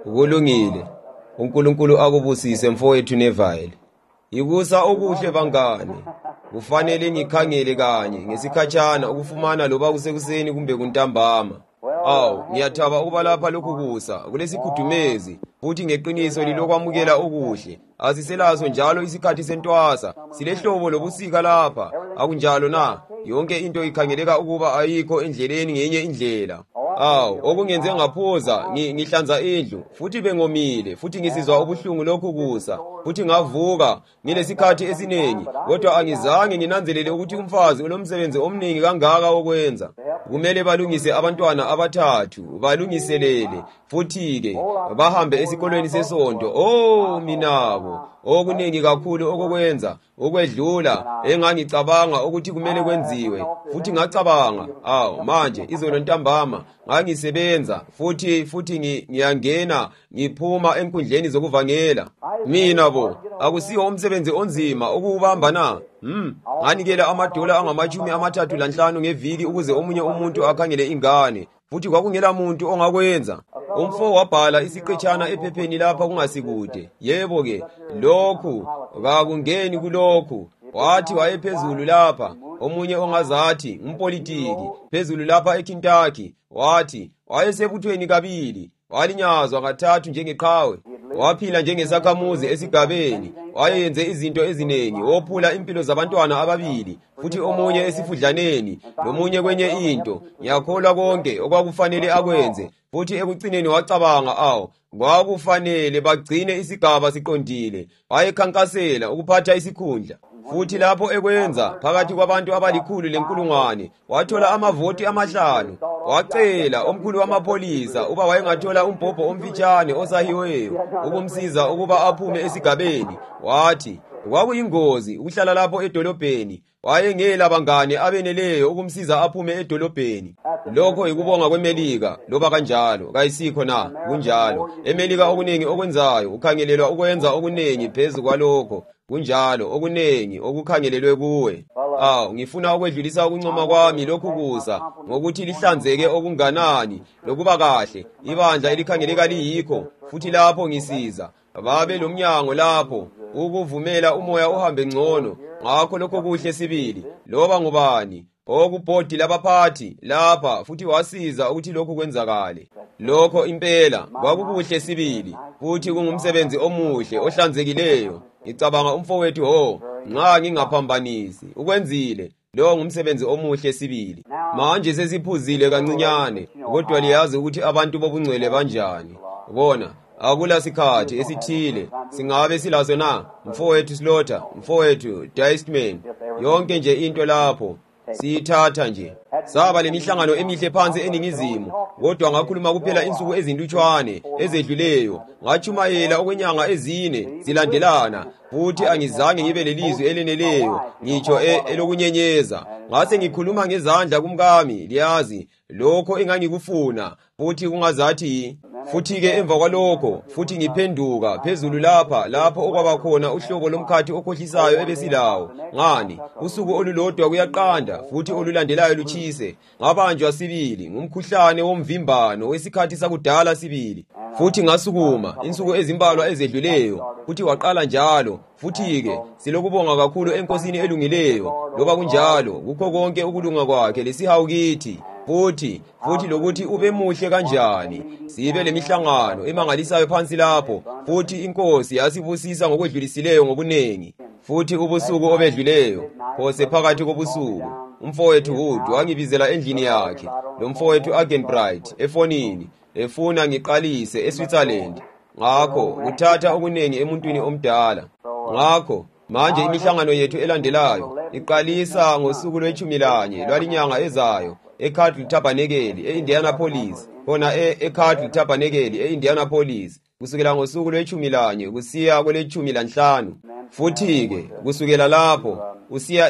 Kulungile. uNkulunkulu akubusise mfowethu Neville. Ikusa okuhle bangane. Kufanele ngikhangele kanye ngesikhatshana ukufumana loba kusekuseni kumbe kuntambama. Ngiyathaba ukuba lapha lokhu kusa kulesikhudumezi futhi ngeqiniso lilokwamukela okuhle. Asiselazo njalo isikhathi sentwasa, silehlobo lobusika lapha. Akunjalo na? Yonke into ikhangeleka ukuba ayikho endleleni ngenye indlela. Okungenze ngaphuza ngihlanza indlu futhi bengomile futhi ngisizwa ubuhlungu lokhu kusa futhi ngavuka ngilesikhathi esiningi kodwa angizange nginanzelele ukuthi umfazi unomsebenzi omningi kangaka wokwenza. Kumele balungise abantwana abathathu, balungiselele futhi ke bahambe esikolweni sesonto. Minabo okuningi kakhulu okwenza okwedlula engangicabanga ukuthi kumele kwenziwe futhi ngacabanga manje izolo ntambama ngangisebenza futhi ngiyangena ngiphuma enkundleni zokuvangela. Mina akusiyo umsebenzi onzima ukuwubamba na. Nganikela amadola angama-35 ngeviki ukuze omunye umuntu akhangele ingane futhi kwakungela muntu ongakwenza. Umfo wabhala isiqetshana ephepheni lapha kungasikude. Yebo ke lokhu kakungeni kulokhu. Wathi wayephezulu lapha omunye ongazathi umpolitiki phezulu lapha eKentucky. Wathi wayesebuthweni kabili, walinyazwa kathathu njengeqhawe, waphila njengesakhamuzi esigabeni, wayenze izinto eziningi, wophula impilo zabantwana ababili futhi omunye esifudlaneni lomunye kwenye into. Ngiyakholwa konke okwakufanele akwenze futhi ekucineni wacabanga kwakufanele bagcine isigaba siqondile. Wayekhankasela ukuphatha isikhundla futhi lapho ekwenza phakathi kwabantu abali100,000 wathola amavoti 5. Wacela omkhulu wamapholisa uba wayengathola umbhobho omfitshane osahiweyo ukumsiza ukuba aphume esigabeni. Wathi kwakuyingozi ukuhlala lapho edolobheni, wayengela bangane abeneleyo ukumsiza aphume edolobheni. Lokho yikubonga kweMelika. Loba kanjalo kayisikho na kunjalo eMelika okuningi okwenzayo ukhangelelwa ukwenza okuningi phezu kwalokho kunjalo okuningi okukhangelelwe kuwe. Ngifuna ukwedlulisa ukuncoma kwami lokhu kusa ngokuthi lihlanzeke okunganani lokuba kahle ibandla elikhangeleka liyikho futhi lapho ngisiza babe lomnyango lapho ukuvumela umoya uhambe ngcono. Ngakho lokho kuhle sibili loba ngubani okubhodi labaphathi lapha futhi wasiza ukuthi lokhu kwenzakale. Lokho impela kwakukuhle sibili futhi kungumsebenzi omuhle ohlanzekileyo. Ngicabanga umfowethu nxa ngingaphambanisi ukwenzile lo ngumsebenzi omuhle sibili. Manje sesiphuzile kancinyane kodwa liyazi ukuthi abantu bobungcwele banjani. Bona akula sikhathi esithile singabe silazo na mfowethu Slaughter, mfowethu Dystman, yonke nje into lapho siyithatha nje. Saba lemihlangano emihle phansi eningizimu kodwa ngakhuluma kuphela insuku ezintutshwane ezedluleyo. Ngachumayela okwenyanga 4 zilandelana futhi angizange ngibe lelizwi eleneleyo ngitsho elokunyenyeza. Ngase ngikhuluma ngezandla kumkami liyazi lokho engangikufuna futhi kungazathi futhi ke emva kwalokho futhi ngiphenduka phezulu lapho okwaba khona uhlobo lomkhathi okhohlisayo ebesilawo. Ngani usuku olulodwa kuyaqanda futhi olulandelayo luchise. Ngabanjwa sibili ngumkhuhlane womvimbano wesikhathi sakudala sibili futhi ngasukuma insuku ezimbalwa ezedluleyo futhi waqala njalo. Futhi ke silokubonga kakhulu enkosini elungileyo. Loba kunjalo kukho konke ukulunga kwakhe lesihawu kithi futhi lokuthi ube muhle kanjani. Sibe lemihlangano emangalisayo phansi lapho futhi inkosi yasibusisa ngokwedlulisileyo ngokunengi. Futhi ubusuku obedluleyo phose phakathi kobusuku umfowethu Hood wangibizela endlini yakhe lo mfowethu Agenbright efonini efuna ngiqalise eSwitzerland. Ngakho uthatha okunengi emuntwini omdala. Ngakho manje imihlangano yethu elandelayo iqalisa ngosuku lwe-11 lwalinyanga ezayo eCardinal Tabernacle eIndianapolis. Khona eCardinal Tabernacle eIndianapolis kusukela ngosuku lwe-11 kusiya kwele-15 futhi ke kusukela lapho usiya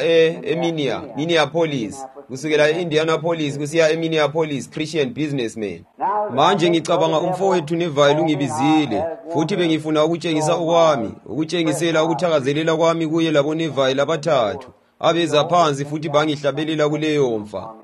Minneapolis, kusukela eIndianapolis kusiya eMinneapolis Christian Businessman. Manje ngicabanga umfowethu Neville ungibizile futhi bengifuna ukutshengisa okwami, ukutshengisela ukuthakazelela kwami kuye labo Neville abathathu abeza phansi futhi bangihlabelela kuleyo mfa.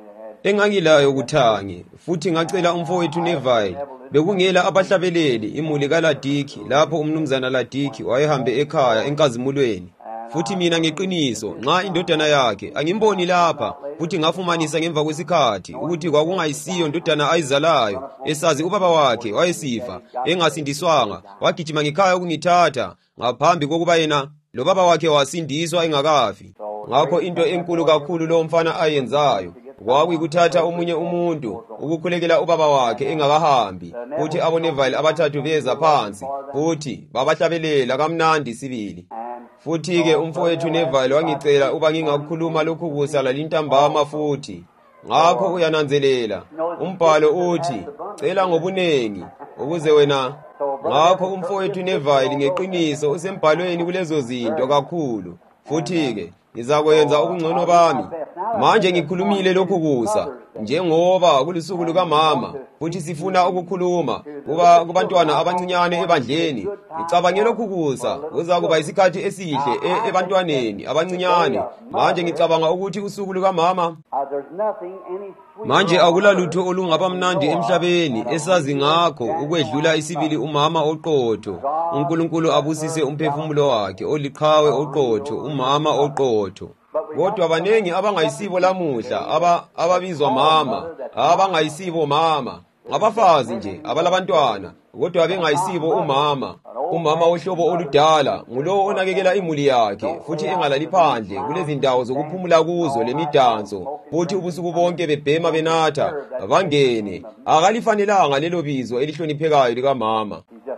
engangilayo kuthangi futhi ngacela umfowethu Neville bekungela abahlabeleli imuli kaLadiki lapho umnumzana Ladiki wayehambe ekhaya enkazimulweni. Futhi mina ngeqiniso nxa indodana yakhe angimboni lapha futhi ngafumanisa ngemva kwesikhathi ukuthi kwakungayisiyo indodana ayizalayo esazi ubaba wakhe wayesifa engasindiswanga wagijima ngekhaya ukungithatha ngaphambi kokuba yena lo baba wakhe wasindiswa engakafi. Ngakho into enkulu kakhulu lo mfana ayenzayo kwakuyikuthatha omunye umuntu ukukhulekela ubaba wakhe engakahambi futhi aboNeville abathathu beza phansi futhi babahlabelela kamnandi sibili. Futhi-ke umfowethu Neville wangicela uba ngingakukhuluma lokhu kusala lintambama futhi. Ngakho uyananzelela umbhalo uthi cela ngobunengi ukuze wena. Ngakho umfowethu Neville ngeqiniso usembhalweni kulezo zinto kakhulu. Futhi-ke ngizakwenza okungcono bami. Manje ngikhulumile lokhu kusa njengoba kulisuku lukaMama futhi sifuna ukukhuluma kubantwana abancinyane ebandleni. Ngicabangela lokhu kusa kuzakuba isikhathi esihle ebantwaneni abancinyane. Manje ngicabanga ukuthi usuku lukaMama manje akulalutho olungabamnandi emhlabeni esazi ngakho ukwedlula isibili umama oqotho. uNkulunkulu abusise umphefumulo wakhe oliqhawe oqotho, umama oqotho. Kodwa abanengi abangayisibo lamuhla ababizwa mama, abangayisibo mama, ngabafazi nje abalabantwana kodwa bengayisibo umama. Umama ohlobo oludala ngulowo onakekela imuli yakhe futhi engalali phandle kulezindawo zokuphumula kuzo lemidanso futhi ubusuku bonke bebhema benatha bangene. Akalifanelanga lelo bizo elihloniphekayo likamama.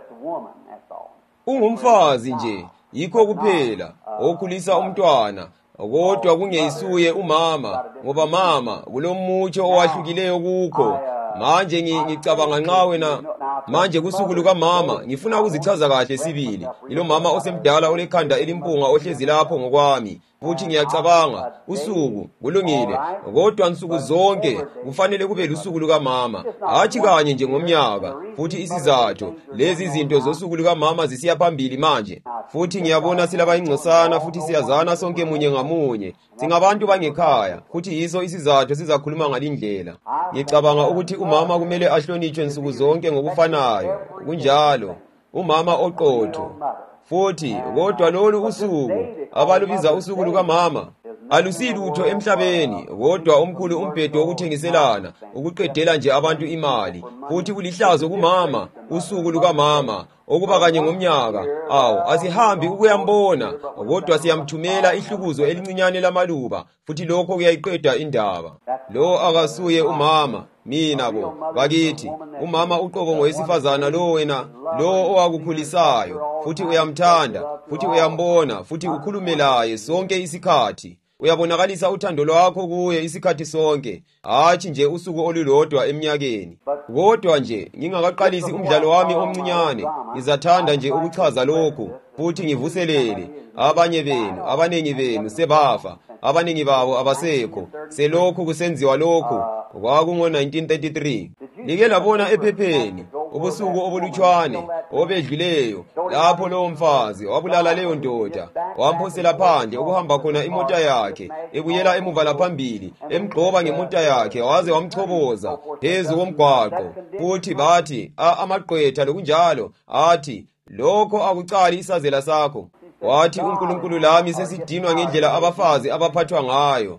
Ungumfazi nje yikho kuphela okhulisa umntwana, kodwa kungeyisuye umama ngoba mama kulomutsho owahlukileyo kukho. Manje ngicabanga nxa wena manje kusuku lukaMama ngifuna ukuzichaza kahle sibili. Ilo mama osemdala olekhanda elimpunga ohlezi lapho ngokwami. Futhi ngiyacabanga usuku kulungile kodwa nsuku zonke kufanele kube lusuku lukaMama, hathi kanye nje ngomnyaka. Futhi isizathu lezi zinto zosuku lukaMama zisiya phambili manje. Futhi ngiyabona silabayingcosana futhi siyazana sonke munye ngamunye. Singabantu bangekhaya futhi yiso isizathu sizakhuluma ngalindlela. Ngicabanga ukuthi umama kumele ahlonitshwe nsuku zonke ngokufanayo. Kunjalo umama oqotho. Futhi kodwa lolu usuku abalubiza usuku lukaMama alusilutho emhlabeni kodwa omkhulu umbhedo wokuthengiselana ukuqedela nje abantu imali. Futhi kulihlazo kumama usuku lukaMama okuba kanye ngomnyaka. Asihambi ukuyambona kodwa siyamthumela ihlukuzo elincinyane lamaluba futhi lokho kuyayiqeda indaba. Lo akasuye umama mina bo bakithi. Umama uqobo ngowesifazana lo wena lo owakukhulisayo futhi uyamthanda futhi uyambona futhi ukhulume laye sonke isikhathi. Uyabonakalisa uthando lwakho kuye isikhathi sonke, hathi nje usuku olulodwa eminyakeni. Kodwa nje ngingakaqalisi umdlalo wami omncinyane ngizathanda nje ukuchaza lokhu futhi ngivuselele. Abanye benu, abanengi benu sebafa, abanengi babo abasekho. Selokhu kusenziwa lokhu kwakungo-1933. Like labona ephepheni ubusuku obulutshwane obedluleyo lapho lowo mfazi wabulala leyo ndoda, wamphosela phandle ukuhamba khona imota yakhe, ebuyela emuva laphambili emgqoba ngemota yakhe waze wamchoboza phezu komgwaqo. Futhi bathi amaqwetha lokunjalo athi lokho akucali isazela sakho. Wathi uNkulunkulu lami sesidinwa ngendlela abafazi abaphathwa ngayo.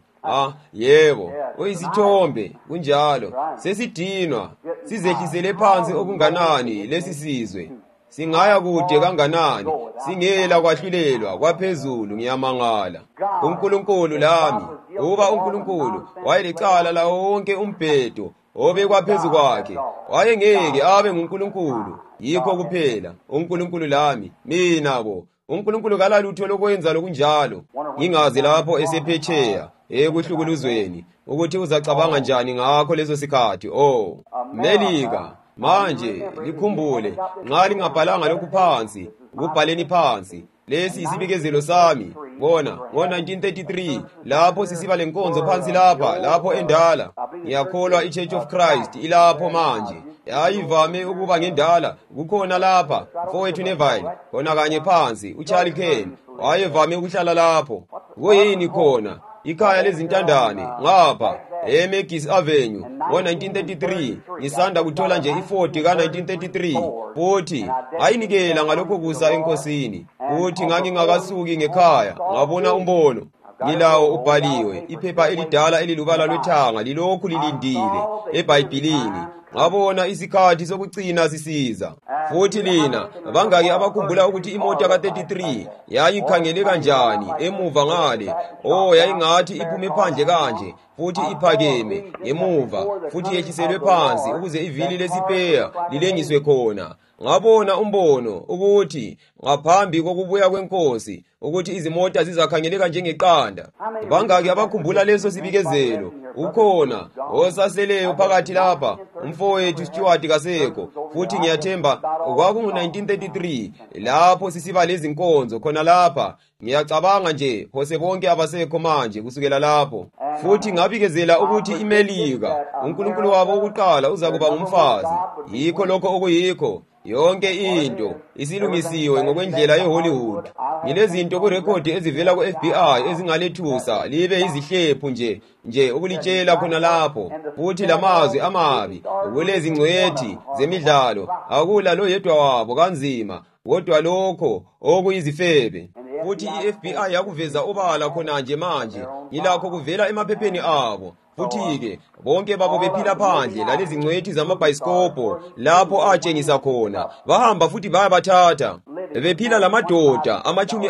Yebo, uyisithombe kunjalo. Sesidinwa sizehlisele phansi okunganani lesi sizwe. Singaya kude kanganani singela kwahlulelwa kwaphezulu. Ngiyamangala uNkulunkulu lami uba uNkulunkulu wayelecala lawo wonke umbhedo obekwa phezu kwakhe. Wayengeke abe nguNkulunkulu. Yikho kuphela uNkulunkulu lami mina bo uNkulunkulu kalalutho lokwenza lokunjalo. Ngingazi lapho esephetsheya ekuhlukuluzweni ukuthi uzacabanga njani ngakho leso sikhathi. Melika manje likhumbule nxa lingabhalanga lokhu phansi, kubhaleni phansi. Lesi isibikezelo sami bona ngo-1933 lapho sisiba lenkonzo phansi lapho endala. Ngiyakholwa iChurch of Christ ilapho manje. Yayivame ukuba ngendala kukhona lapha mfowethu Neville khona kanye phansi. uCharlie Kane wayevame ukuhlala lapho. Kuyini khona ikhaya lezintandane ngapha eMegis Avenue ngo-1933 ngisanda kuthola nje i-40 ka-1933 futhi ayinikela ngalokho kusa enkosini futhi ngangingakasuki ngekhaya ngabona umbono ngilawo ubhaliwe iphepha elidala elilubala lwethanga lilokhu lilindile eBhayibhelini ngabona isikhathi sokucina sisiza futhi lina bangaki abakhumbula ukuthi imota ka-33 yayikhangele kanjani emuva ngale yayingathi iphume phandle kanje futhi iphakeme ngemuva futhi yehliselwe phansi ukuze ivili lesipeya lilengiswe khona ngabona umbono ukuthi ngaphambi kokubuya kwenkosi ukuthi izimota zizakhangeleka njengeqanda bangaki abakhumbula leso sibikezelo ukhona osaseleyo phakathi lapha umfowethu Stuart kasekho futhi ngiyathemba kwakungu-1933 lapho sisiba lezi nkonzo khona lapha ngiyacabanga nje phose bonke abasekho manje kusukela lapho futhi ngabikezela ukuthi iMelika uNkulunkulu wabo wokuqala uza kuba ngumfazi yikho lokho okuyikho yonke into isilungisiwe ngokwendlela yeHollywood ngilezinto kurekhodi ezivela ku-FBI ezingalethusa libe izihlephu nje ukulitshela khona lapho futhi lamazwi amabi kulezi ngcwethi zemidlalo akula lo yedwa wabo kanzima kodwa lokho okuyizifebe futhi i-FBI yakuveza obala khona nje manje ngilakho kuvela emaphepheni abo futhi-ke bonke babo bephila phandle lalezi ngcwethi zamabhayisikobho lapho atshengisa khona bahamba futhi bayabathatha bephila lamadoda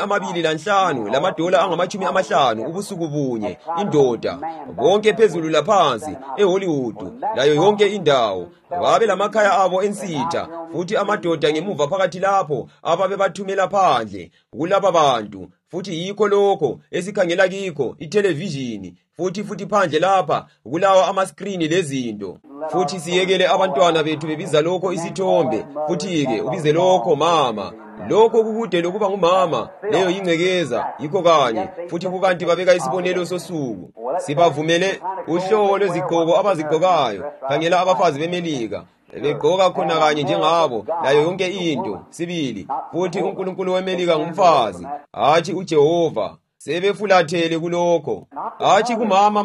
$25 lamadola angama-50 ubusuku bunye indoda bonke phezulu laphansi eHollywood layo yonke indawo babe lamakhaya abo ensitha futhi amadoda ngemuva phakathi lapho ababe bathumela phandle kulaba bantu futhi yikho lokho esikhangela kikho ithelevishini futhi phandle lapha kulawa ama-screen lezinto futhi siyekele abantwana bethu bebiza lokho isithombe futhi-ke ubize lokho mama lokho kukude lokuba ngumama leyo yingcekeza yikho kanye futhi kukanti babeka isibonelo sosuku sibavumele uhlobo lwezigqoko abazigqokayo khangela abafazi beMelika begqoka khona kanye njengabo layo yonke into sibili futhi uNkulunkulu weMelika ngumfazi hathi uJehova sebefulathele kulokho hathi kumama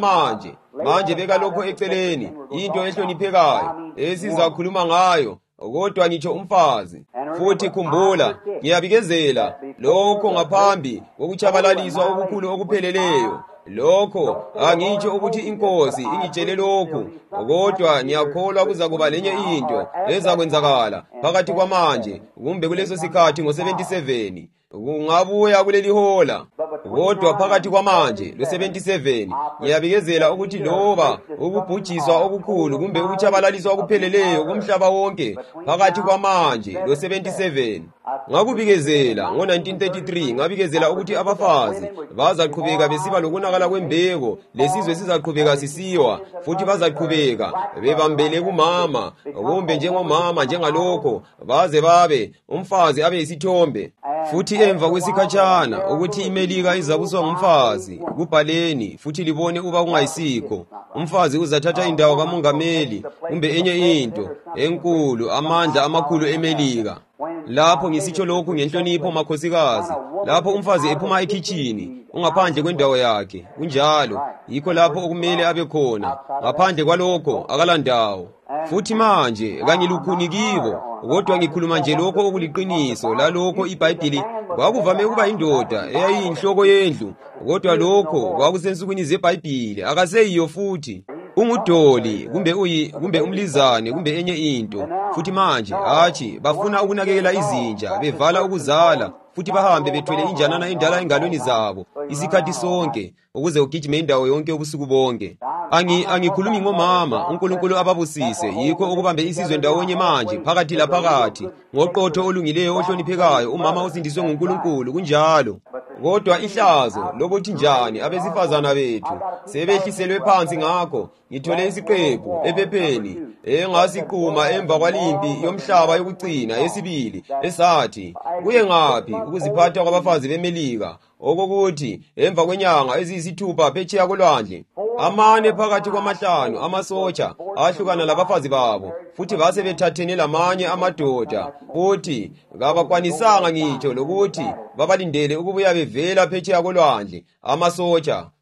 manje beka lokho eceleni into ehloniphekayo esizakhuluma ngayo kodwa ngitsho umfazi futhi khumbula ngiyabikezela lokho ngaphambi kokuchabalaliswa okukhulu okupheleleyo lokho angitsho ukuthi inkosi ingitshele lokho kodwa ngiyakholwa kuzakuba lenye into ezakwenzakala phakathi kwamanje kumbe kuleso sikhathi ngo-77 kungabuya kuleli hola kodwa phakathi kwamanje lo-77 ngiyabikezela ukuthi loba ukubhujiswa okukhulu kumbe ukuchabalaliswa okupheleleyo kumhlaba wonke phakathi kwamanje lo-77 ngakubikezela ngo-1933 ngabikezela ukuthi abafazi bazaqhubeka besiba lokunakala kwembeko lesizwe sizaqhubeka sisiwa futhi bazaqhubeka bebambele kumama kumbe njengomama njengalokho baze babe umfazi abe yisithombe futhi emva kwesikhatshana ukuthi iMelika izabuswa ngumfazi kubhaleni futhi libone uba kungayisikho umfazi uzathatha indawo kamongameli kumbe enye into enkulu amandla amakhulu eMelika lapho ngisitsho lokhu ngenhlonipho makhosikazi lapho umfazi ephuma ekitchini ungaphandle kwendawo yakhe kunjalo yikho lapho okumele abe khona ngaphandle kwalokho akalandawo futhi manje kangilukhuni kibo kodwa ngikhuluma nje lokho okuliqiniso lalokho iBhayibheli kwakuvame ukuba indoda eyayiyinhloko yendlu kodwa lokho kwakusensukwini zeBhayibheli akaseyiyo futhi ungudoli kumbe umlizane kumbe enye into futhi manje hathi bafuna ukunakekela izinja bevala ukuzala futhi bahambe bethwele injanana endala engalweni zabo isikhathi sonke ukuze ugijime indawo yonke ubusuku bonke angikhulumi ngomama uNkulunkulu ababusise yikho okubambe isizwe ndawonye manje phakathi laphakathi ngoqotho olungileyo ohloniphekayo umama osindiswe nguNkulunkulu kunjalo kodwa ihlazo lokuthi njani abesifazana bethu sebehliselwe phansi ngakho ngithole isiqephu ephepheni engasiqhuma emva kwalimpi yomhlaba yokugcina yesibili esathi kuye ngaphi ukuziphatha kwabafazi beMelika okokuthi emva kwenyanga eziyisithupha phetsheya kolwandle amane phakathi kwamahlanu amasotsha ahlukana labafazi babo futhi base bethathene lamanye amadoda futhi kabakwanisanga ngitsho lokuthi babalindele ukubuya bevela phetsheya kolwandle amasotsha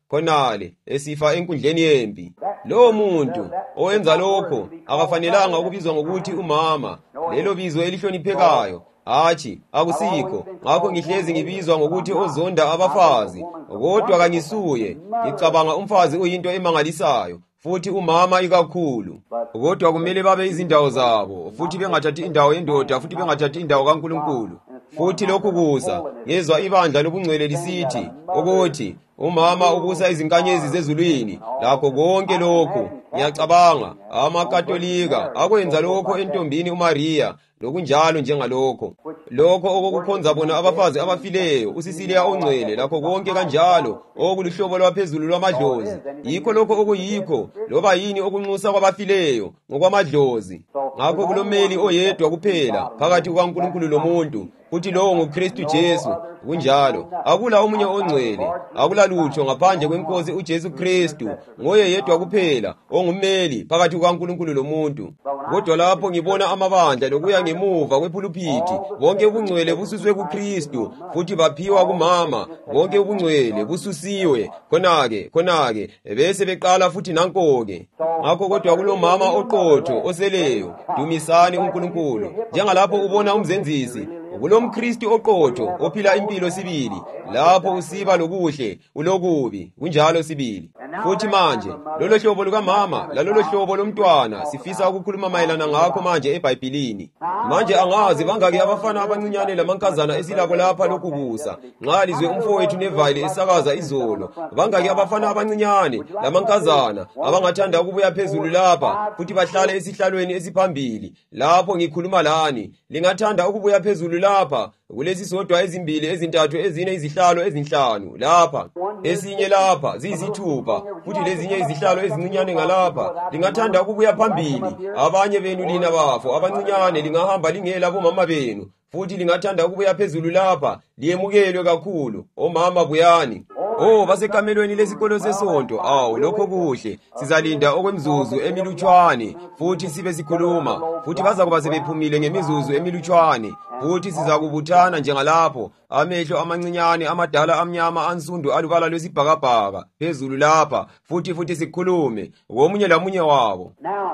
khonale esifa enkundleni yempi. Lowo muntu owenza lokho akafanelanga ukubizwa ngokuthi umama, lelo bizo elihloniphekayo. Hachi, akusikho. Ngakho ngihlezi ngibizwa ngokuthi ozonda abafazi, kodwa kangisuye. Ngicabanga umfazi uyinto emangalisayo, futhi umama ikakhulu. Kodwa kumele babe izindawo zabo, futhi bengathathi indawo yendoda, futhi bengathathi indawo kaNkulunkulu. Futhi lokhu kuza ngezwa ibandla lobungcwele lisithi ukuthi umama ubusa izinkanyezi zezulwini. Lakho konke lokhu ngiyacabanga amaKatolika akwenza lokho entombini uMaria, lokunjalo njengalokho. Lokho okukhonza bona abafazi abafileyo, uSisilia ongcwele, lakho konke kanjalo okuluhlobo lwaphezulu lwamadlozi. Yikho lokho okuyikho loba yini okunxusa kwabafileyo ngokwamadlozi. Ngakho kulomeli oyedwa kuphela phakathi kukaNkulunkulu lomuntu, kuthi lowo nguKristu Jesu. Kunjalo akula omunye ongcwele, akula lutho ngaphandle kweNkosi uJesu Kristu. Ngoye yedwa kuphela ongumeli phakathi kukaNkulunkulu lomuntu. Kodwa lapho ngibona amabandla lokuya ngemuva kwepulpiti, bonke ubungcwele bususwe kuKristu, futhi baphiwa kumama. Bonke ubungcwele bususiwe khonake bese beqala futhi nankoke. Ngakho kodwa kulomama oqotho oseleyo, dumisani uNkulunkulu. Njengalapho ubona umzenzisi, kulomKristu oqotho ophila impilo sibili, lapho usiba lokuhle ulokubi, kunjalo sibili. Futhi manje lolo hlobo lukamama lalolo hlobo lomntwana sifisa ukukhuluma mayelana ngakho manje eBhayibhelini. Manje angazi bangaki abafana abancinyane lamankazana esilabo lapha lokubusa. Nxa lizwe umfowethu Neville esakaza izolo, bangaki abafana abancinyane lamankazana abangathanda ukubuya phezulu lapha futhi bahlale esihlalweni esiphambili. Lapho ngikhuluma lani, lingathanda ukubuya phezulu lapha kulesi sodwa, ezimbili, ezintathu, ezine izihlalo ezinhlanu lapha, esinye lapha, ziyisithupha, futhi lezinye izihlalo ezincinyane ngalapha. Lingathanda ukubuya phambili. Abanye benu lina bafo abancinyane lingahamba lingela bomama benu, futhi lingathanda ukubuya phezulu lapha liyemukelwe kakhulu. Omama buyani. Basekamelweni lesikolo sesonto. Lokho kuhle. Sizalinda okwemzuzu emilutshwane futhi sibe sikhuluma, futhi bazakuba sebephumile ngemizuzu emilutshwane, futhi sizakubuthana njengalapho amehlo amancinyane amadala amnyama ansundu alubala lwesibhakabhaka phezulu lapha, futhi sikhulume womunye lamunye wabo.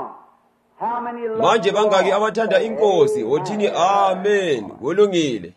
Manje bangaki abathanda iNkosi? Wothini amen. Kulungile.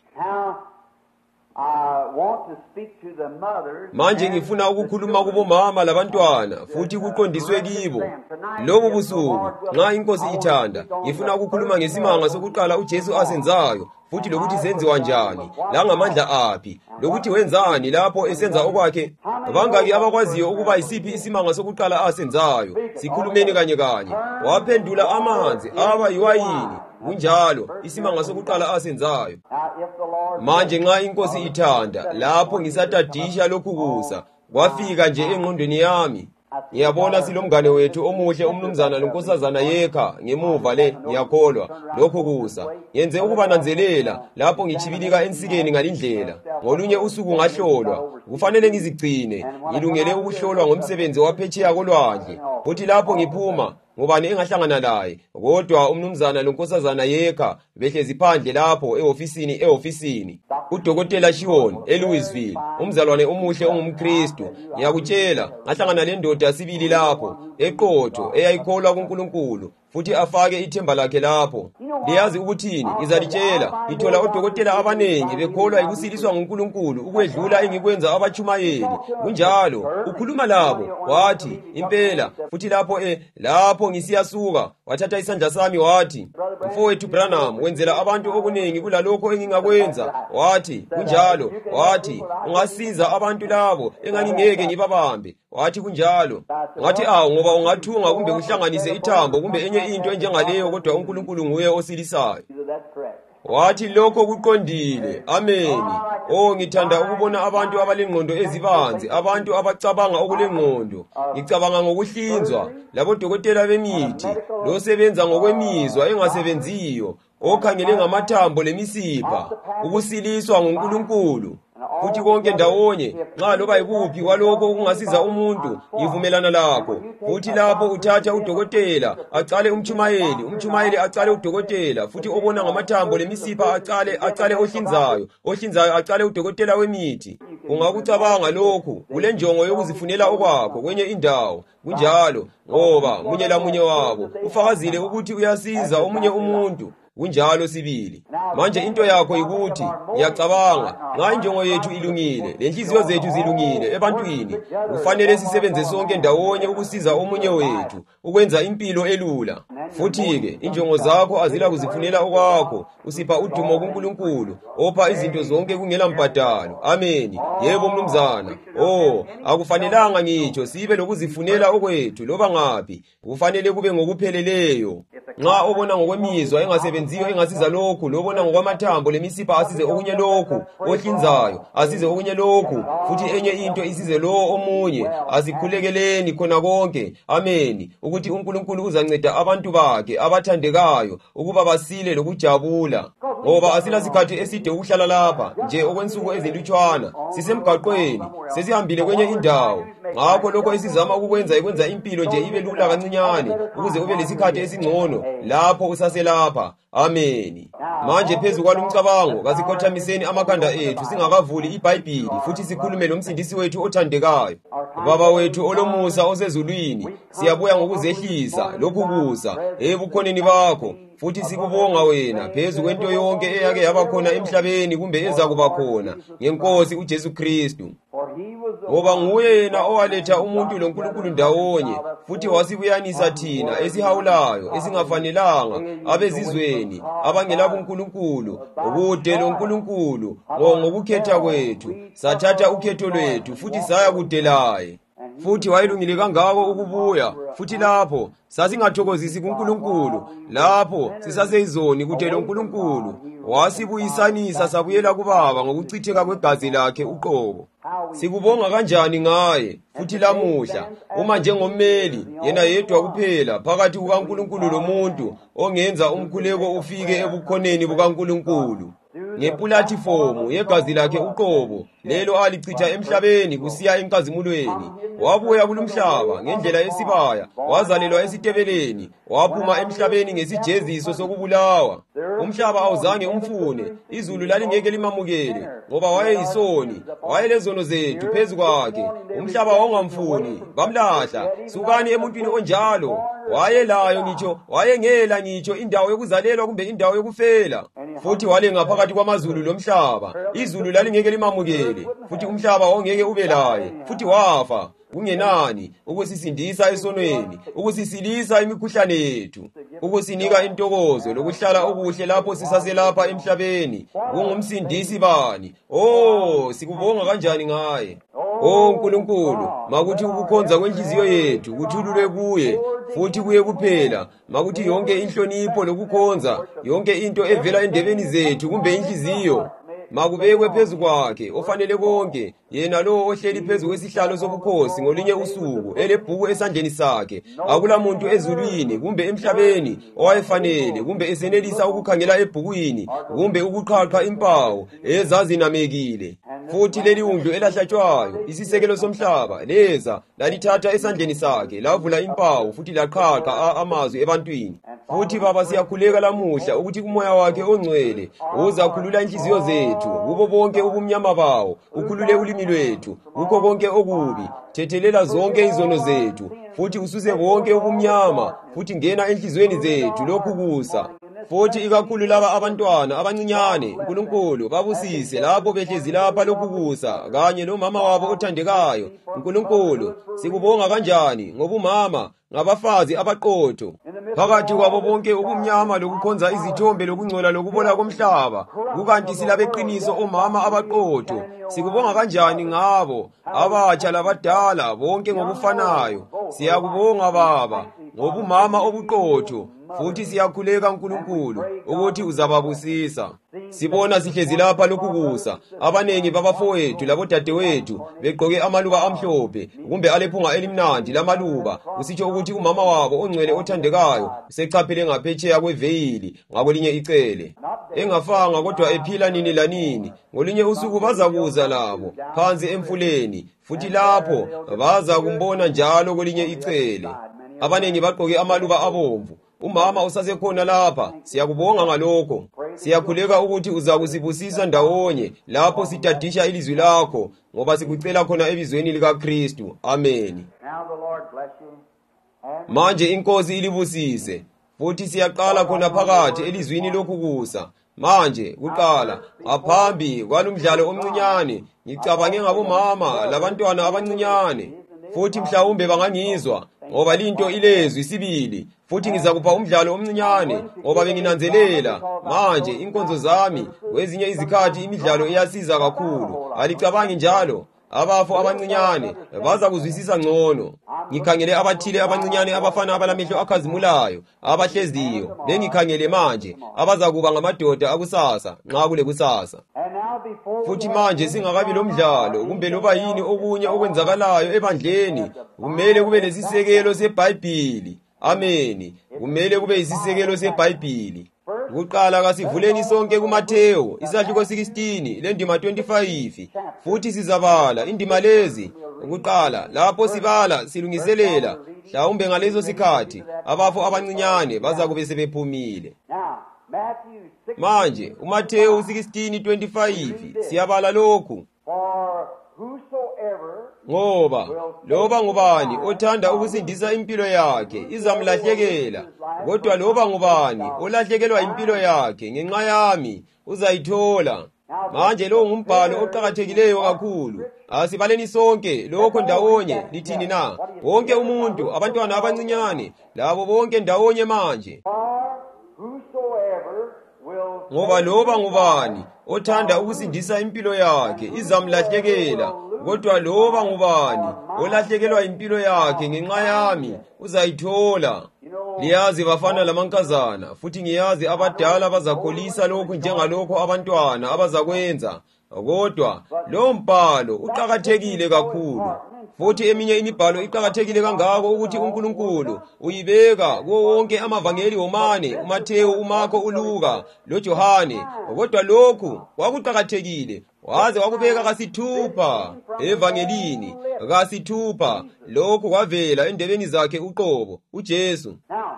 Manje ngifuna ukukhuluma kubomama labantwana, futhi kuqondiswe kibo. Lobu busuku nxa iNkosi ithanda, ngifuna ukukhuluma ngesimanga sokuqala uJesu asenzayo, futhi lokuthi senziwa njani, langamandla aphi, lokuthi wenzani lapho esenza okwakhe. Bangaki abakwaziyo ukuba yisiphi isimanga sokuqala asenzayo? Sikhulumeni kanye. Waphendula amanzi aba yiwayini. Kunjalo isimanga sokuqala asenzayo. Manje nxa iNkosi ithanda, lapho ngisatadisha lokhu kusa, kwafika nje engqondweni yami. Ngiyabona silomngane wethu omuhle umnumzana lonkosazana Yekha ngemuva le, ngiyakholwa lokho kusa. Yenze ukubananzelela lapho ngichibilika ensikeni ngalindlela. Ngolunye usuku ngahlolwa, kufanele ngizigcine ngilungele ukuhlolwa ngomsebenzi waphetsheya kolwandle. Futhi lapho ngiphuma, ngubani engahlangana laye kodwa umnumzana lonkosazana Yekha behlezi phandle lapho ehofisini. UDokotela Shion eLouisville, umzalwane omuhle ongumKristu. Ngiyakutshela, ngahlangana lendoda sibili lapho eqotho eyayikholwa kuNkulunkulu, futhi afake ithemba lakhe lapho. Liyazi ukuthini? Ngizalitshela, ngithola odokotela abanengi bekholwa ikusiliswa nguNkulunkulu ukwedlula engikwenza abachumayeli. Kunjalo ukhuluma labo wathi impela, futhi lapho ngisiyasuka wathatha isandla sami wathi, mfowethu Branham, wenzela abantu okunengi kulalokho engingakwenza. Wathi kunjalo, wathi ungasiza abantu labo engangingeke ngibabambe. Wathi kunjalo. Ngathi ngoba ungathunga kumbe uhlanganise ithambo kumbe enye into enjengaleyo, kodwa uNkulunkulu nguye osilisayo. Wathi lokho kuqondile. Ameni. Ngithanda ukubona abantu abalengqondo ezibanzi, abantu abacabanga okulengqondo. Ngicabanga ngokuhlinzwa, labo dokotela bemithi, losebenza ngokwemizwa engasebenziyo, okhangele ngamathambo lemisipha, ukusiliswa nguNkulunkulu. Futhi konke ndawonye, nxa loba yikuphi kwalokho okungasiza umuntu, ngivumelana lakho. Futhi lapho uthatha udokotela aqale umchumayeli aqale udokotela, futhi obona ngamathambo lemisipha aqale ohlinzayo aqale udokotela wemithi. Ungakucabanga lokhu kule njongo yokuzifunela okwakho kwenye indawo. Kunjalo ngoba munye lamunye wabo ufakazile ukuthi uyasiza omunye umuntu. Kunjalo sibili. Manje into yakho ukuthi ngiyacabanga nxa injongo yethu ilungile, lenhliziyo zethu zilungile ebantwini, kufanele sisebenze sonke ndawonye ukusiza omunye wethu, ukwenza impilo elula. Futhi-ke injongo zakho azila kuzifunela okwakho, usipha udumo kuNkulunkulu, opha izinto zonke kungela mbadalo. Amen. Yebo mnumzana. Akufanelanga ngitsho sibe lokuzifunela okwethu loba ngaphi. Kufanele kube ngokupheleleyo. Nxa obona ngokwemizwa engasebenziyo engasiza lokhu, lobona ngokwamathambo lemisipha asize okunye lokhu, ohlinzayo asize okunye lokhu, futhi enye into isize lo omunye, asikhulekeleni khona konke. Amen. Ukuthi uNkulunkulu uzanceda abantu bakhe abathandekayo ukuba basile lokujabula. Ngoba asila sikhathi eside ukuhlala lapha nje okwensuku ezilutshwana, sisemgaqweni, sesihambile kwenye indawo. Ngakho lokho esizama ukukwenza ikwenza impilo nje ibe lula kancinyane ukuze ube lesikhathi esingcono lapho usaselapha. Amen. Manje phezu kwalomcabango kasikhothamiseni amakhanda ethu singakavuli iBhayibhili futhi sikhulume lomsindisi wethu othandekayo. Baba wethu olomusa osezulwini, siyabuya ngokuzehlisa lokhu kusa ebukhoneni bakho, futhi sikubonga wena phezu kwento yonke eyake yabakhona emhlabeni kumbe ezakuba khona ngeNkosi uJesu Kristu. Ngoba nguye yena owaletha umuntu loNkulunkulu ndawonye, futhi wasibuyanisa thina esihawulayo esingafanelanga abezizweni abangela buNkulunkulu ukude loNkulunkulu. Ngokukhetha kwethu sathatha ukhetho lwethu futhi saya kude laye. Futhi wayilungile kangako ukubuya, futhi lapho sasingathokozisi kuNkulunkulu, lapho sisaseyizoni kude loNkulunkulu wasibuyisanisa sabuyela kuBaba ngokuchitheka kwegazi lakhe uqobo. Sikubonga kanjani ngaye futhi lamuhla uma njengommeli yena yedwa kuphela phakathi kukaNkulunkulu lomuntu ongenza umkhuleko ufike ebukhoneni bukaNkulunkulu ngepulatifomu yegazi lakhe uqobo lelo alichitha emhlabeni kusiya enkazimulweni. Wabuya kulumhlaba ngendlela yesibaya, wazalelwa esitebeleni, waphuma emhlabeni ngesijeziso sokubulawa. Umhlaba awuzange umfune, izulu lalingeke limamukele ngoba wayeyisoni, wayelezono zethu phezu kwakhe. Umhlaba wawungamfuni, bamlahla. Sukani emuntwini onjalo. Wayelayo ngitsho, wayengela ngitsho indawo yokuzalelwa kumbe indawo yokufela. Futhi walenga phakathi kwamazulu lomhlaba, izulu lalingeke limamukele, futhi umhlaba wawungeke ube laye, futhi wafa. Kungenani ukusisindisa esonweni, ukusisilisa imikhuhlane yethu, ukusinika intokozo lokuhlala okuhle lapho sisaselapha emhlabeni. Kungumsindisi bani? Sikubonga kanjani ngaye. Nkulunkulu, makuthi ukukhonza kwenhliziyo yethu kuthululwe kuye futhi kuye kuphela. Makuthi yonke inhlonipho lokukhonza, yonke into evela endebeni zethu kumbe inhliziyo, makubekwe phezu kwakhe ofanele konke, yena lo ohleli phezu kwesihlalo sobukhosi ngolinye usuku elebhuku esandleni sakhe. Akula muntu ezulwini kumbe emhlabeni owayefanele kumbe esenelisa ukukhangela ebhukwini kumbe ukuqhaqha impawu ezazinamekile. Futhi leli undlu elahlatshwayo, isisekelo somhlaba, leza lalithatha esandleni sakhe, lavula impawu futhi laqhaqha amazwi ebantwini. Futhi Baba, siyakhuleka lamuhla ukuthi umoya wakhe ongcwele uzakhulula inhliziyo zethu kubo bonke ubumnyama bawo, ukhulule ulimi lwethu kukho konke okubi. Thethelela zonke izono zethu futhi ususe bonke ubumnyama, futhi ngena enhliziyweni zethu lokhu kusa. Futhi ikakhulu laba abantwana abancinyane, Nkulunkulu babusise lapho behlezi lapha lokhu kusa kanye nomama wabo othandekayo. Nkulunkulu, sikubonga kanjani ngobumama ngabafazi abaqotho phakathi kwabo bonke ubumnyama lokukhonza izithombe lokungcola lokubola komhlaba, kukanti silabeqiniso omama abaqotho. Sikubonga kanjani ngabo abatsha labadala bonke ngokufanayo. Siyakubonga Baba ngobumama obuqotho, futhi siyakhuleka Nkulunkulu ukuthi uzababusisa. Sibona sihlezi lapha lokhu kusa, abanengi babafowethu labodadewethu begqoke amaluba amhlophe kumbe alephunga elimnandi lamaluba, usitsho ukuthi umama wabo ongcwele othandekayo usechaphele ngaphetsheya kweveyili ngakwelinye icele, engafanga kodwa ephila nini lanini. Ngolinye usuku bazakuza labo phansi emfuleni, futhi lapho baza kumbona njalo kwelinye icele. Abanengi bagqoke amaluba abomvu, Umama usasekhona lapha, siyakubonga ngalokho. Siyakhuleka ukuthi uza kusibusisa ndawonye lapho sitadisha ilizwi lakho, ngoba sikucela khona ebizweni likaKristu. Amen. Manje inkosi ilibusise. Futhi siyaqala khona phakathi elizwini lokukusa. Manje kuqala ngaphambi kwalomdlalo omncinyane ngicabange ngabomama labantwana abancinyane. Futhi mhlawumbe bangangizwa ngoba linto ilezwi sibili. Futhi ngizakupha umdlalo omncinyane ngoba benginanzelela manje inkonzo zami kwezinye izikhathi imidlalo iyasiza kakhulu. Alicabangi njalo? Abafo abancinyane baza kuzwisisa ngcono. Ngikhangele abathile abancinyane abafana abalamehlo akhazimulayo abahleziyo. Bengikhangele manje abazakuba ngamadoda akusasa nxa kule kusasa. Futhi manje singakabi lo mdlalo kumbe loba yini okunye okwenzakalayo ebandleni, kumele kube lesisekelo seBhayibheli. Amen. Kumele kube isisekelo seBhayibheli. Kuqala kasivuleni sonke kuMathewu isahluko 16 lendima 25. Futhi sizabala indima lezi. Ukuqala lapho sibala silungiselela mhlawumbe ngalezo sikhathi abafo abancinyane baza kube sebephumile. Manje uMathewu 16:25 siyabala lokhu. Ngoba loba ngubani othanda ukusindisa impilo yakhe izamlahlekela, kodwa loba ngubani olahlekelwa impilo yakhe ngenxa yami uzayithola. Manje lo ngumbhalo oqhakathekileyo kakhulu. Asibaleni sonke lokho ndawonye. Lithini na? Wonke umuntu, abantwana abancinyane, labo bonke ndawonye manje. Ngoba loba ngubani othanda ukusindisa impilo yakhe izamlahlekela, kodwa loba ngubani olahlekelwa impilo yakhe ngenxa yami uzayithola. Liyazi bafana lamankazana, futhi ngiyazi abadala bazakholisa lokhu njengalokho abantwana abazakwenza. Kodwa lo mbhalo uqhakathekile kakhulu. Futhi eminye imibhalo iqhakathekile kangako ukuthi uNkulunkulu uyibeka kuwo wonke amavangeli womane, uMathewu, uMarko, uLuka loJohane. Kodwa lokhu kwakuqhakathekile waze wakubeka kasithupha evangelini, kasithupha. Lokhu kwavela endebeni zakhe uqobo, uJesu.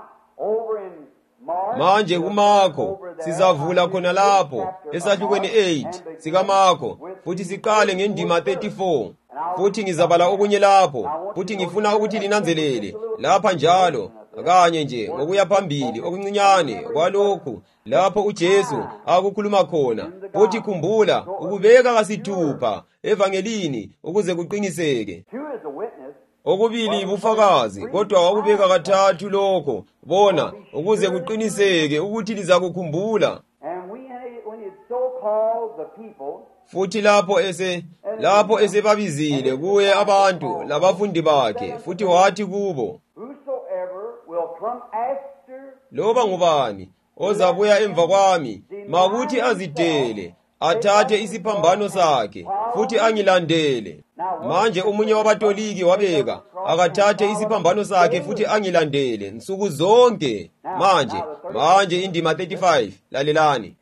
Manje kuMarko sizavula khona lapho esahlukweni 8 sikaMarko, futhi siqale ngendima 34. Futhi ngizabala okunye lapho, futhi ngifuna ukuthi linanzelele lapha njalo kanye nje ngokuya phambili okuncinyane kwalokhu lapho uJesu akukhuluma khona. Futhi khumbula ukubeka kasithupha evangelini ukuze kuqiniseke. Okubili bufakazi, kodwa wakubeka kathathu lokho. Bona ukuze kuqiniseke ukuthi lizakukhumbula. Futhi lapho esebabizile kuye abantu labafundi bakhe, futhi wathi kubo, loba ngubani ozabuya emva kwami makuthi azidele, athathe isiphambano sakhe futhi angilandele. Manje omunye wabatoliki wabeka akathathe isiphambano sakhe futhi angilandele nsuku zonke. Manje indima 35 lalelani.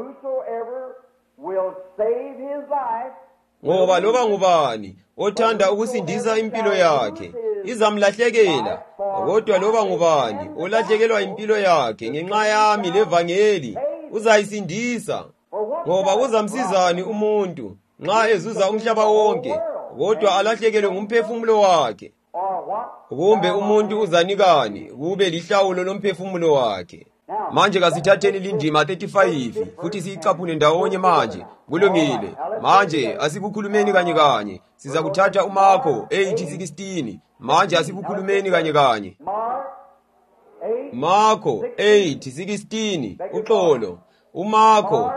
Ngoba loba ngubani othanda ukusindisa impilo yakhe izamlahlekela, kodwa loba ngubani olahlekelwa impilo yakhe ngenxa yami levangeli uzayisindisa. Ngoba kuzamsizani umuntu nxa ezuza umhlaba wonke kodwa alahlekelwe ngumphefumulo wakhe? Kumbe umuntu uzanikani kube lihlawulo lomphefumulo wakhe? Manje kasithatheni lindima 35 futhi siyicaphune ndawonye manje. Kulungile. Manje asikukhulumeni kanye. Siza kuthatha uMarko 8:16. Manje asikukhulumeni kanye. Marko 8:16 uxolo. uMarko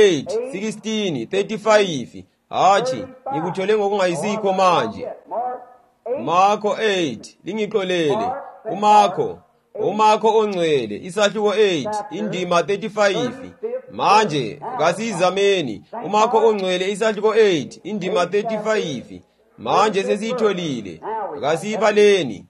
8:16-35. Hathi ngikuthole ngokungayisikho manje. Marko 8 lingixolele. uMarko ongcwele isahluko 8 indima 35. Manje kasizameni uMarko ongcwele isahluko 8 indima 35. Manje sesiyitholile, kasibaleni.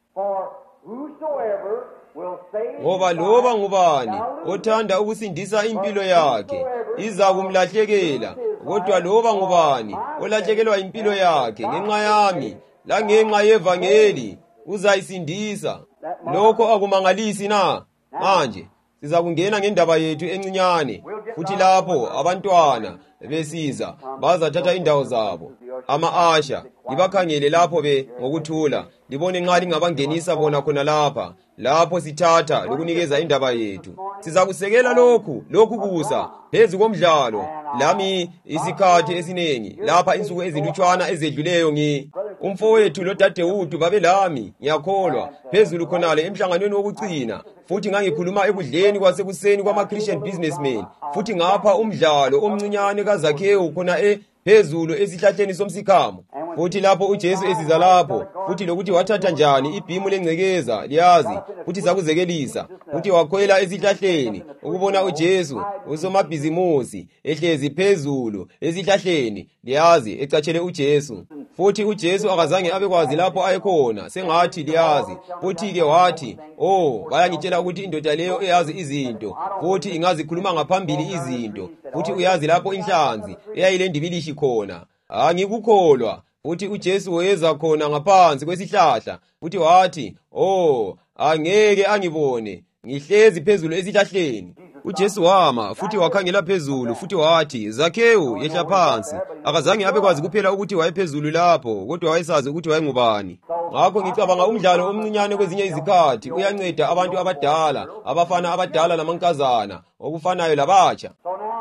Ngoba loba ngubani othanda ukusindisa impilo yakhe iza kumlahlekela, kodwa loba ngubani olahlekelwa impilo yakhe ngenxa yami la ngenxa yevangeli uzayisindisa. Lokho akumangalisi na? Manje siza kungena ngendaba yethu encinyane, futhi lapho abantwana besiza bazathatha indawo zabo. Ama-asha libakhangele lapho ngokuthula, libone nxa lingabangenisa bona khona lapho sithatha lokunikeza indaba yethu. Siza kusekela lokhu kusa phezu komdlalo lami isikhathi esinengi lapha insuku ezilutshwana ezedluleyo. Umfowethu lodadewethu babelami, ngiyakholwa, phezulu khonale emhlanganweni wokucina, futhi ngangikhuluma ekudleni kwasekuseni kwama-Christian businessmen, futhi ngapha umdlalo omncinyane kaZakhewu khona phezulu esihlahleni somsikamo. Futhi lapho uJesu esiza lapho, futhi lokuthi wathatha njani ibhimu lengcekeza liyazi, futhi sakuzekelisa, futhi wakhwela esihlahleni ukubona uJesu usomabhizimusi ehlezi phezulu esihlahleni liyazi ecatshele uJesu. Futhi uJesu akazange abekwazi lapho ayekhona, sengathi liyazi. Futhi-ke wathi, bayangitshela ukuthi indoda leyo eyazi izinto, futhi ingazikhuluma ngaphambili izinto, futhi uyazi lapho inhlanzi eyayilendibilishi khona. Angikukholwa. Futhi uJesu weza khona ngaphansi kwesihlahla, futhi wathi, angeke angibone, ngihlezi phezulu esihlahleni. uJesu wama futhi wakhangela phezulu futhi wathi, Zakhewu, yehla phansi. Akazange abekwazi kuphela ukuthi wayephezulu lapho, kodwa wayesazi ukuthi wayengubani. Ngakho ngicabanga umdlalo omncinyane kwezinye izikhathi uyanceda abantu abadala, abafana abadala lamankazana, okufanayo labatsha.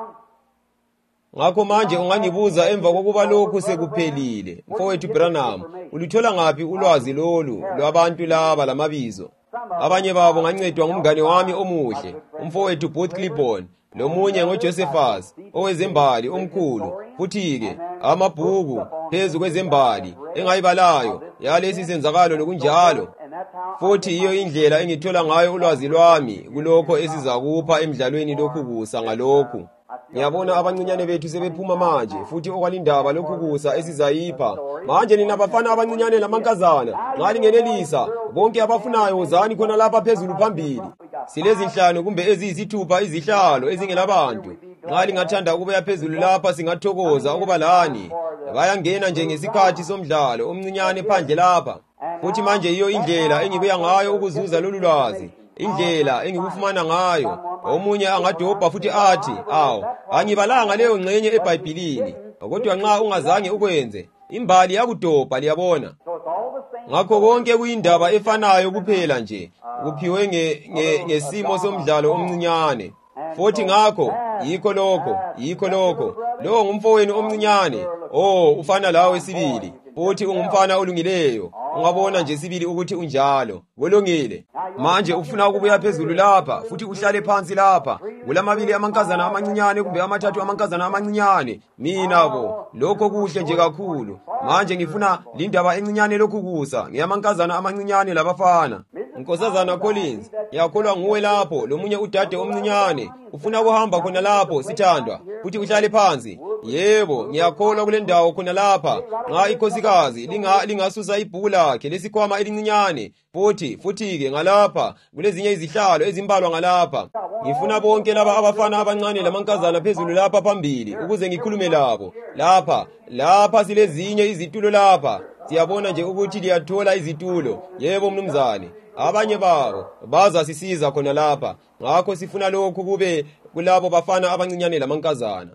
Ngakho manje ungangibuza emva kokuba lokhu sekuphelile, mfowethu Branham, ulithola ngaphi ulwazi lolu lwabantu laba lamabizo? Abanye babo ngancedwa ngumngane wami omuhle, umfowethu Booth Clibborn, lomunye ngoJosephus, owezembali omkhulu. Futhi-ke amabhuku phezu kwezembali engayibalayo yalesi senzakalo lokunjalo. Futhi iyo indlela engithola ngayo ulwazi lwami kulokho esizakupha emidlalweni lokhu kusa ngalokhu. Ngiyabona abancinyane bethu sebephuma manje, futhi okwalindaba lokhu kusa esizayipha. Manje nina bafana abancinyane lamankazana, nxa lingenelisa, bonke abafunayo wozani khona lapha phezulu phambili. Silezinhlanu kumbe eziyisithupha izihlalo ezingelabantu. Nxa lingathanda ukubuya phezulu lapha singathokoza ukuba lani. Bayangena nje ngesikhathi somdlalo omncinyane phandle lapha. Futhi manje iyo indlela engibuya ngayo ukuzuza lolu lwazi, indlela engikufumana ngayo. Omunye angadobha futhi athi, angibalanga leyo ngxenye eBhayibhelini, kodwa nxa ungazange ukwenze, imbali yakudobha, liyabona. Ngakho konke kuyindaba efanayo kuphela nje, kuphiwe ngesimo somdlalo omncinyane. Futhi ngakho yikho lokho lo ngumfowenu omncinyane, ufana lawe sibili, futhi ungumfana olungileyo. Ungabona nje sibili ukuthi unjalo. Welongile. Manje ufuna ukubuya phezulu lapha, futhi uhlale phansi lapha. Kulamabili amankazana amancinyane kumbe amathathu amankazana amancinyane. Mina lokho kuhle nje kakhulu. Manje ngifuna lindaba encinyane lokhu kusa, ngiyamankazana amancinyane labafana. Nkosazana Collins, ngiyakholwa nguwe lapho, lomunye udade omncinyane. Ufuna kuhamba khona lapho sithandwa, futhi uhlale phansi. Yebo, ngiyakholwa kule ndawo khona lapha. Nxa ikhosikazi lingasusa ibhuku lakhe lesikhwama elincinyane, futhi-ke ngalapha kulezinye izihlalo ezimbalwa ngalapha. Ngifuna bonke laba abafana abancane lamankazana phezulu lapha phambili ukuze ngikhulume labo. Lapha silezinye izitulo lapha. Siyabona nje ukuthi liyathola izitulo. Yebo mnumzane. Abanye babo bazasisiza khona lapha. Ngakho sifuna lokhu kube kulabo bafana abancinyane lamankazana.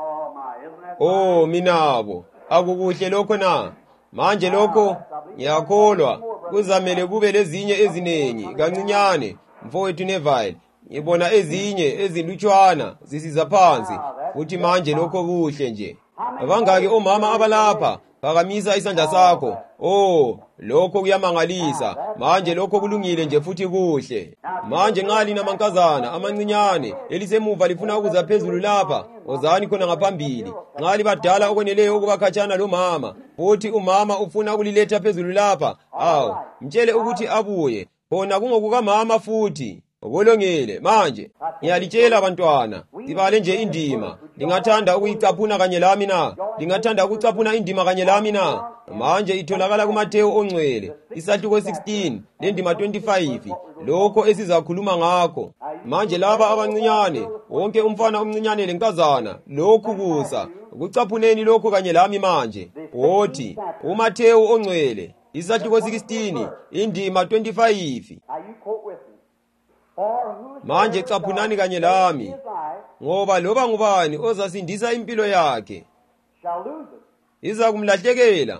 Minabo, akukuhle lokho na? Manje lokho ngiyakholwa kuzamele kube lezinye ezinengi kancinyane, mfowethu Neville. Ngibona ezinye ezilutshwana zisiza phansi, futhi manje lokho kuhle nje. Abangaki omama abalapha? Phakamisa isandla sakho. Lokho kuyamangalisa. Manje lokho kulungile nje futhi kuhle. Manje nxa lina mankazana amancinyane elisemuva lifuna ukuza phezulu lapha, wozani khona ngaphambili. Nxa libadala okweneleyo ukuba khatshana lomama, futhi umama ufuna ukuliletha phezulu lapha, mtshele ukuthi abuye. Khona kungokukamama futhi. Obolongile. Manje ngiyalitshela abantwana, sibale nje indima. Lingathanda ukuyicaphuna kanye lami na? Lingathanda ukucaphuna indima kanye lami na? Manje itholakala kuMathewu ongcwele, isahluko 16, lendima 25, lokho esizakhuluma ngakho. Manje laba abancinyane, wonke umfana omncinyane lenkazana, lokhu kusa, kucaphuneni lokho kanye lami manje. Wothi, uMathewu ongcwele, isahluko 16, indima 25. Manje caphunani kanye lami, ngoba loba ngubani ozasindisa impilo yakhe iza kumlahlekela,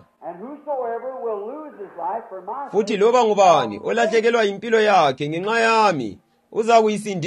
futhi loba ngubani olahlekelwa impilo yakhe ngenxa yami uza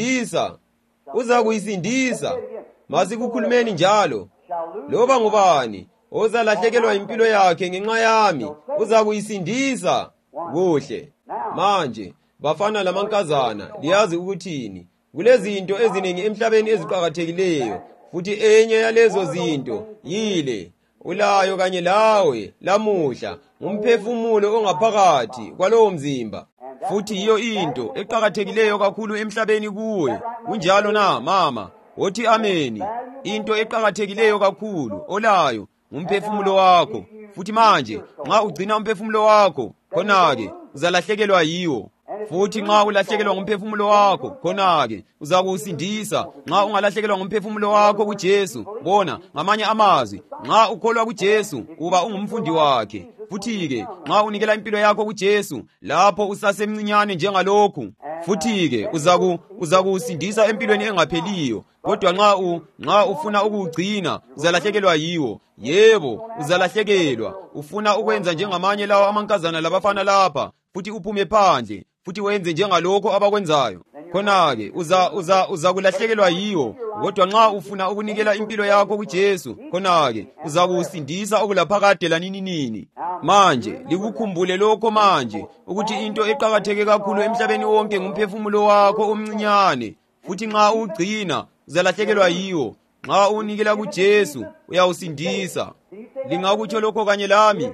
kuyisindisa. Masikukhulumeni njalo. Loba ngubani ozalahlekelwa impilo yakhe ngenxa yami uza kuyisindisa. Kuhle. Manje bafana lamankazana, liyazi ukuthini? Kulezinto eziningi emhlabeni eziqhakathekileyo, futhi enye yalezo zinto yile ulayo kanye lawe lamuhla ngumphefumulo ongaphakathi kwalowo mzimba, futhi yiyo into eqhakathekileyo kakhulu emhlabeni kuwe. Kunjalo na mama? Wothi ameni. Into eqhakathekileyo kakhulu olayo ngumphefumulo wakho, futhi manje nxa ugcina umphefumulo wakho khona-ke uzalahlekelwa yiwo. Futhi nxa ulahlekelwa ngumphefumulo wakho khona-ke uza kuwusindisa. Nxa ungalahlekelwa ngumphefumulo wakho kuJesu, bona ngamanye amazwi, nxa ukholwa kuJesu uba ungumfundi wakhe. Futhi-ke nxa unikela impilo yakho kuJesu lapho usasemncinyane njengalokhu, futhi-ke uza kuwusindisa empilweni engapheliyo. Kodwa nxa ufuna ukuwugcina uzalahlekelwa yiwo. Yebo, uzalahlekelwa. Ufuna ukwenza njengamanye lawo amankazana labafana lapha, futhi uphume phandle, futhi wenze njengalokho abakwenzayo, khona-ke uza kulahlekelwa yiwo. Kodwa nxa ufuna ukunikela impilo yakho kuJesu, khona-ke uza kuwusindisa okulaphakade laninini. Manje likukhumbule lokho manje, ukuthi into eqhakatheke kakhulu emhlabeni wonke ngumphefumulo wakho omncinyane, futhi nxa uwugcina uzalahlekelwa yiwo. Nxa unikela kuJesu uyawusindisa. Lingakutsho lokho kanye lami?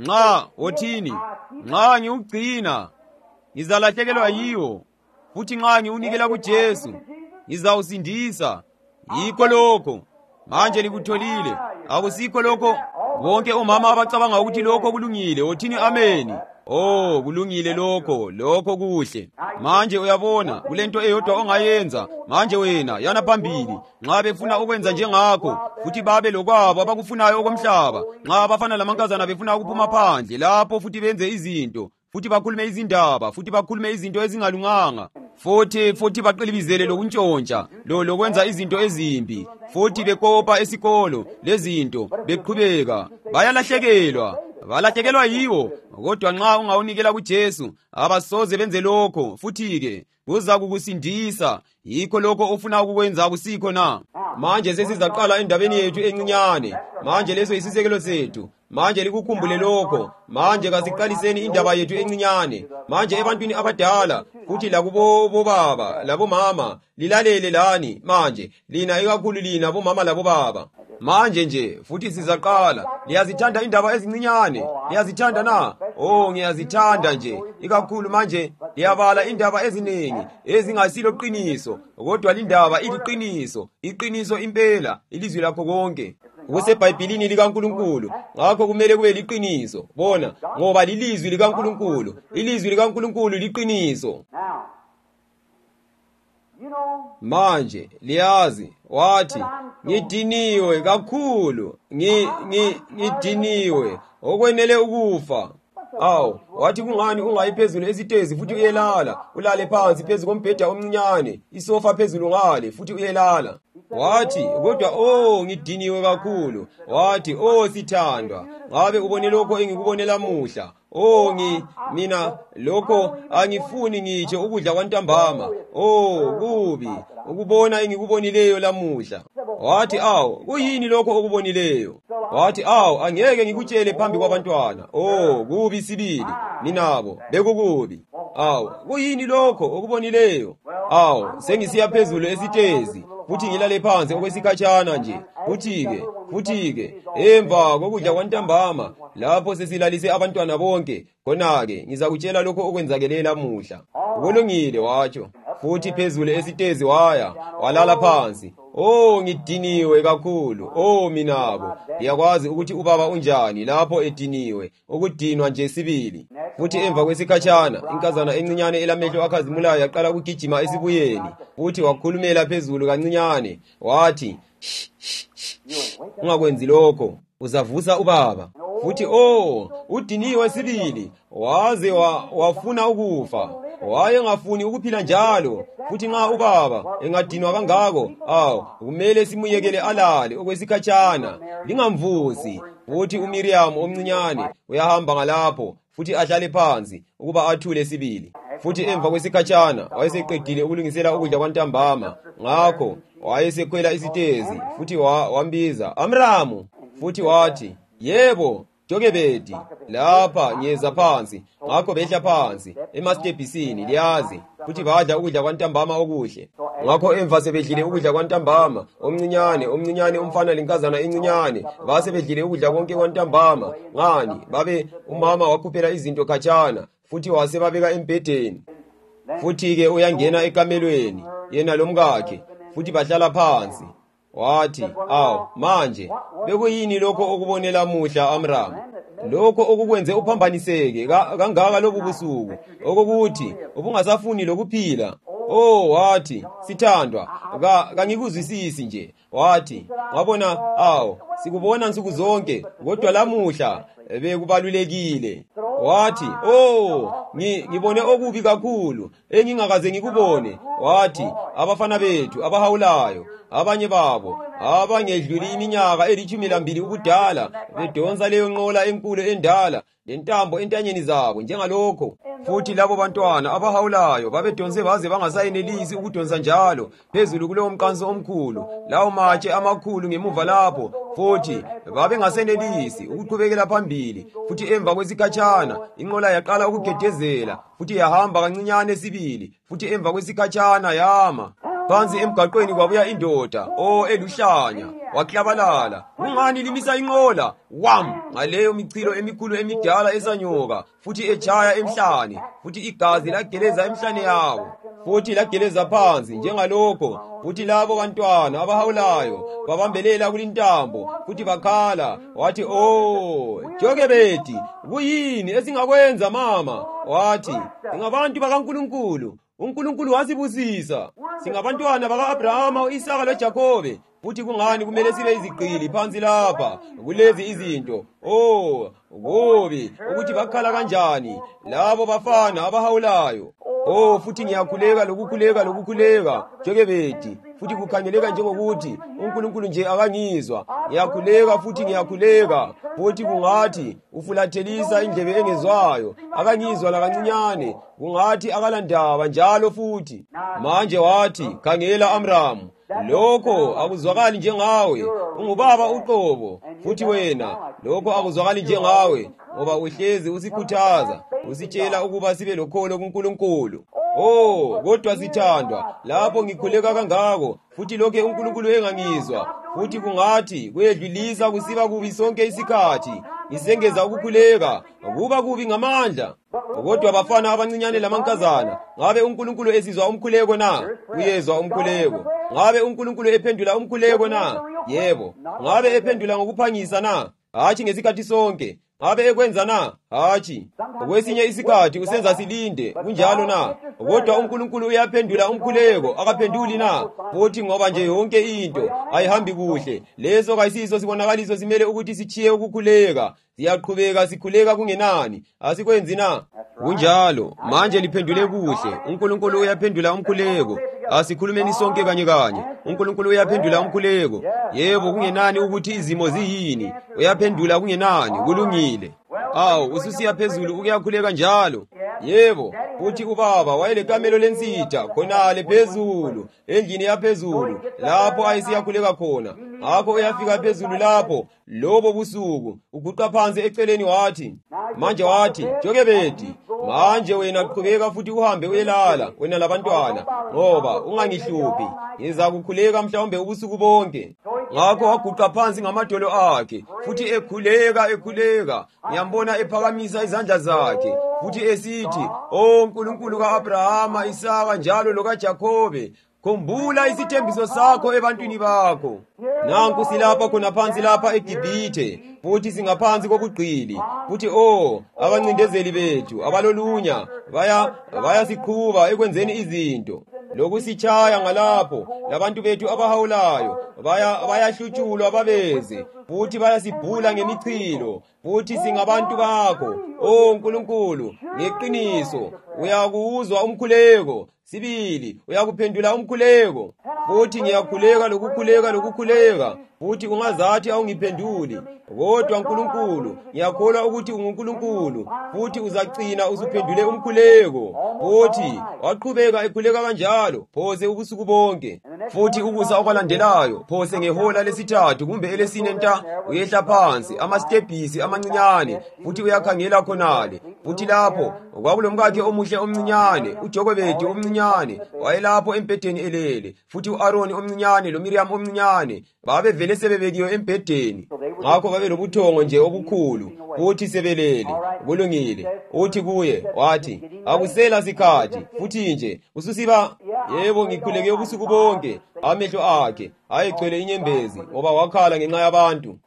Wothini? Nxa ngiwugcina ngizalahlekelwa yiwo, futhi nxa ngiwunikela kuJesu ngizawusindisa. Yikho lokho. Manje likutholile. Akusikho lokho. Bonke omama abacabanga ukuthi lokho kulungile, wothini ameni? Oh, kulungile lokho kuhle. Manje uyabona, kulento eyodwa ongayenza. Manje wena yana phambili. Nxa befuna ukwenza njengakho, futhi babe lokwabo abakufunayo okomhlaba, nxa abafana lamankazana befuna ukuphuma phandle lapho futhi benze izinto, futhi bakhulume izindaba, futhi bakhulume izinto ezingalunganga, futhi baqilibizele lokuntshontsha lokwenza izinto ezimbi, futhi bekopa esikolo lezinto beqhubeka, balahlekelwa yiwo. Kodwa nxa ungawunikela kuJesu abasoze benze lokho, futhi-ke kuza kukusindisa. Yikho lokho ofuna ukukwenza akusikho na? Manje sesizaqala endabeni yethu encinyane. Manje leso yisisekelo sethu. Manje likukhumbule lokho. Manje kasiqaliseni indaba yethu encinyane. Manje ebantwini abadala, futhi lakubo baba labomama, lilalele lani manje, lina ikakhulu lina bomama labobaba. Manje nje futhi sizaqala. Liyazithanda indaba ezincinyane? Liyazithanda na? Oh, ngiyazithanda nje. Ikakhulu manje liyabala indaba eziningi ezingasilo qiniso, kodwa lindaba iliqiniso, iqiniso impela, ilizwi lakho konke. KuseBhayibhelini likaNkulunkulu, ngakho kumele kube liqiniso. Bona, ngoba lilizwi likaNkulunkulu. Ilizwi likaNkulunkulu liqiniso. Manje liyazi wathi ngidiniwe kakhulu, ngidiniwe okwenele ukufa. Wathi kungani ungayiphezulu esitezi futhi uyelala, ulale phansi phezu kombheda omncinyane, isofa phezulu ngale futhi uyelala. Wathi kodwa ngidiniwe kakhulu. Wathi sithandwa, ngabe ubone lokho engikubonela muhla? Mina lokho angifuni ngitsho ukudla kwantambama. Kubi ukubona engikubonileyo lamuhla. Wathi kuyini lokho okubonileyo? Wathi angeke ngikutshele phambi kwabantwana. Kubi sibili, ninabo bekukubi. Kuyini lokho okubonileyo? Sengisiya phezulu esitezi, futhi ngilale phansi okwesikhatshana nje. Futhi-ke emva kokudla kwantambama, lapho sesilalise abantwana bonke, khona-ke ngizakutshela lokho okwenzakele lamuhla. Kulungile watsho. Futhi phezulu esitezi walala phansi. Ngidiniwe kakhulu. Minabo, ngiyakwazi ukuthi ubaba unjani lapho ediniwe, ukudinwa nje sibili. Futhi emva kwesikhatshana, inkazana encinyane elamehlo akhazimulayo yaqala ukugijima esibuyeni, futhi wakhulumela phezulu kancinyane, wathi, ungakwenzi lokho, uzavusa ubaba. futhi udiniwe sibili, waze wafuna ukufa. Wayengafuni ukuphila njalo, futhi nxa ubaba engadinwa kangako, kumele simuyekele alale okwesikhatshana, lingamvusi. Futhi uMiriam omncinyane uyahamba ngalapho, futhi ahlale phansi ukuba athule sibili. Futhi emva kwesikhatshana wayeseqedile ukulungisela ukudla kwantambama, ngakho wayesekhwela isitezi, futhi wambiza, Amramu. Futhi wathi, yebo Jokebedi, lapha ngiyeza phansi. Ngakho behla phansi emastebhisini liyazi, futhi badla ukudla kwantambama okuhle. Ngakho emva sebedlile ukudla kwantambama, omncinyane umfana lenkazana encinyane base bedlile ukudla konke kwantambama. Ngani babe umama wakhuphela izinto khatshana, futhi wasebabeka embhedeni. Futhi ke uyangena ekamelweni yena lomkakhe, futhi bahlala phansi. Wathi, manje bekuyini lokho okubonela muhla Amramu? Lokho okukwenze uphambaniseke kangaka lobu busuku, okokuthi ubungasafuni lokuphila. Wathi, sithandwa, kangikuzwisisi nje. Wathi, ngabona, sikubona nsuku zonke, kodwa lamuhla bekubalulekile. Wathi, ngibone okubi kakhulu engingakaze ngikubone. Wathi, abafana bethu abahawulayo, abanye babo abangedluli iminyaka 12 ubudala, bedonsa leyo nqola enkulu endala lentambo entanyeni zabo njengalokho. Futhi labo bantwana abahawulayo babedonse baze bangasayenelisi ukudonsa njalo phezulu kulowo mqanso omkhulu, lawo matshe amakhulu ngemuva lapho, futhi babengasenelisi ukuqhubekela phambili. Futhi emva kwesikhatshana inqola yaqala ukugedezela, futhi yahamba kancinyane sibili, futhi emva kwesikhatshana yama. Phansi emgaqweni kwabuya indoda eluhlanya, waklabalala, ungani limisa inqola? Ngaleyo michilo emikhulu emidala esanyoka, futhi etshaya emhlane, futhi igazi lageleza emhlane yabo, futhi lageleza phansi njengalokho. Futhi labo bantwana abahawulayo babambelela kulintambo, futhi bakhala. Wathi, Jokebedi, kuyini esingakwenza mama? Wathi, singabantu bakaNkulunkulu, uNkulunkulu wasibusisa. Singabantwana baka-Abrahama, u-Isaka loJakobe. Futhi kungani kumele sibe izigqili phansi lapha kulezi izinto? Kubi ukuthi bakhala kanjani labo bafana abahawulayo. Futhi ngiyakhuleka lokukhuleka Jokebedi, futhi kukhangeleka njengokuthi uNkulunkulu nje akangizwa. Ngiyakhuleka, futhi kungathi ufulathelisa indlebe engezwayo, akangizwa lakancinyane, kungathi akalandaba njalo futhi. Manje wathi, khangela Amramu, lokho akuzwakali njengawe, ungubaba uqobo, futhi wena lokho akuzwakali njengawe, ngoba uhlezi usikhuthaza, usitshela ukuba sibe lokholo kuNkulunkulu. Kodwa sithandwa, lapho ngikhuleka kangako, futhi lokho uNkulunkulu engangizwa, futhi kungathi kuyedlulisa kusiba kubi sonke isikhathi, ngisengeza ukukhuleka, kuba kubi ngamandla. Kodwa abafana abancinyane lamankazana, ngabe uNkulunkulu esizwa umkhuleko na? Uyezwa umkhuleko. Ngabe uNkulunkulu ephendula umkhuleko na? Yebo. Ngabe ephendula ngokuphangisa na? Hatshi ngesikhathi sonke. Ngabe ekwenza na? Hatshi. Kwesinye isikhathi usenza silinde, kunjalo na? Kodwa uNkulunkulu uyaphendula umkhuleko, akaphenduli na? Futhi ngoba nje yonke into ayihambi kuhle, leso kayisiso sibonakaliso simele ukuthi sichiye ukukhuleka. Siyaqhubeka sikhuleka kungenani, asikwenzi na? Kunjalo, manje liphendule kuhle. uNkulunkulu uyaphendula umkhuleko. Asikhulumeni sonke kanye. uNkulunkulu uyaphendula umkhuleko. Yebo, kungenani ukuthi izimo ziyini, uyaphendula kungenani, kulungile. Ususiya phezulu ukuyakhuleka njalo. Yebo, futhi ubaba wayelekamelo lensitha khonale phezulu, endlini yaphezulu, lapho ayesiyakhuleka khona. Ngakho uyafika phezulu lapho, lobo busuku, uguqa phansi eceleni wathi, Jokebedi, manje wena qhubeka futhi uhambe uyelala, wena labantwana, ngoba ungangihluphi, ngiza kukhuleka mhlawumbe ubusuku bonke. Ngakho waguqa phansi ngamadolo akhe, futhi ekhuleka, ngiyambona ephakamisa izandla zakhe, futhi esithi, Nkulunkulu ka-Abrahama, Isaka njalo lokaJakobe, khumbula isithembiso sakho ebantwini bakho. Nanku silapha khona phansi lapha eGibhithe, futhi singaphansi kobugqili, futhi abancindezeli bethu abalolunya bayasiqhuba ekwenzeni izinto. lokusitshaya ngalapho, labantu bethu abahawulayo bayahlutshulwa babeze, futhi bayasibhula ngemichilo, futhi singabantu bakho, Nkulunkulu, ngeqiniso, uyakuzwa umkhuleko. Sibili, uyakuphendula umkhuleko, futhi ngiyakhuleka lokukhuleka, futhi ungazathi awungiphenduli. Kodwa Nkulunkulu, ngiyakholwa ukuthi unguNkulunkulu, futhi uzagcina usuphendule umkhuleko. Futhi waqhubeka ekhuleka kanjalo phose ubusuku bonke. Futhi ukusa okwalandelayo phose ngehola lesithathu kumbe elesine nta, uyehla phansi amastebhisi amancinyane, futhi uyakhangela khonale. Futhi lapho kwakulomkakhe omuhle omncinyane, uJokobedi omncinyane, wayelapho embhedeni elele. Futhi u-Aroni omncinyane loMiriam omncinyane babevele sebebekiwe embhedeni. Ngakho babe lobuthongo nje obukhulu, futhi sebelele. Kulungile. Uthi kuye, wathi, akusela sikhathi, futhi nje ususiba. Yebo, ngikhuleke ubusuku bonke. Amehlo akhe ayegcwele inyembezi ngoba wakhala ngenxa yabantu.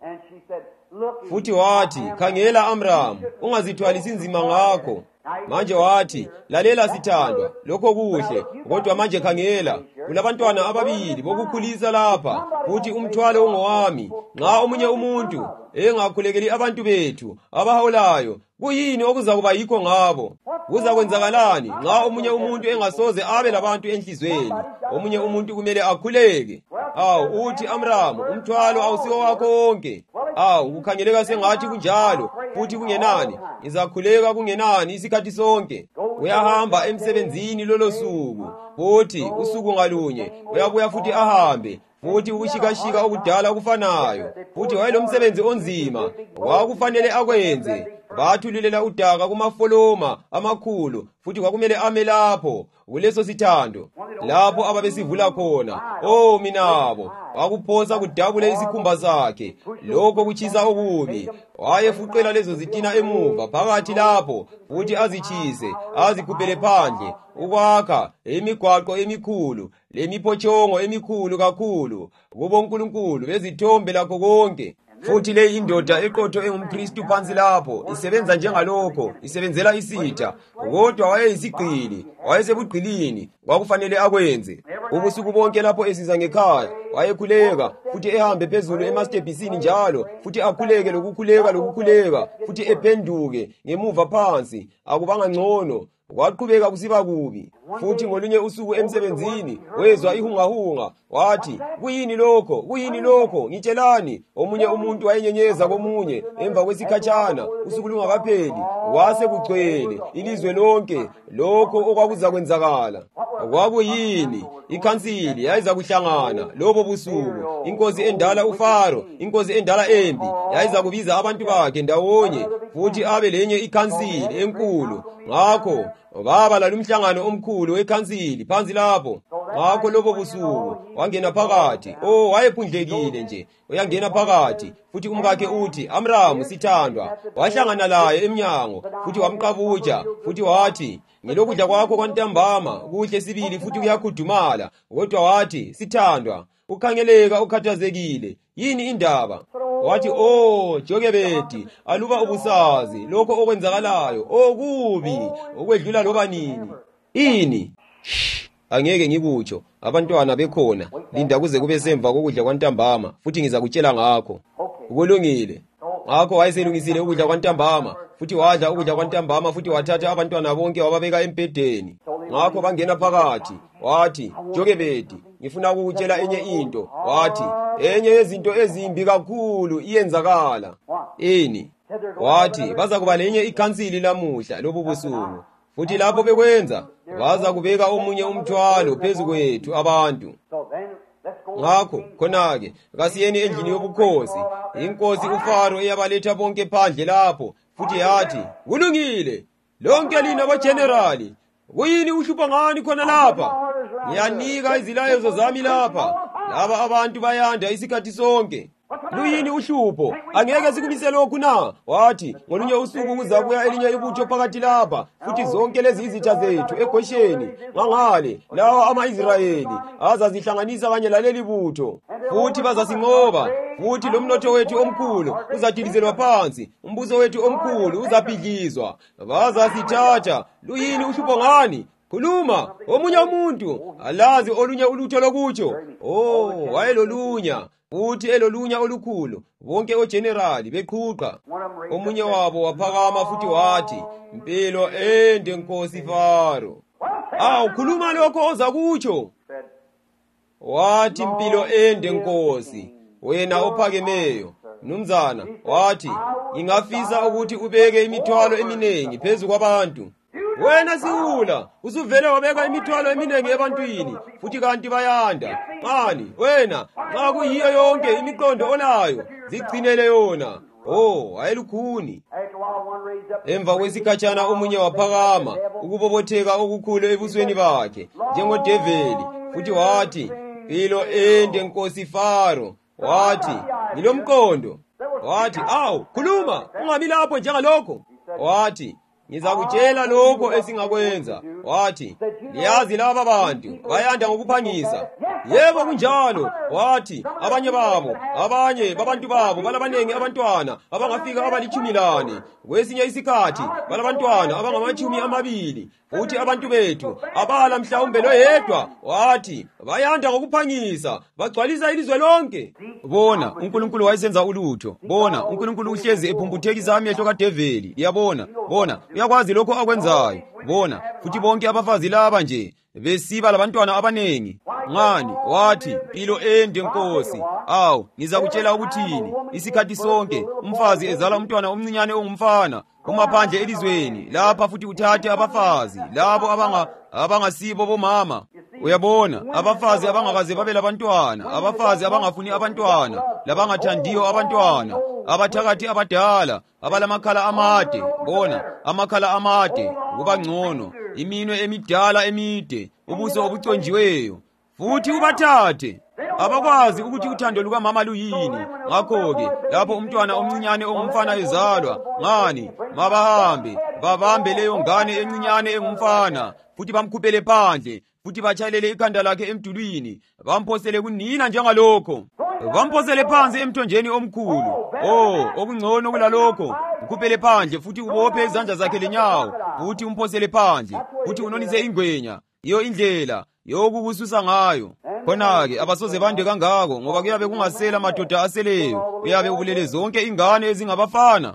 Futhi wathi, khangela Amram, ungazithwalisi nzima ngakho. Manje wathi, lalela sithandwa, lokho kuhle, kodwa manje khangela, kulabantwana ababili bokukhulisa lapha, futhi umthwalo ungowami. Nxa omunye umuntu engakhulekeli abantu bethu abahawulayo, kuyini okuzakuba yikho ngabo? Kuzakwenzakalani nxa omunye umuntu engasoze abe labantu enhlizweni? Omunye umuntu kumele akhuleke. Uthi Amram, umthwalo awusiwo wakho wonke. Ukukhangeleka sengathi kunjalo, futhi kungenani. Ngizakhuleka kungenani isikhathi sonke. Uyahamba emsebenzini lolo suku, futhi usuku ngalunye uyabuya futhi ahambe, futhi ukushikashika okudala kufanayo. Futhi wayelomsebenzi onzima, wakufanele akwenze. Bathululela udaka kumafoloma amakhulu, futhi kwakumele ame lapho kuleso sithando, lapho ababesivula khona. Minabo wakuphosa kudabule isikhumba sakhe, lokho kuchisa okubi. Wayefuqela lezo zitina emuva phakathi lapho, futhi azitshise, azikhuphele phandle, ukwakha imigwaqo emikhulu lemiphotshongo emikhulu kakhulu kubo uNkulunkulu bezithombe lakho konke. Futhi le indoda eqotho engumKristu phansi lapho isebenza njengalokho, isebenzela isitha, kodwa wayeyisigqili, wayesebugqilini, kwakufanele akwenze. Ubusuku bonke lapho esiza ngekhaya wayekhuleka, futhi ehambe phezulu emastebhisini njalo, futhi akhuleke lokukhuleka, futhi ephenduke ngemuva phansi. Akubanga ngcono, kwaqhubeka kusiba kubi. Futhi ngolunye usuku emsebenzini wezwa ihungahunga, wathi, kuyini lokho? Ngitshelani. Omunye umuntu wayenyenyeza komunye. Emva kwesikhatshana, usuku lungakapheli, wase kugcwele ilizwe lonke lokho okwakuza kwenzakala. Kwakuyini? Ikhansili yayiza kuhlangana lobo busuku. Inkosi endala uFaro, inkosi endala embi, yayiza kubiza abantu bakhe ndawonye, futhi abe lenye ikhansili enkulu. Ngakho baba lalumhlangano omkhulu wekhansili phansi lapho. Ngakho lobo busuku wangena phakathi. Wayephundlekile nje, uyangena phakathi. Futhi umkakhe uthi, Amram sithandwa, wahlangana laye emnyango, futhi wamqabuja, futhi wathi, ngelokudla kwakho kwantambama kuhle sibili futhi kuyakhudumala. Kodwa wathi, sithandwa, ukhangeleka ukhathazekile, yini indaba? Wathi, Jokebedi, aluba ubusazi lokho okwenzakalayo, kubi okwedlula loba nini. Ini? Angeke ngikutsho, abantwana bekhona, linda kuze kube semva kokudla kwantambama, futhi ngizakutshela ngakho. Kulungile. Ngakho wayeselungisile ukudla kwantambama, futhi wadla ukudla kwantambama, futhi wathatha abantwana bonke wababeka embhedeni. Ngakho bangena phakathi. Wathi, Jokebedi, ngifuna ukukutshela enye into. Wathi, enye yezinto ezimbi kakhulu iyenzakala. Ini? Wathi, baza kuba lenye ikhansili lamuhla lobu busuku. Futhi lapho bekwenza, baza kubeka omunye umthwalo phezu kwethu abantu. Ngakho khona-ke kasiyeni endlini yobukhosi. Inkosi uFaro eyabaletha bonke phandle lapho, futhi yathi, kulungile, lonke lina abajenerali, kuyini uhlupha ngani khona lapha? Ngiyanika izilayezo zami lapha. Laba abantu bayanda isikhathi sonke. Luyini uhlupho? Angeke sikumise lokhu na? Wathi, ngolunye usuku kuzakuya elinye ibutho phakathi lapha, futhi zonke lezi izitha zethu eGosheni ngangale, lawa ama-Israyeli azazihlanganisa kanye laleli butho, futhi bazasinqoba. Futhi lo mnotho wethu omkhulu uzadilizelwa phansi, umbuso wethu omkhulu uzabhidlizwa, bazasithatha. Luyini uhlupho ngani? khuluma, omunye umuntu, alazi olunye ulutho lokutsho. Wayelolunya, futhi elolunya olukhulu, bonke ogenerali beqhuqa. Omunye wabo waphakama futhi wathi, impilo ende Nkosi Faro. Khuluma lokho oza kutsho. Wathi impilo ende Nkosi, wena ophakemeyo. Mnumzana, wathi, ngingafisa ukuthi ubeke imithwalo eminingi phezu kwabantu. Wena siwula, usuvele wabeka imithwalo eminingi ebantwini, futhi kanti bayanda. Mani, wena, nxa kuyiyo yonke imiqondo olayo, zigcinele yona. Wayelukhuni. Emva kwesikhatshana omunye waphakama, ukubobotheka okukhulu ebusweni bakhe, njengodeveli, futhi wathi, impilo ende Nkosi Faro. Wathi, ngilomqondo. Wathi, khuluma, ungabi lapho njengalokho. Wathi, ngizakutshela lokho esingakwenza. Wathi, liyazi laba bantu bayanda ngokuphangisa. Yebo kunjalo. Wathi, abanye babantu babo balabanengi abantwana abangafika abali-10. Kwesinye isikhathi balabantwana abangama-20. Futhi abantu bethu abala mhlawumbe loyedwa. Wathi, bayanda ngokuphangisa, bagcwalisa ilizwe lonke. Bona, uNkulunkulu wayesenza ulutho. Bona, uNkulunkulu uhlezi ephumputhekisa amehlo kadeveli. Yabona, bona, uyakwazi lokho akwenzayo. Bona, futhi bonke abafazi laba nje besiba labantwana abanengi. Ngani? Wathi, impilo ende Nkosi. Ngizakutshela ukuthini. Isikhathi sonke umfazi ezala umntwana omncinyane ongumfana, umaphandle elizweni, lapha futhi uthathe abafazi labo abangasibo bomama. Uyabona, abafazi abangakaze babe labantwana, abafazi abangafuni abantwana, labangathandiyo abantwana, abathakathi abadala, abalamakhala amade. Bona, amakhala amade kuba ngcono, iminwe emidala emide, ubuso obuconjiweyo. Futhi ubathathe. Abakwazi ukuthi uthando lukamama luyini. Ngakho-ke, lapho umntwana omncinyane ongumfana ezalwa, ngani, mabahambe, babambe leyo ngane encinyane engumfana, futhi bamkhuphele phandle, futhi batshayelele ikhanda lakhe emdulwini, bamphosele kunina njengalokho. Bamphosele phansi emthonjeni omkhulu. Okungcono kulalokho, mkhuphele phandle, futhi ubophe izandla zakhe lenyawo, futhi umphosele phandle, futhi unonise ingwenya. Iyo indlela yokukususa ngayo. Khona-ke abasoze bande kangako, ngoba kuyabe kungasela madoda aseleyo, uyabe ubulele zonke ingane ezingabafana.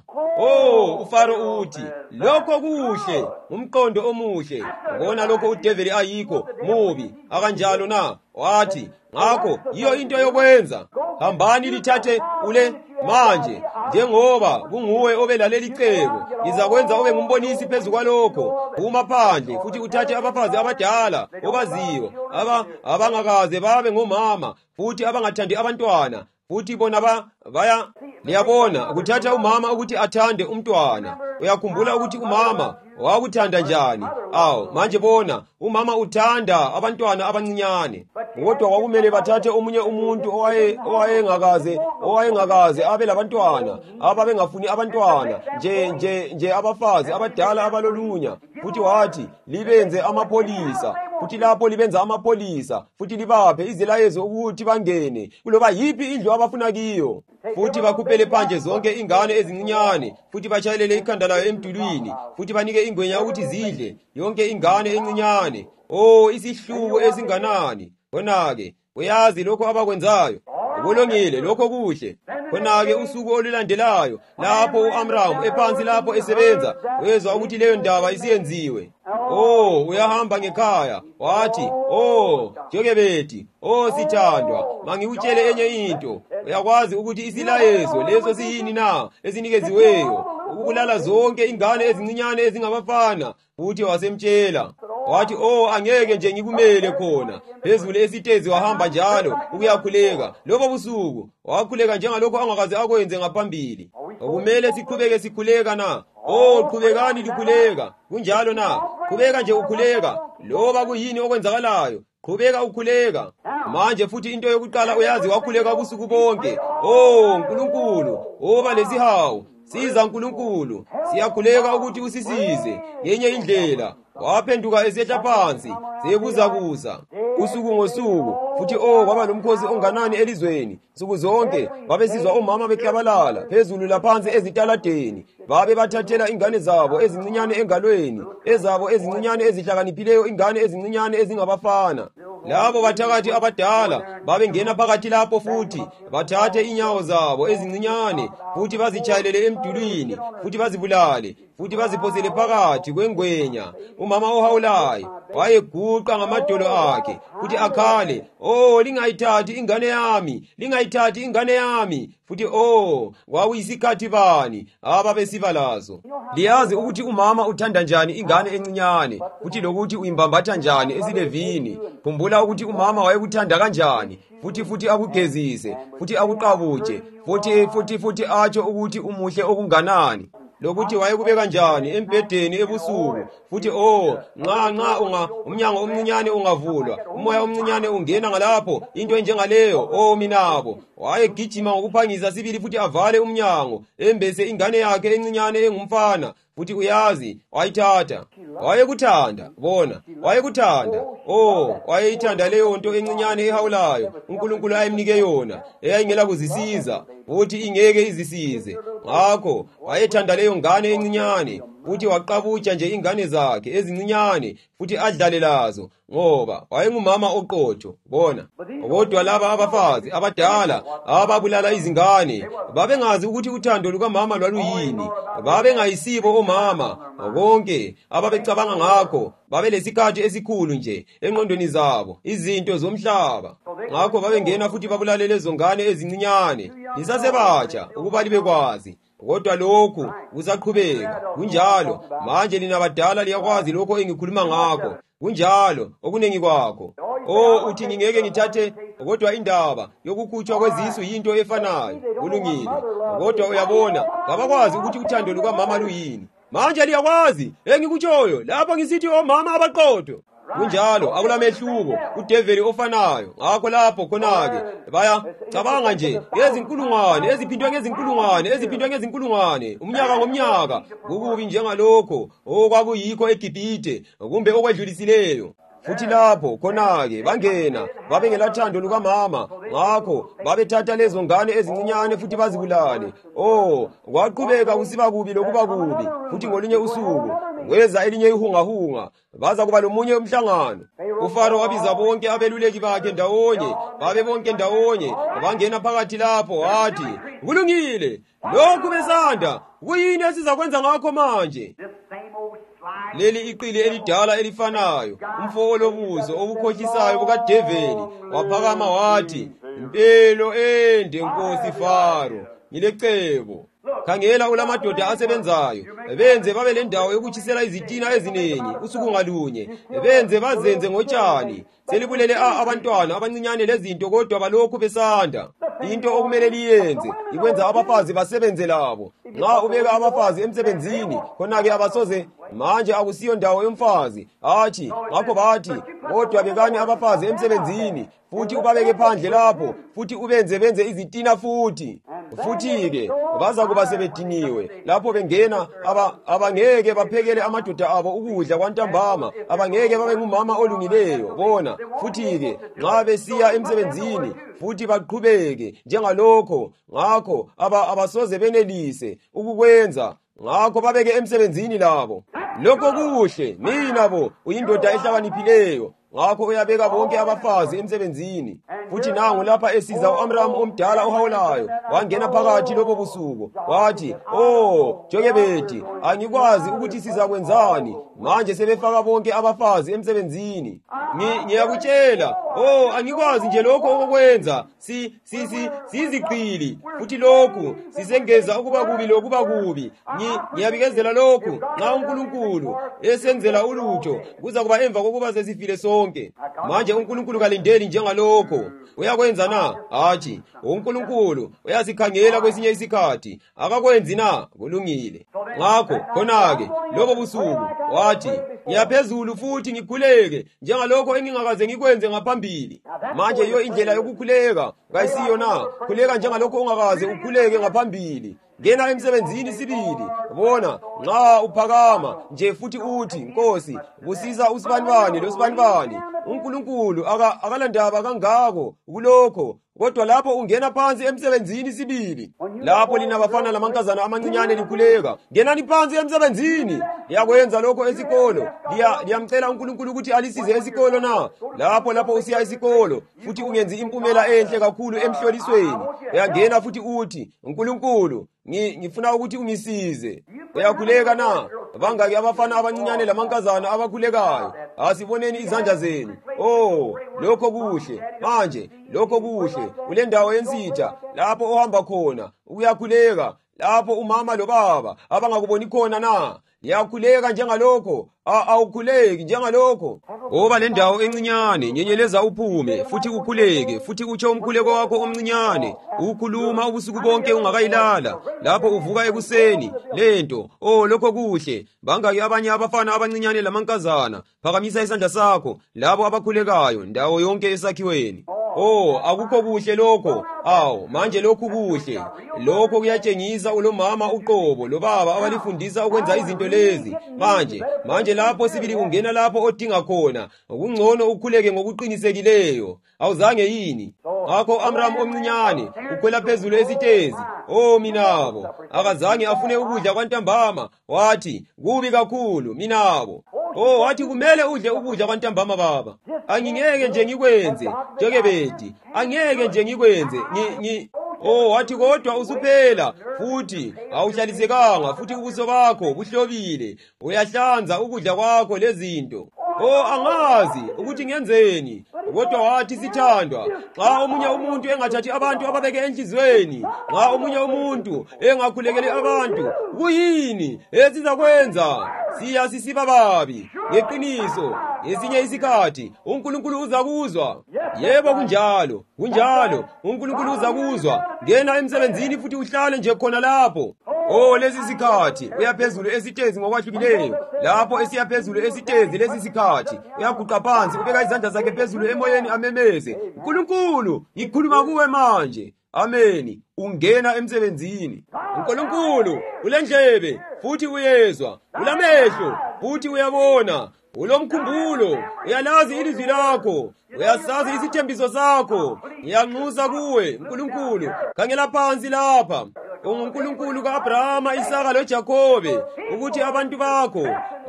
UFaro uthi, lokho kuhle, umqondo omuhle. Ngona lokho udeveli ayikho, mubi, akanjalo na. Wathi, ngakho, yiyo into yokwenza. Hambani lithathe ule manje, njengoba kunguwe obelalela icebo, ngizakwenza ube ngumbonisi phezu kwalokho. Phuma phandle, futhi uthathe abafazi abadala, obaziyo, abangakaze babe ngomama, futhi abangathandi abantwana. Futhi bona liyabona, kuthatha umama ukuthi athande umntwana. Uyakhumbula ukuthi umama wakuthanda njani? Manje bona, umama uthanda abantwana abancinyane. Kodwa kwakumele bathathe omunye umuntu owayengakaze abe labantwana, ababengafuni abantwana, nje abafazi abadala abalolunya. Futhi wathi, libenze amapholisa. Futhi lapho libenza amapholisa, futhi libaphe izilayezo ukuthi bangene kuloba yiphi indlu abafuna kiyo. Futhi bakhuphele phandle zonke ingane ezincinyane, futhi batshayelele ikhanda layo emdulwini, futhi banike ingwenya ukuthi zidle yonke ingane encinyane. Isihluku esinganani. Khona-ke, uyazi lokho abakwenzayo. Kulungile, lokho kuhle. Khona-ke usuku olulandelayo, lapho u-Amramu ephansi lapho esebenza, wezwa ukuthi leyo ndaba isiyenziwe. Uyahamba ngekhaya. Wathi, Jokebethi, sithandwa, mangikutshele enye into. Uyakwazi ukuthi isilayezo leso siyini na esinikeziweyo, ukubulala zonke ingane ezincinyane ezingabafana. Futhi wasemtshela. Wathi, angeke nje ngikumele khona. Phezulu esitezi wahamba njalo ukuyakhuleka. Lobo busuku wakhuleka njengalokho angakaze akwenze ngaphambili. Kumele siqhubeke sikhuleka na? Qhubekani likhuleka. Kunjalo na? Qhubeka nje ukhuleka. Loba kuyini okwenzakalayo, qhubeka ukhuleka. Manje futhi into yokuqala uyazi wakhuleka ubusuku bonke. Nkulunkulu, balesihawu. Siza Nkulunkulu, siyakhuleka ukuthi usisize ngenye indlela. Waphenduka esehla phansi, sebuza. usuku ngosuku, futhi kwaba lomkhosi onganani elizweni. Nsuku zonke babesizwa omama beklabalala phezulu laphansi ezitaladeni, babe bathathela ingane zabo ezincinyane engalweni, ezabo ezincinyane ezihlakaniphileyo, ingane ezincinyane ezingabafana. Labo bathakathi abadala babengena phakathi lapho futhi bathathe inyawo zabo ezincinyane futhi bazitshayelele emdulwini, futhi bazibulale, futhi baziphosele phakathi kwengwenya. Umama ohawulayo wayeguqa ngamadolo akhe futhi akhale, lingayithathi ingane yami, lingayithathi ingane yami. Futhi kwakuyisikhathi bani ababesiba lazo. Liyazi ukuthi umama uthanda njani ingane encinyane, futhi lokuthi uyimbambatha njani esilevini. Khumbula ukuthi umama wayekuthanda kanjani, futhi akugezise, futhi akuqabuje, futhi atsho ukuthi umuhle okunganani, lokuthi wayekubeka njani embhedeni ebusuku. Futhi nxa umnyango omncinyane ungavulwa, umoya omncinyane ungena ngalapho, into enjengaleyo, minabo wayegijima ngokuphangisa sibili futhi avale umnyango, embese ingane yakhe encinyane engumfana. Futhi uyazi wayithatha. Wayekuthanda, bona, wayekuthanda. Wayeyithanda leyo nto encinyane ehawulayo uNkulunkulu ayemnike yona, eyayingela kuzisiza futhi ingeke izisize. Ngakho wayethanda leyo ngane encinyane, futhi waqabutsha nje ingane zakhe ezincinyane futhi adlale lazo, ngoba wayengumama oqotho. Bona, kodwa laba abafazi abadala ababulala izingane babengazi ukuthi uthando lukamama lwaluyini. Babengayisibo omama bonke ababecabanga ngakho. Babelesikhathi esikhulu nje engqondweni zabo, izinto zomhlaba. Ngakho babengena futhi babulale lezo ngane ezincinyane lisasebatsha ukuba libekwazi. Kodwa lokhu kuzaqhubeka. Kunjalo manje lina badala liyakwazi lokho engikhuluma ngakho. Kunjalo okunengi kwakho. Uthi ngingeke ngithathe, kodwa indaba yokukhutshwa kwezisu yinto efanayo. Kulungile. Kodwa uyabona, kabakwazi ukuthi uthando lukamama luyini. Manje liyakwazi engikutshoyo lapho ngisithi omama abaqotho. Kunjalo akulamehluko udeveli ofanayo. Ngakho lapho khona-ke cabanga nje ngezinkulungwane eziphindwe ngezinkulungwane eziphindwe ngezinkulungwane, umnyaka ngomnyaka, kukubi njengalokho kwakuyikho eGibhithe kumbe okwedlulisileyo. Futhi lapho khona-ke bangena babengelathando lukamama, ngakho babethatha lezo ngane ezincinyane futhi bazibulale. Kwaqhubeka kusiba kubi lokuba kubi. Futhi ngolunye usuku kweza elinye ihungahunga, baza kuba lomunye umhlangano. uFaro wabiza bonke abeluleki bakhe ndawonye, babe bonke ndawonye, bangena phakathi lapho wathi, kulungile, lokhu besanda, kuyini esizakwenza ngakho manje? Leli iqili elidala elifanayo, umfolo lobuzo obukhohlisayo bukaDeveli waphakama wathi, impelo ende Nkosi Faro, ngilecebo. Khangela ulamadoda asebenzayo, benze babe lendawo yokutshisela izitina ezinengi usuku ngalunye, benze bazenze ngotshani. Selibulele abantwana abancinyane lezinto, kodwa balokhu besanda. Into okumele liyenze ikwenza abafazi basebenze labo. Nxa ubeka abafazi emsebenzini, khona-ke abasoze. Manje akusiyo ndawo yomfazi. Ngakho bathi, kodwa bekani abafazi emsebenzini, futhi ubabeke phandle lapho, futhi benze izitina futhi. Futhi-ke baza kuba sebediniwe lapho bengena. Abangeke baphekele amadoda abo ukudla kwantambama, abangeke babe ngumama olungileyo. Bona futhi-ke nxa besiya emsebenzini futhi baqhubeke njengalokho, ngakho abasoze benelise ukukwenza. Ngakho babeke emsebenzini labo. Lokho kuhle, nabo uyindoda ehlakaniphileyo. Ngakho uyabeka bonke abafazi emsebenzini. Futhi nangu lapha esiza u-Amram omdala ohawulayo, wangena phakathi lobo busuku. Wathi, Jokebedi, angikwazi ukuthi sizakwenzani. Manje sebefaka bonke abafazi emsebenzini. Ngiyakutshela, angikwazi nje lokho okwenza. Siziqili, futhi lokhu sisengeza ukuba kubi lokuba kubi. Ngiyabikezela lokhu, nxa uNkulunkulu esenzela ulutho, kuza kuba emva kokuba sesifile sonke. Manje uNkulunkulu kalindeli njengalokho. Uyakwenza na? uNkulunkulu uyasikhangela kwesinye isikhathi, akakwenzi na? Kulungile. Ngakho khona-ke lobo busuku wathi, ngiyaphezulu futhi ngikhuleke njengalokho engingakaze ngikwenze ngaphambili. Manje iyo indlela yokukhuleka, kayisiyo na? Khuleka njengalokho ungakaze ukhuleke ngaphambili. Ngena emsebenzini sibili. Bona nxa uphakama nje futhi uthi, Nkosi, busiza usibanibani losibanibani, uNkulunkulu akalandaba kangako kulokho. Kodwa lapho ungena phansi emsebenzini sibili, lapho lina bafana lamankazana amancinyane likhuleka, ngenani phansi emsebenzini. Liyakwenza lokho esikolo, liyamcela uNkulunkulu ukuthi alisize esikolo na. Lapho usiya esikolo futhi ungenzi impumela enhle kakhulu emhlolisweni, uyangena futhi uthi, uNkulunkulu ngifuna ukuthi ungisize. Uyakhuleka na? Bangaki abafana abancinyane lamankazana abakhulekayo? Asiboneni izandla zenu. Oh, lokho kuhle. Manje lokho kuhle. Ule ndawo yensitha lapho ohamba khona uyakhuleka, lapho umama lobaba abangakuboni khona na. Liyakhuleka njengalokho? Awukhuleki njengalokho. Oba le ndawo encinyane, nyenyeleza uphume futhi ukhuleke futhi utsho umkhuleko wakho omncinyane. Ukhuluma ubusuku bonke ungakayilala, lapho uvuka ekuseni. Lento, lokho kuhle. Bangaki abanye abafana abancinyane lamankazana? Phakamisa isandla sakho, labo abakhulekayo ndawo yonke esakhiweni. Akukho kuhle lokho. Manje lokhu kuhle. Lokho kuyatshengisa ulomama uqobo lobaba abalifundisa ukwenza izinto lezi. Manje lapho sibili ungena lapho odinga khona, kungcono ukhuleke ngokuqinisekileyo. Awuzange yini? Ngakho Amram omncinyane ukhwela phezulu esitezi. Minabo akazange afune ukudla kwantambama, wathi kubi kakhulu minabo. Wathi kumele udle ukudla kwantambama baba. Angingeke nje ngikwenze, Jokebedi. Angeke nje ngikwenze. Wathi kodwa usuphela futhi awuhlalisekanga futhi ubuso bakho buhlobile. Uyahlanza ukudla kwakho lezinto. Angazi ukuthi ngenzeni. Kodwa wathi sithandwa, xa omunye umuntu engathathi abantu ababeke enhlizweni, xa omunye umuntu engakhulekeli abantu, kuyini esizakwenza? Sisiba babi. Ngeqiniso, ngesinye isikhathi uNkulunkulu uza kuzwa. Yebo kunjalo. uNkulunkulu uza kuzwa. Ngena emsebenzini futhi uhlale nje khona lapho. Lesi sikhathi uyaphezulu esitezi ngokwahlukileyo. Lapho esiyaphezulu esitezi lesi sikhathi uyaguqa phansi ubeka izandla zakhe phezulu emoyeni amemeze, uNkulunkulu ngikhuluma kuwe manje. Ameni. Ungena emsebenzini. uNkulunkulu ulendlebe futhi uyezwa, ulamehlo futhi uyabona, ulomkhumbulo, uyalazi ilizwi lakho, uyasazi isithembiso sakho. Ngiyanxusa kuwe uNkulunkulu, khangela phansi lapha. UNkulunkulu kaAbrahama, Isaka loJakobe, ukuthi abantu bakho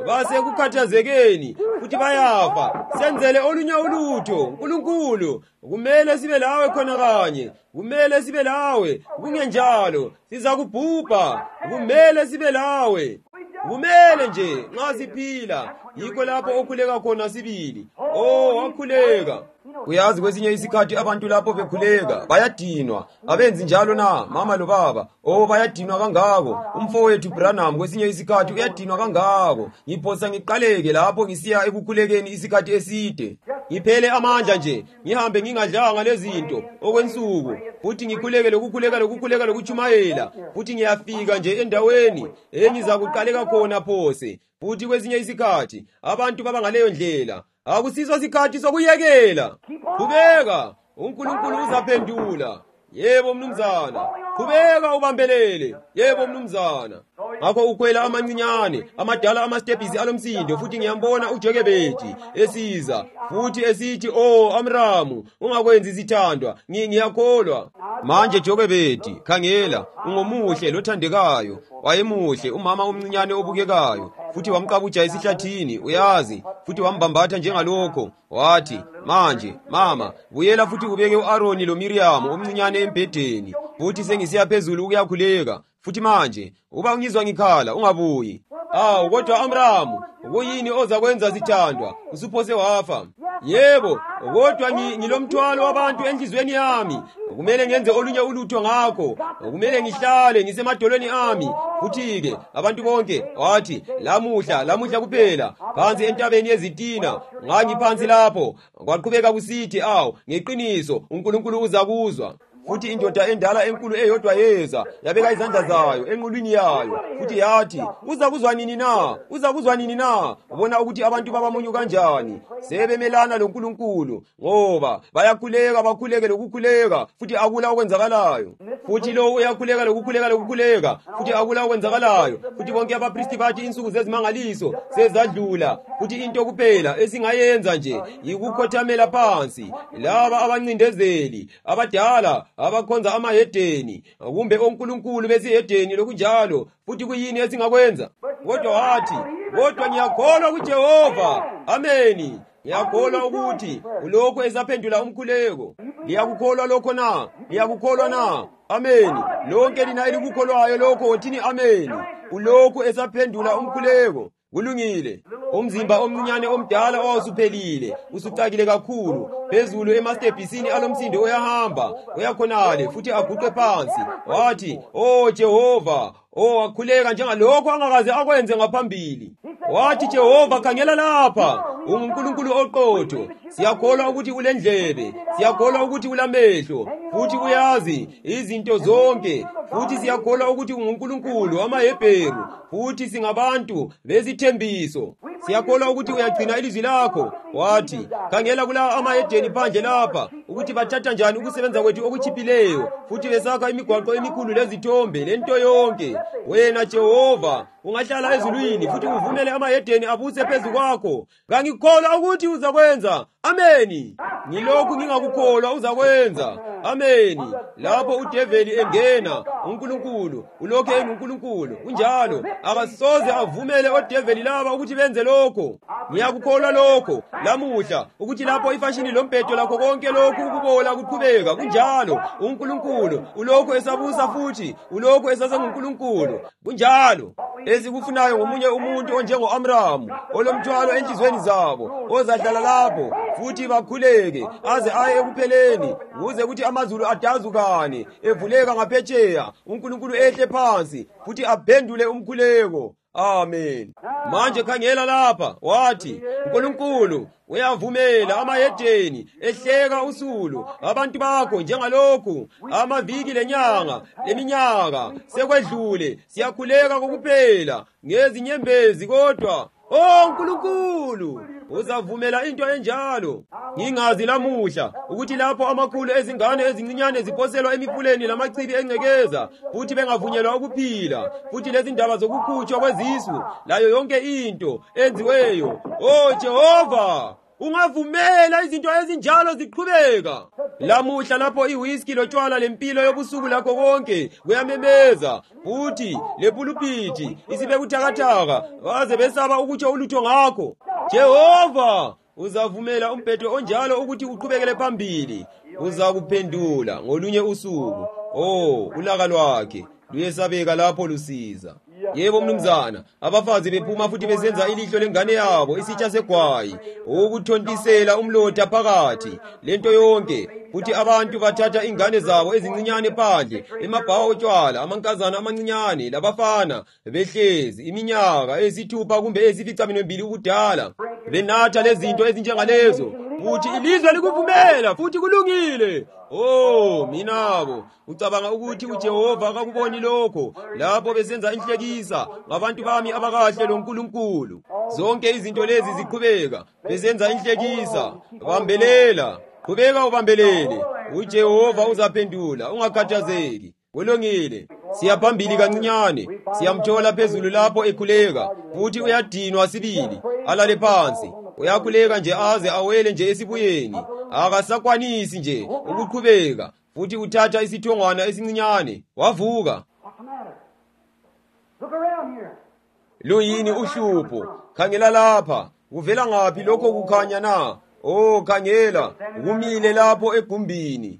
basekukhathazekeni futhi bayafa. Senzele olunye ulutho uNkulunkulu. Kumele sibe lawe khona kanye. Kumele sibe lawe. Kungenjalo siza kubhubha. Kumele sibe lawe. Kumele nje nxa siphila. Yikho lapho okhuleka khona sibili. Wakhuleka. Uyazi kwesinye isikhathi abantu lapho bekhuleka bayadinwa. Abenzi njalo na mama lo baba? Bayadinwa kangako. Umfowethu Branham kwesinye isikhathi uyadinwa kangako. Ngiphosa ngiqaleke lapho ngisiya ekukhulekeni isikhathi eside. Ngiphele amandla nje, ngihambe ngingadlanga lezinto okwensuku, futhi ngikhuleke lokuchumayela, futhi ngiyafika nje endaweni engizakuqaleka khona phose. Futhi kwesinye isikhathi abantu baba ngaleyo ndlela. Akusiso isikhathi sokuyekela. Qhubeka, uNkulunkulu uzaphendula. Yebo mnumzana. Qhubeka ubambelele. Yebo mnumzana. Ngakho ukhwela amancinyane, amadala amastepisi alomsindo, futhi ngiyambona uJokebedi esiza, futhi esithi, Amramu, ungakwenzi isithandwa, ngiyakholwa. Manje Jokebedi, khangela, ungomuhle lothandekayo. Wayemuhle umama omncinyane obukekayo, futhi wamqabuja esihlathini, uyazi, futhi wambambatha njengalokho. Wathi, manje mama, buyela futhi ubeke uAaroni loMiriam omncinyane embhedeni, futhi sengisiya phezulu ukuyakhuleka. Futhi manje uba ungizwa ngikhala ungabuyi. Kodwa Amramu, kuyini ozakwenza sithandwa? Usuphose wafa. Yebo, kodwa ngilomthwalo wabantu enhlizweni yami. Kumele ngenze olunye ulutho ngakho. Kumele ngihlale ngisemadolweni ami. Futhi-ke abantu bonke wathi, lamuhla kuphela phansi entabeni yezitina. Ngangiphansi lapho, kwaqhubeka kusithi, ngeqiniso uNkulunkulu uza kuzwa. Futhi indoda endala enkulu eyodwa yeza, yabeka izandla zayo enqulwini yayo, futhi yathi, uza kuzwa nini na? Ubona ukuthi abantu babamunyu kanjani. Sebemelana loNkulunkulu, ngoba bayakhuleka bakhuleke lokukhuleka, futhi akula okwenzakalayo. futhi lo uyakhuleka lokukhuleka, futhi akula okwenzakalayo, futhi bonke abapristi bathi insuku zezimangaliso sezadlula, futhi into kuphela esingayenza nje yikukhothamela phansi laba abancindezeli abadala abakhonza amahedeni kumbe onkulunkulu besihedeni lokunjalo, futhi kuyini esingakwenza? Kodwa ngiyakholwa kuJehova. Ameni. Ngiyakholwa ukuthi ulokhu esaphendula umkhuleko. Liyakukholwa lokho na? Liyakukholwa na? Ameni. Lonke lina elikukholwayo lokho wothini ameni. Ulokhu esaphendula umkhuleko. Kulungile. Umzimba omncinyane omdala owawusuphelile, usucakile kakhulu, phezulu emastebhisini alomsindo uyahamba, uyakhonale futhi aguqe phansi. Wathi, "Oh Jehova," wakhuleka njengalokho angakaze akwenze ngaphambili. Wathi, "Jehova, khangela lapha, unguNkulunkulu oqotho. Siyakholwa ukuthi ulendlebe, siyakholwa ukuthi ulamehlo, futhi uyazi izinto zonke, futhi siyakholwa ukuthi unguNkulunkulu wamaHebheru, futhi singabantu bezithembiso. Siyakholwa ukuthi uyagcina ilizwi lakho." Wathi, "Khangela kulawa amahedeni phandle lapha, ukuthi bathatha njani ukusebenza kwethu okuchiphileyo, futhi besakha imigwaqo emikhulu lezithombe lento yonke. Wena Jehova ungahlala ezulwini futhi uvumele amahedeni abuse phezu kwakho. Ngangikholwa ukuthi uzakwenza." Ameni. Ngilokhu ngingakukholwa uzakwenza. Ameni. Lapho uDeveli engena, uNkulunkulu ulokhu enguNkulunkulu, kunjalo akasoze avumele oDeveli laba ukuthi benze lokho. Ngiyakukholwa lokho lamuhla, ukuthi lapho ifashini lombhedo lakho konke lokhu ukubola kuqhubeka, kunjalo uNkulunkulu ulokhu esabusa futhi ulokhu esasenguNkulunkulu, kunjalo. Ezikufunayo ngomunye umuntu onjengo-Amramu, olomthwalo enhlizweni zabo, ozahlala lapho futhi bakhuleke aze aye ekupheleni, ukuze kuthi amazulu adazukane evuleka ngaphetsheya, uNkulunkulu ehle phansi futhi aphendule umkhuleko. Amen. Manje khangela lapha, wathi, "uNkulunkulu uyavumela amahedeni ehleka usulu abantu bakho njengalokhu amaviki lenyanga leminyaka sekwedlule, siyakhuleka kokuphela ngezinyembezi, kodwa uNkulunkulu uzavumela into enjalo." Ngingazi lamuhla ukuthi lapho amakhulu ezingane ezincinyane ziphoselwa emifuleni lamachibi engcekeza, futhi bengavunyelwa ukuphila, futhi lezi ndaba zokukhutshwa kwezisu layo yonke into enziweyo, Jehova ungavumela izinto ezinjalo ziqhubeka. Lamuhla lapho iwhiski lotshwala lempilo yobusuku lakho konke kuyamemeza, futhi lepulupiti isibe buthakathaka, baze besaba ukutsho ulutho ngakho, Jehova uzavumela umbhedo onjalo ukuthi uqhubekele phambili. Uzakuphendula ngolunye usuku. Ulaka lwakhe luyesabeka lapho lusiza. Yebo mnumzana, abafazi bephuma futhi besenza ilihlo lengane yabo isitsha segwayi, ukuthontisela umlotha phakathi lento yonke, futhi abantu bathatha ingane zabo ezincinyane phandle emabhawa otshwala, amankazana amancinyane labafana behlezi iminyaka eyisithupha kumbe eyisificaminwembili ubudala, benatha lezinto ezinjengalezo, futhi ilizwe likuvumela futhi kulungile. Minabo ucabanga ukuthi uJehova akakuboni lokho lapho besenza inhlekisa ngabantu bami abakahle loNkulunkulu? Zonke izinto lezi ziqhubeka besenza inhlekisa. Bambelela, qhubeka ubambelele, uJehova uzaphendula, ungakhathazeki. Welongile, siyaphambili kancinyane, siyamthola phezulu lapho ekhuleka, futhi uyadinwa sibili, alale phansi. Uyakhuleka nje aze awele nje esibuyeni, akasakwanisi nje ukuqhubeka, futhi uthatha isithongwana esincinyane, wavuka. Luyini uhlupho? Khangela lapha, kuvela ngaphi lokho kukhanya na? Khangela, kumile lapho egumbini.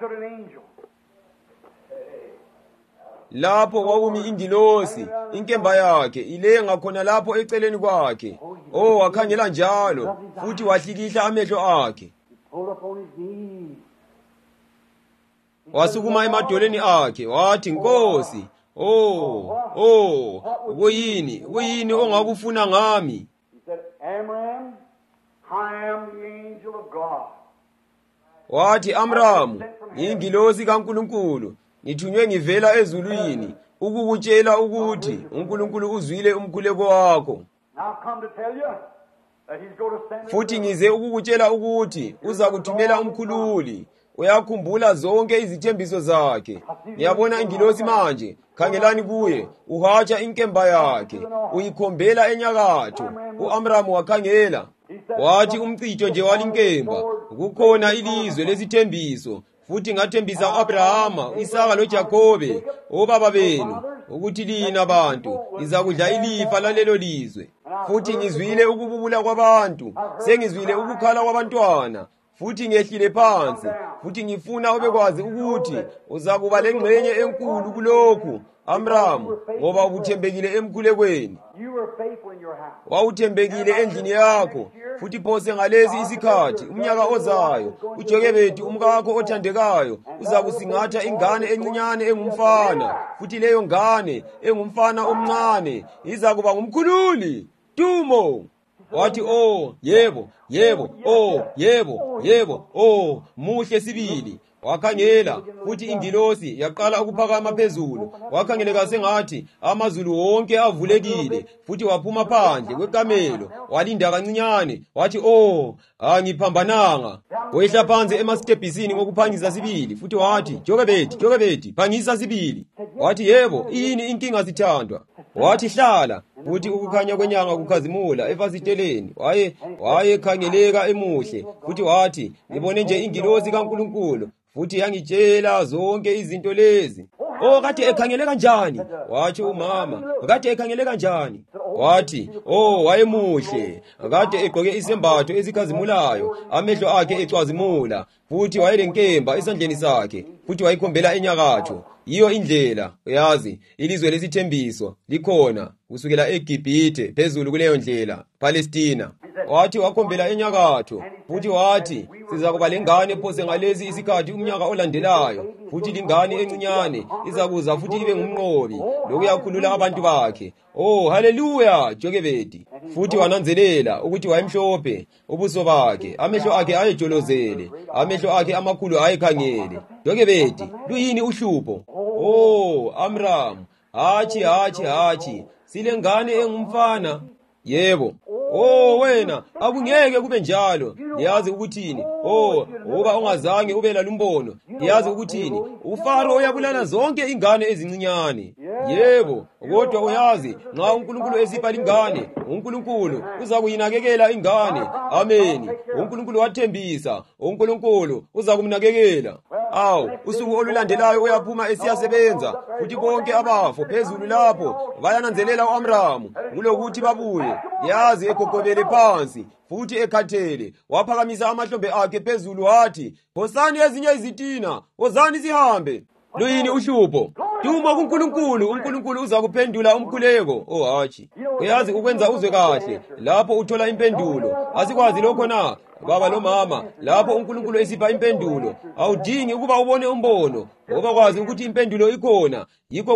Lapho kwakumi ingilosi, inkemba yakhe ilenga khona lapho eceleni kwakhe. Wakhangela njalo, futhi wahlikihla amehlo akhe. Wasukuma emadoleni akhe, wathi, "Nkosi, kuyini ongakufuna ngami?" Wathi, "Amramu, ngiyingilosi kaNkulunkulu, ngithunywe ngivela ezulwini ukukutshela ukuthi uNkulunkulu uzwile umkhuleko wakho. Futhi ngize ukukutshela ukuthi uza kuthumela umkhululi, uyakhumbula zonke izithembiso zakhe. Ngiyabona ingilosi manje, khangelani kuye, uhatsha inkemba yakhe, uyikhombela enyakatho. U-Amramu wakhangela, wathi umcijo nje walinkemba, kukhona ilizwe lesithembiso, futhi ngathembisa u-Abrahama, u-Isaka loJakobe, obaba benu, ukuthi lina bantu lizakudla ilifa lalelo lizwe. Futhi ngizwile ukububula kwabantu, sengizwile ukukhala kwabantwana, futhi ngehlile phansi, futhi ngifuna ubekwazi ukuthi uzakuba lengxenye enkulu kulokhu, Amramu, ngoba ubuthembekile emkhulekweni. Wawuthembekile endlini yakho, futhi phose ngalesi isikhathi, umnyaka ozayo, uJokebedi umkakho othandekayo uzakusingatha ingane encinyane engumfana, futhi leyo ngane engumfana omncane izakuba ngumkhululi. Dumo! Wathi, oh, yebo, yebo, oh, yebo, yebo, oh, muhle sibili. Wakhangela, futhi ingilosi yaqala ukuphakama phezulu. Wakhangeleka sengathi amazulu wonke avulekile, futhi waphuma phandle kwekamelo, walinda kancinyane. Wathi, oh, angiphambananga. Wehla phansi emastebhisini ngokuphangisa sibili, futhi wathi, Jokebedi, Jokebedi, phangisa sibili. Wathi, yebo, yini inkinga sithandwa? Wathi, hlala. Futhi ukukhanya kwenyanga kukhazimula efasiteleni. Wayekhangeleka emuhle, futhi wathi, ngibone nje ingilosi kaNkulunkulu, futhi yangitshela zonke izinto lezi. Oh, kade ekhangele kanjani? Wathi umama, kade ekhangele kanjani? Wathi, oh, wayemuhle, kade egqoke isembatho esikhazimulayo, amehlo akhe ecwazimula, futhi wayelenkemba esandleni sakhe, futhi wayikhombela enyakatho. Iyo indlela, uyazi, ilizwe lesithembiso likhona kusukela eGibhithe phezulu kuleyo ndlela, Palestina. Wathi wakhombela enyakatho, futhi wathi, sizakuba lengane phose ngalesi isikhathi umnyaka olandelayo, futhi lingane encinyane izakuza futhi ibe ngumnqobi lokuyakhulula abantu bakhe. Oh, haleluya, Jokebedi. Futhi wananzelela ukuthi wayemhlophe ubuso bakhe, amehlo akhe ayejolozele, amehlo akhe amakhulu ayekhangele. Jokebedi, luyini uhlupho? Oh, Amramu, hachi, silengane engumfana. Yebo. Oh, wena, akungeke kube njalo. Niyazi ukuthini? Oh, uba ungazange ube lalumbono. Niyazi ukuthini? uFaro uyabulala zonke ingane ezincinyane. Yebo, kodwa uyazi, nxa uNkulunkulu esipha ingane, uNkulunkulu uza kuyinakekela ingane. Amen. uNkulunkulu wathembisa, uNkulunkulu uza kumnakekela. Awu, usuku olulandelayo uyaphuma esiyasebenza, futhi bonke abafo phezulu lapho bayananzelela uAmramu kulokuthi babuye. Yazi egogobele phansi, futhi ekhathele, waphakamisa amahlombe akhe phezulu wathi, "Phosani ezinye izitina, wozani sihambe." Luyini uhlupho? Duma kuNkulunkulu, uNkulunkulu uza kuphendula umkhuleko. Oh hatshi. Uyazi ukwenza uzwe kahle, lapho uthola impendulo. Asikwazi lokho na? Baba lo mama, lapho uNkulunkulu esipha impendulo, awudingi ukuba ubone umbono, ngoba kwazi ukuthi impendulo ikhona. Yikho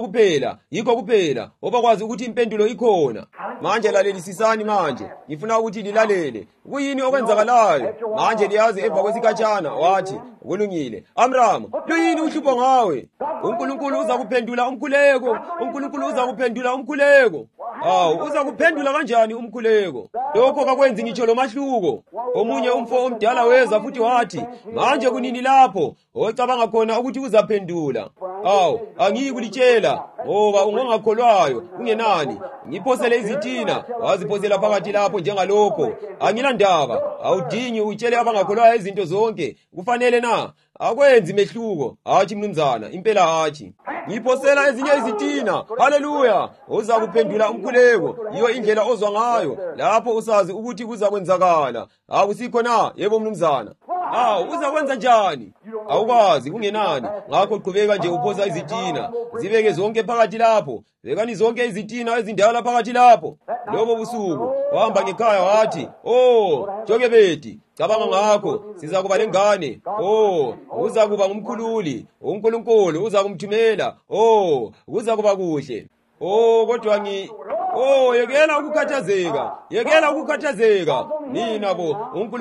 kuphela, ngoba kwazi ukuthi impendulo ikhona. Manje lalelisisani manje, ngifuna ukuthi lilalele. Kuyini okwenzakalayo? Manje liyazi emva kwesikhatshana wathi, "Kulungile. Amramu, luyini uhlupho ngawe? uNkulunkulu uza kuphendula umkhuleko, uNkulunkulu uza kuphendula umkhuleko." Awu, uza kuphendula kanjani umkhuleko? Lokho kakwenzi ngitsho lo mahluko. Omunye umfo omdala weza futhi wathi, "Manje kunini lapho ocabanga khona ukuthi uzaphendula?" Awu, angiyikulitshela, ngoba ungangakholwayo, ungenani. Ngiphosele izitina, waziphosela phakathi lapho njengalokho. Angilandaba, awudingi utshele abangakholwayo izinto zonke. Kufanele na? Akwenzi mehluko. Hatshi mnumzana, impela hatshi. Ngiphosela ezinye izitina. Haleluya. Uza kuphendula umkhuleko. Iyo indlela ozwa ngayo, lapho usazi ukuthi kuzakwenzakala. Akusikho na? Yebo mnumzana. Uza kwenza njani? Awukwazi, kungenani. Ngakho qhubeka nje uphosa izitina. Zibeke zonke phakathi lapho. Bekani zonke izitina ezindala phakathi lapho. Lobo busuku wahamba ngekhaya wathi, "Oh, Jokebedi, cabanga ngakho, sizakuba lengane. Oh, uza kuba ngumkhululi. uNkulunkulu uza kumthumela. Oh, kuza kuba kuhle." Oh, kodwa yekela ukukhathazeka. Nina bo,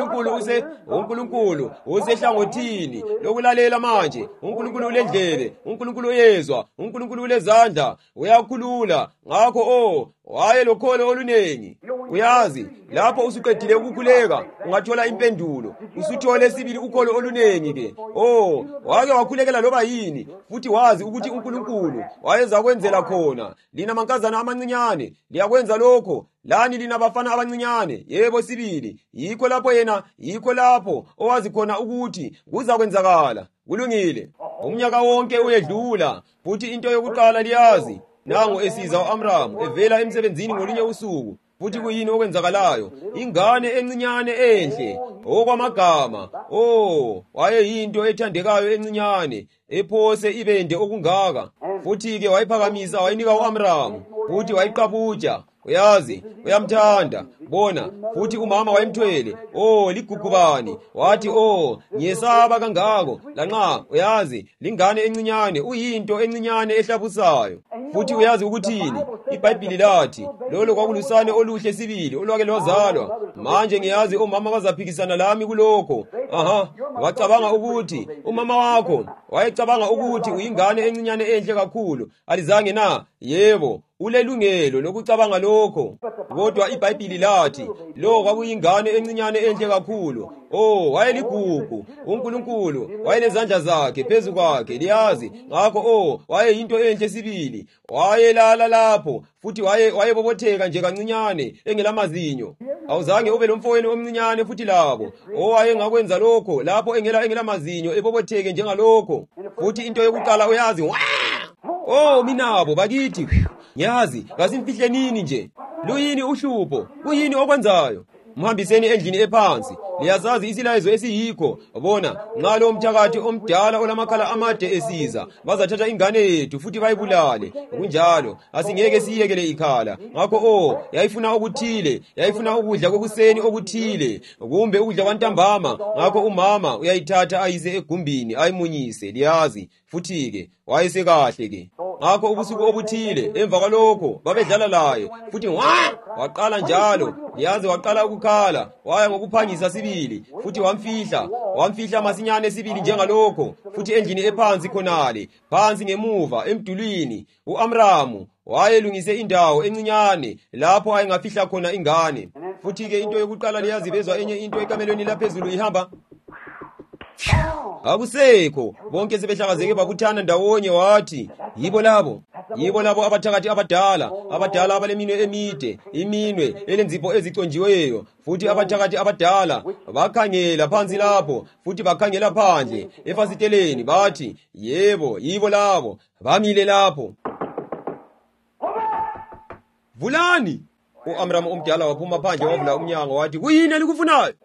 uNkulunkulu usehlangothini lokulalela manje. uNkulunkulu ulendlebe, uNkulunkulu uyezwa, uNkulunkulu ulezandla, uyakhulula. Ngakho wayelokholo olunengi. Uyazi, lapho usuqedile ukukhuleka ungathola impendulo. Usuthole sibili ukholo olunengi ke. Wake wakhulekela loba yini, futhi wazi ukuthi uNkulunkulu wayeza kwenzela khona. Lina mankazana amancinyane, liyakwenza lokho. Lani lina bafana abancinyane, yebo sibili. Yikho lapho owazi khona ukuthi kuzakwenzakala. Kulungile. Umnyaka wonke uyedlula, futhi into yokuqala liyazi. Nangu esiza u-Amramu evela emsebenzini ngolunye usuku. Futhi kuyini okwenzakalayo? Ingane encinyane enhle, okwamagama. Wayeyinto ethandekayo encinyane, ephose ibende okungaka. Futhi-ke wayiphakamisa wayinika u-Amramu, futhi wayiqabuja. Uyazi, uyamthanda. Bona, futhi umama wayemthwele. Ligugubani. Wathi, ngiyesaba kangako. Lanxa, uyazi, lingane encinyane, uyinto encinyane ehlabusayo. Futhi uyazi ukuthini? iBhayibhili lathi, lolo kwakulusane oluhle sibili, olwake lwazalwa. Manje ngiyazi omama bazaphikisana lami kulokho. Wacabanga ukuthi, umama wakho, wayecabanga ukuthi uyingane encinyane enhle kakhulu. Alizange na? Yebo. Ulelungelo lokucabanga lokho. Kodwa iBhayibhili lathi, lo kwakuyingane encinyane enhle kakhulu. Wayeligugu. uNkulunkulu wayelezandla zakhe phezu kwakhe, liyazi. Ngakho wayeyinto enhle sibili. Wayelala lapho, futhi wayebobotheka nje kancinyane engelamazinyo. Awuzange ube lomfowenu omncinyane futhi labo owayengakwenza lokho lapho engelamazinyo ebobotheke njengalokho. Futhi into yokuqala uyazi, minabo bakithi. Nyazi, kasimfihle nini nje? Luyini uhlupho? Kuyini okwenzayo? Mhambiseni endlini ephansi. Liyazazi isilayizo esiyikho. Bona, ngalo umthakathi omdala olamakhala amade esiza. Bazathatha ingane yethu futhi bayibulale. Kunjalo, asingeke siyekele ikhala. Ngakho yayifuna okuthile, yayifuna ukudla kwekuseni okuthile, kumbe ukudla kwantambama. Ngakho umama uyayithatha ayise egumbini ayimunyise, liyazi. Futhi-ke wayesekahle ke. Ngakho ubusuku obuthile emva kwalokho babedlala laye, futhi waqala njalo, liyazi, waqala ukukhala. Waya ngokuphangisa sibili, futhi wamfihla masinyane sibili njengalokho. Futhi endlini ephansi khonale, phansi ngemuva emdulwini, u-Amramu wayelungise indawo encinyane lapho ayengafihla khona ingane. Futhi-ke into yokuqala liyazi, bezwa enye into ekamelweni laphezulu ihamba. Akusekho, bonke sebehlakazeke babuthana ndawonye. Wathi, yibo labo abathakathi abadala abaleminwe emide, iminwe elenzipho eziconjiweyo. Futhi abathakathi abadala bakhangela phansi lapho, futhi bakhangela phandle efasiteleni. Bathi, yebo, yibo labo bamile lapho. Vulani! U-Amramu omdala waphuma phandle wavula umnyango. Wathi, kuyini elikufunayo?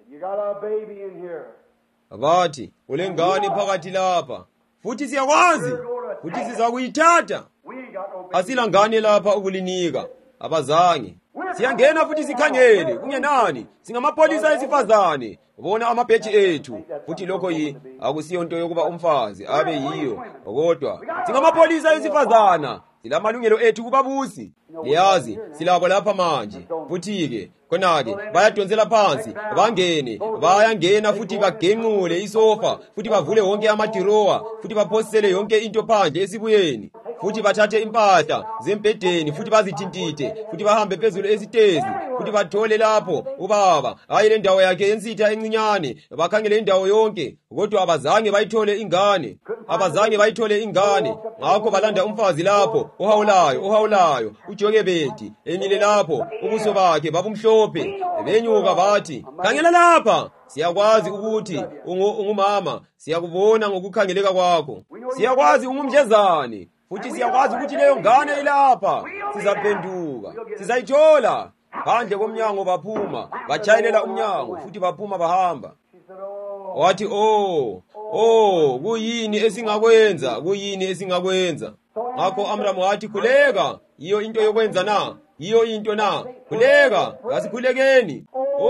Bathi, ulengane phakathi lapha, futhi siyakwazi, futhi siza kuyithatha. Asilangane lapha ukulinika. Abazange. Siyangena futhi sikhangele, kungenani? Singamapolisa esifazane. Bona amabheji ethu. Futhi lokho akusiyo into yokuba umfazi abe yiyo. Kodwa, singamapolisa esifazana. Silamalungelo ethu kubabusi. Liyazi, silabo lapha manje. Futhi-ke, khona-ke, bayadonsela phansi, bayangena futhi bagenqule isofa, futhi bavule wonke amadirowa, futhi baphosele yonke into phandle esibuyeni. Futhi bathathe impahla zembedeni, futhi bazithintithe, futhi bahambe phezulu esitezi, futhi bathole lapho ubaba ayile ndawo yakhe yensitha encinyane. Bakhangele indawo yonke, kodwa abazange bayithole ingane. Ngakho balanda umfazi lapho, ohawulayo, uJokebedi, emile lapho, ubuso bakhe babumhlophe. Benyuka bathi, khangela lapha, siyakwazi ukuthi ungumama, siyakubona ngokukhangeleka kwakho. Siyakwazi ungumjezane, futhi siyakwazi ukuthi leyo ngane ilapha. Sizaphenduka, sizayithola. Phandle komnyango baphuma, batshayelela umnyango, futhi baphuma bahamba. Wathi, kuyini esingakwenza? Ngakho Amramu wathi, khuleka, iyo into yokwenza na? Khuleka, asikhulekeni.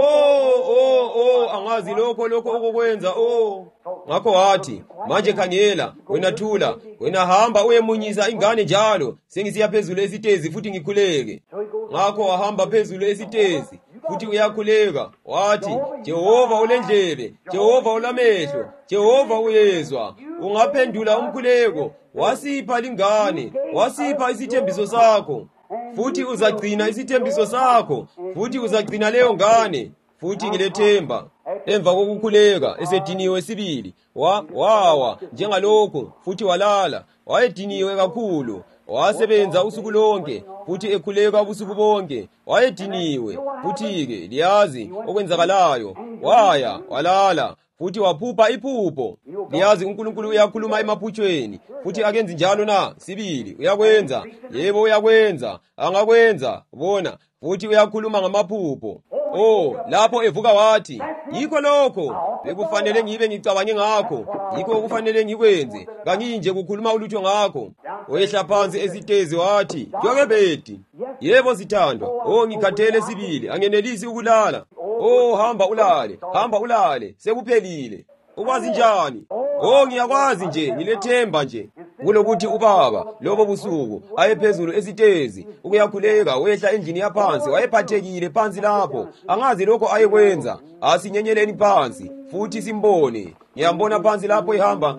Angazi lokho okokwenza. Ngakho wathi, manje khangela, wena thula, wena hamba uyemunyisa ingane njalo, sengisiya phezulu esitezi futhi ngikhuleke. Ngakho wahamba phezulu esitezi, futhi uyakhuleka. Wathi, Jehova ulendlebe, Jehova ulamehlo, Jehova uyezwa. Ungaphendula umkhuleko. Wasipha lingane, wasipha isithembiso sakho. futhi uzagcina isithembiso sakho, futhi uzagcina leyo ngane, futhi ngilethemba. Emva kokukhuleka esediniwe sibili, wawa njengalokho, futhi walala. Wayediniwe kakhulu, wasebenza usuku lonke, futhi ekhuleka ubusuku bonke. Wayediniwe, futhi-ke liyazi okwenzakalayo. Waya, walala, futhi waphupha iphupho. Liyazi uNkulunkulu uyakhuluma emaphutshweni, futhi akenzi njalo na? Sibili, uyakwenza. Yebo uyakwenza, angakwenza, bona, futhi uyakhuluma ngamaphupho. Lapho evuka wathi, yikho lokho bekufanele ngibe ngicabange ngakho, yikho okufanele ngikwenze, kanginje kukhuluma ulutho ngakho. Wehla phansi esitezi wathi, Jogebedi, yebo sithandwa, ngikhathele sibili, angenelisi ukulala. Hamba ulale, sekuphelile. Ukwazi njani? Ngiyakwazi nje, ngilethemba nje. Kulokuthi ubaba lobo busuku ayephezulu esitezi ukuyakhuleka wehla endlini yaphansi, wayephathekile phansi lapho, angazi lokho ayekwenza. Asinyenyeleni phansi futhi simbone. Ngiyambona phansi lapho ehamba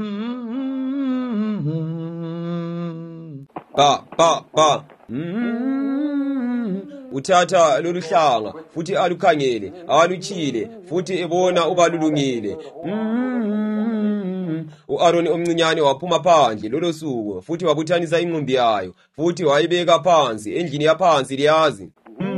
pa uthatha lolu hlanga futhi alukhangele, aluchile futhi ebona ubalulungile. U-Aroni omncinyane waphuma phandle lolo suku, futhi wabuthanisa inqumbi yayo, futhi wayibeka phansi endlini yaphansi. Liyazi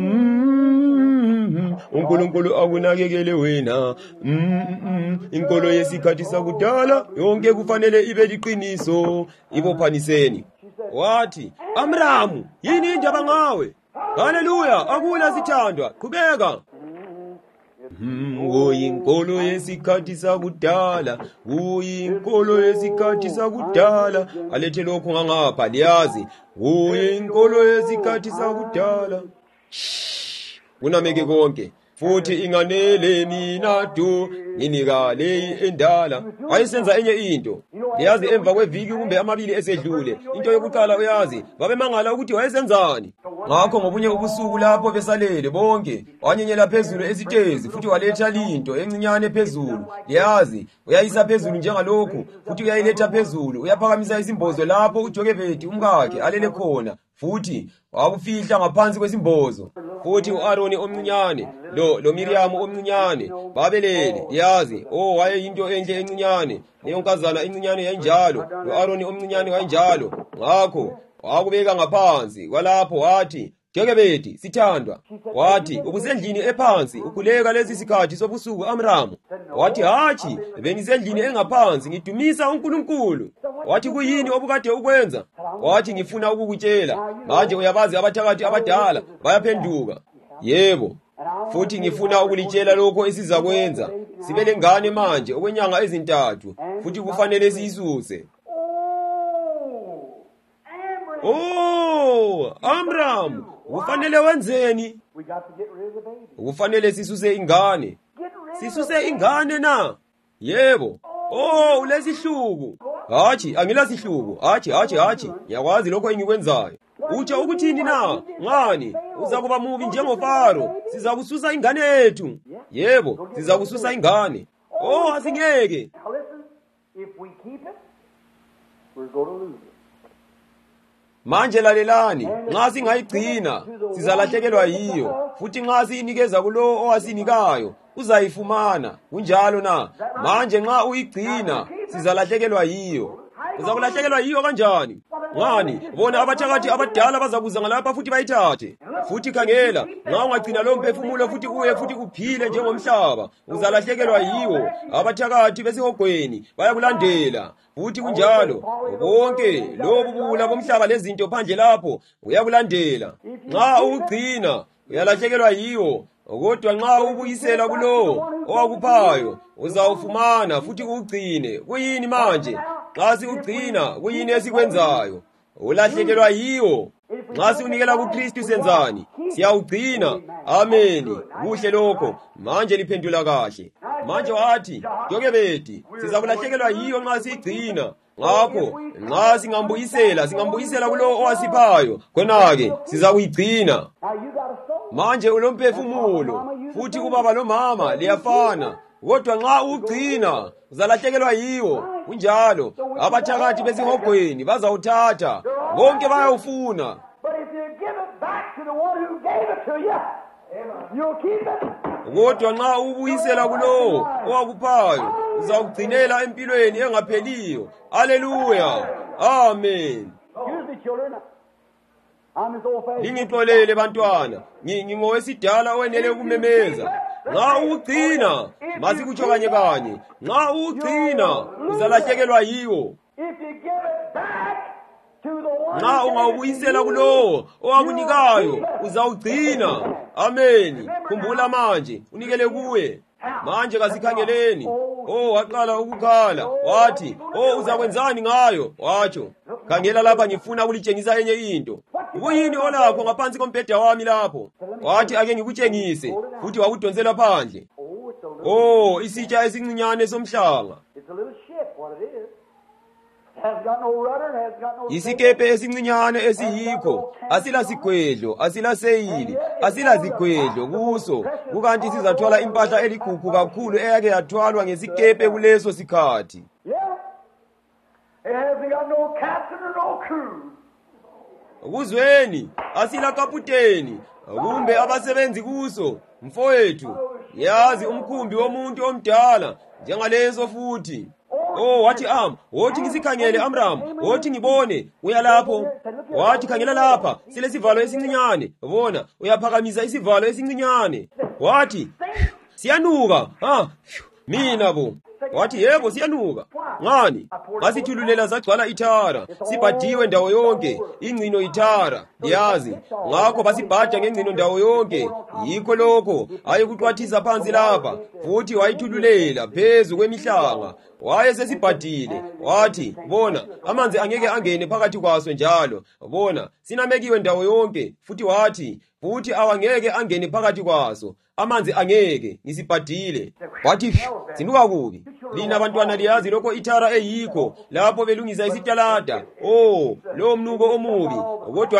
uNkulunkulu akunakekele wena. Inkolo yesikhathi sakudala yonke kufanele ibe liqiniso. Ibophaniseni. Wathi, Amramu, yini indaba ngawe? Haleluya, akula sithandwa, qhubeka. Inkolo yesikhathi sakudala, inkolo yesikhathi sakudala. Alethe lokho ngangapha, liyazi. Inkolo yesikhathi sakudala. Kunameke konke, futhi inganele mina du, nginika leyi endala. Wayesenza enye into. Liyazi emva kweviki kumbe amabili esedlule, into yokuqala uyazi, babemangala ukuthi wayesenzani. Ngakho ngobunye ubusuku lapho besalele bonke, wanyenyela phezulu esitezi, futhi waletha linto encinyane phezulu. Liyazi, uyayisa phezulu njengalokhu, futhi uyayiletha phezulu, uyaphakamisa isimbozo lapho uJogebedi umkakhe alele khona, futhi wakufihla ngaphansi kwesimbozo. Futhi u-Aroni omncinyane lo Miriyamu omncinyane babelele. Liyazi, wayeyinto enhle encinyane, leyonkazana encinyane yayinjalo, lo-Aroni omncinyane wayinjalo. Ngakho wakubeka ngaphansi kwalapho wathi, Jogebedi sithandwa. Wathi, ubusendlini ephansi ukhuleka lesi sikhathi sobusuku Amramu? Wathi, hatshi, bengisendlini engaphansi ngidumisa uNkulunkulu. Wathi, kuyini obukade ukwenza? Wathi, ngifuna ukukutshela. Manje uyabazi abathakathi abadala bayaphenduka. Yebo, futhi ngifuna ukulitshela lokho esizakwenza. Sibe lengane manje okwenyanga ezintathu, futhi kufanele siyisuse. Amram, kufanele wenzeni? Kufanele sisuse ingane. Sisuse ingane na? Yebo. Ulesihluku. Hatshi, angilasihluku. Hatshi. Ngiyakwazi lokho engikwenzayo. Utsho ukuthini na? Ngani? Uzakuba mubi njengoFaro. Sizakususa ingane yethu. Yebo, sizakususa ingane. Asingeke. If we keep it, we're going to lose it. Manje lalelani, nxa singayigcina sizalahlekelwa yiyo, futhi nxa siyinikeza kulo owasinikayo uzayifumana. Kunjalo na? Manje nxa uyigcina sizalahlekelwa yiyo. Uzakulahlekelwa yiyo kanjani? Ngani? Bona abathakathi abadala bazakuza ngalapha futhi bayithathe. Futhi khangela, nxa ungagcina lo mphefumulo futhi uye futhi uphile njengomhlaba, uzalahlekelwa yiwo. Abathakathi besihogweni bayakulandela. Futhi kunjalo, bonke lobu bula bomhlaba lezinto phandle lapho uyakulandela. Nxa ugcina uyalahlekelwa yiwo, kodwa nxa ubuyisela kulo owakuphayo uzawufumana futhi ugcine. Kuyini manje? Nxa siugcina kuyini esikwenzayo? Ulahlekelwa yiwo. Nxa siunikela kuKristu senzani? Siyawugcina. Ameni. Kuhle lokho. Manje liphendula kahle. Manje wathi, Jogebedi, sizakulahlekelwa yiyo nxa siyigcina. Ngakho, nxa singambuyisela kulo owasiphayo, khona-ke sizakuyigcina. Manje ulomphefumulo, futhi ubaba lomama liyafana. Kodwa nxa ugcina uzalahlekelwa yiwo. Kunjalo, abathakathi besihogweni bazawuthatha. Bonke bayawufuna. But if you give gave it to you, you'll keep it. Kodwa nxa ubuyisela kulowo owakuphayo uzawugcinela empilweni engapheliyo. Haleluya. Amen. Excuse me, children. I'm as old-fashioned. Lingixolele bantwana, ngingowesidala owenele ukumemeza. Nxa ugcina, masikutsho kanye kanye, nxa ugcina uzalahlekelwa yiwo. If you give it back to the one Nxa ungawubuyisela kulowo owakunikayo uzawugcina. Amen. Khumbula manje unikele kuye. Manje kasikhangeleni. Waqala ukukhala wathi, uzakwenzani ngayo? Watsho, khangela lapha ngifuna ukulitshengisa enye into. Kuyini olakho ngaphansi kombheda wami lapho? Wathi ake ngikutshengise, futhi wakudonsela phandle. Isitsha esincinyane somhlanga. It's a little ship, what it is. It hasn't got no rudder, it hasn't got no... Isikepe esincinyane esiyikho, asilasigwedlo, asilaseyili, asilazigwedlo kuso. Kukanti sizathwala impahla eligugu kakhulu eyake yathwalwa ngesikepe kuleso sikhathi. Yeah. It hasn't got no captain or no crew. Kuzweni, asila kaputeni, kumbe abasebenzi kuso. Mfowethu, yazi umkhumbi womuntu omdala, njengaleso futhi. Wothi ngisikhangele Amram, wothi ngibone, uya lapho. Wathi khangela lapha, silesivalo esincinyane. Bona, uyaphakamisa isivalo esincinyane. Wathi, siyanuka. Mina bo. Wathi yebo siyanuka. Ngani? Ngasithululela zagcwala ithara, sibhadiwe ndawo yonke, ingcino ithara. Yazi, ngakho basibhada ngengcino ndawo yonke. Yikho lokho ayekuqwathisa phansi lapha, futhi wayithululela phezu kwemihlanga. Waye sesibhadile, wathi, bona, amanzi angeke angene phakathi kwaso njalo. Bona, sinamekiwe ndawo yonke, futhi awangeke angene phakathi kwaso. Amanzi angeke, ngisibhadile. Wathi, sinuka kubi. Lina bantwana liyazi lokho ithara eyikho, lapho belungisa isitalada. Lo mnuko omubi. Kodwa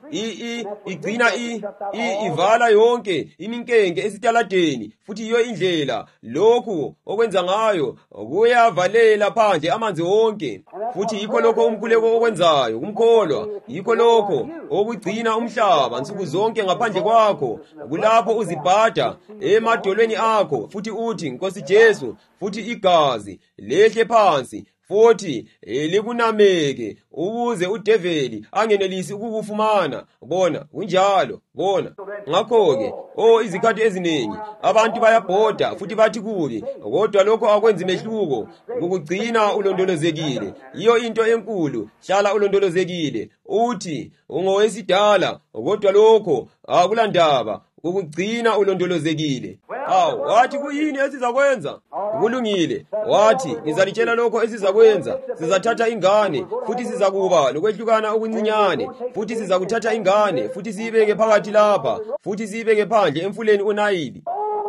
igcina ivala yonke iminkenge esitaladeni, futhi iyo indlela lokhu okwenza ngayo kuyavalela phandle amanzi wonke. Futhi yikho lokho umkhuleko okwenzayo kumkholwa, yikho lokho okugcina umhlaba nsuku zonke ngaphandle kwakho. Kulapho uzibhada emadolweni akho, futhi uthi Nkosi Jesu, futhi igazi lehle phansi, futhi likunameke ukuze udeveli angenelisi ukukufumana. Bona kunjalo, bona. Ngakho-ke izikhathi eziningi abantu bayabhoda futhi bathi kubi, kodwa lokho akwenzi mehluko. Ukugcina ulondolozekile iyo into enkulu. Hlala ulondolozekile. Uthi ungowesidala, kodwa lokho akulandaba. Ukugcina ulondolozekile. Wathi kuyini esizakwenza? Kulungile. Wathi ngizalitshela lokho esizakwenza. Sizathatha ingane, futhi sizakuba lokwehlukana okuncinyane, futhi sizakuthatha ingane, futhi siyibeke phakathi lapha, futhi siyibeke phandle emfuleni uNayili.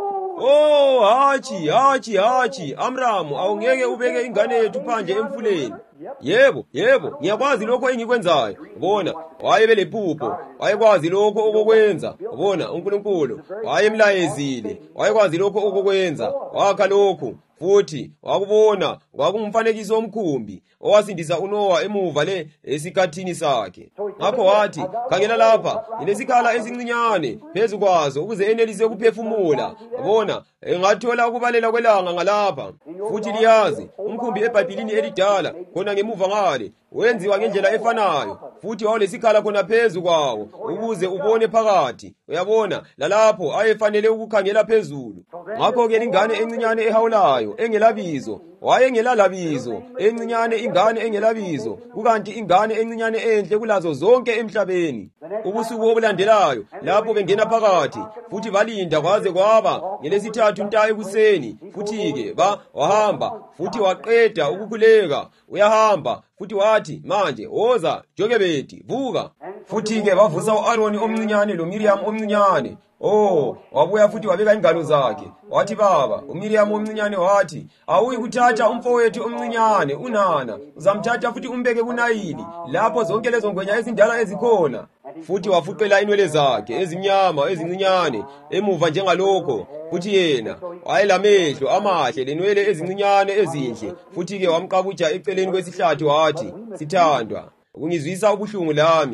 Hachi, Amramu, awungeke ubeke ingane yethu phandle emfuleni. Yebo, ngiyakwazi lokho engikwenzayo. Bona, wayebelephupho, wayekwazi lokho okokwenza. Bona, uNkulunkulu wayemlayezile, wayekwazi lokho okokwenza. Wakha lokho, futhi wakubona kwakumfanekiso omkhumbi owasindisa uNowa emuva esikhathini sakhe. Ngakho wathi, khangela lapha, inesikhala esincinyane phezu kwazo ukuze enelise ukuphefumula. Bona, engathola ukubalela kwelanga ngalapha. Futhi liyazi, umkhumbi eBhayibhelini elidala khona ngemuva ngale wenziwa ngendlela efanayo, futhi wawulesikhala khona phezu kwawo ukuze ubone phakathi. Uyabona, lalapho ayefanele ukukhangela phezulu. Ngakho-ke ingane encinyane ehawulayo engelabizo, wayengelalabizo, encinyane ingane engelabizo, kukanti ingane encinyane enhle kulazo zonke emhlabeni. Ubusuku obulandelayo lapho bengena phakathi, futhi balinda kwaze kwaba ngelesithathu nta ekuseni. Futhi-ke wahamba, futhi waqeda ukukhuleka. Uyahamba, futhi wathi, manje woza Jokebedi, vuka. Futhi-ke bavusa u-Aroni omncinyane loMiriam omncinyane. Wabuya futhi wabeka ingalo zakhe. Wathi, baba, uMiriam omncinyane wathi, awuyi kuthatha umfowethu omncinyane uNana, uzamthatha futhi umbeke kuNayili, lapho zonke lezo ngwenya ezindala ezikhona. Futhi wafuqela inwele zakhe ezimnyama ezincinyane emuva njengalokho. Futhi yena wayelamehlo amahle lenwele ezincinyane ezinhle. Futhi-ke wamqabuja eceleni kwesihlathi wathi, sithandwa, ungizwisa ubuhlungu lami.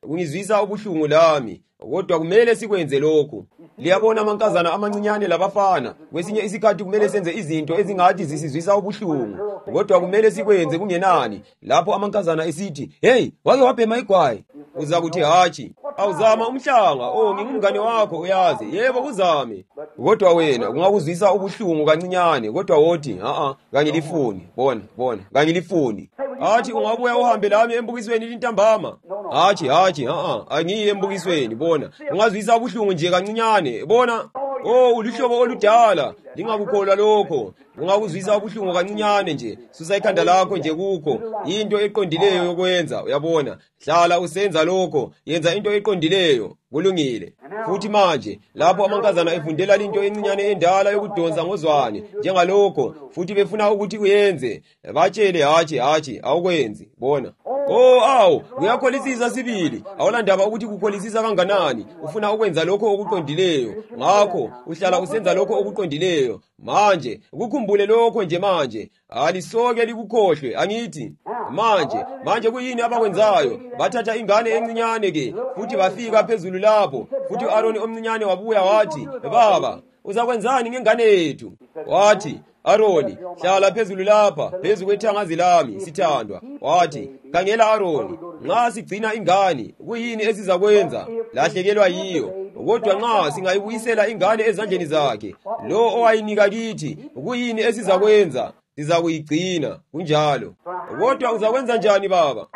kungizwisa ubuhlungu lami, kodwa kumele sikwenze lokhu. Liyabona amankazana amancinyane labafana, kwesinye isikhathi kumele senze izinto ezingathi zisizwisa ubuhlungu, kodwa kumele sikwenze kungenani. Lapho amankazana esithi, "Hey, wake wabhema igwayi," uzakuthi hatshi, awuzama umhlanga, ngingumngane wakho uyazi. Yebo uzame. Kodwa wena kungakuzwisa ubuhlungu kancinyane, kodwa wothi, kangilifuni, bona, kangilifuni. Hathi ungabuya uhambe lami embukisweni lintambama. Hatshi, angiyi embukisweni, bona. Ungazwisa ubuhlungu nje kancinyane, bona. Ulihlobo oludala, lingakukholwa lokho. Ungakuzwisa ubuhlungu kancinyane nje, susa ikhanda lakho nje kukho. Into eqondileyo yokwenza, uyabona. Hlala usenza lokho, yenza into eqondileyo, kulungile. Futhi manje, lapho amankazana efundela into encinyane endala yokudonsa ngozwane, njengalokho, futhi befuna ukuthi uyenze, batshele hatshi, awukwenzi, bona. Kuyakholisisa sibili. Awulandaba ukuthi kukholisisa kanganani. Ufuna ukwenza lokho okuqondileyo. Ngakho uhlala usenza lokho okuqondileyo. Manje ukukhumbule lokho nje manje. Alisoke likukhohlwe, angithi. Manje kuyini abakwenzayo? Bathatha ingane encinyane ke, futhi bafika phezulu lapho. Futhi uAaroni omncinyane wabuya wathi, "Baba, uzakwenzani ngengane yethu?" Wathi, "Aroni, hlala phezulu lapha, phezu kwethangazi lami, sithandwa." Wathi, "Khangela Aroni, nxa sigcina ingane, kuyini esizakwenza? Lahlekelwa yiyo. Kodwa nxa singayibuyisela ingane ezandleni zakhe, lo owayinika kithi, kuyini esizakwenza? Sizakuyigcina kunjalo." Kodwa uzakwenza njani baba?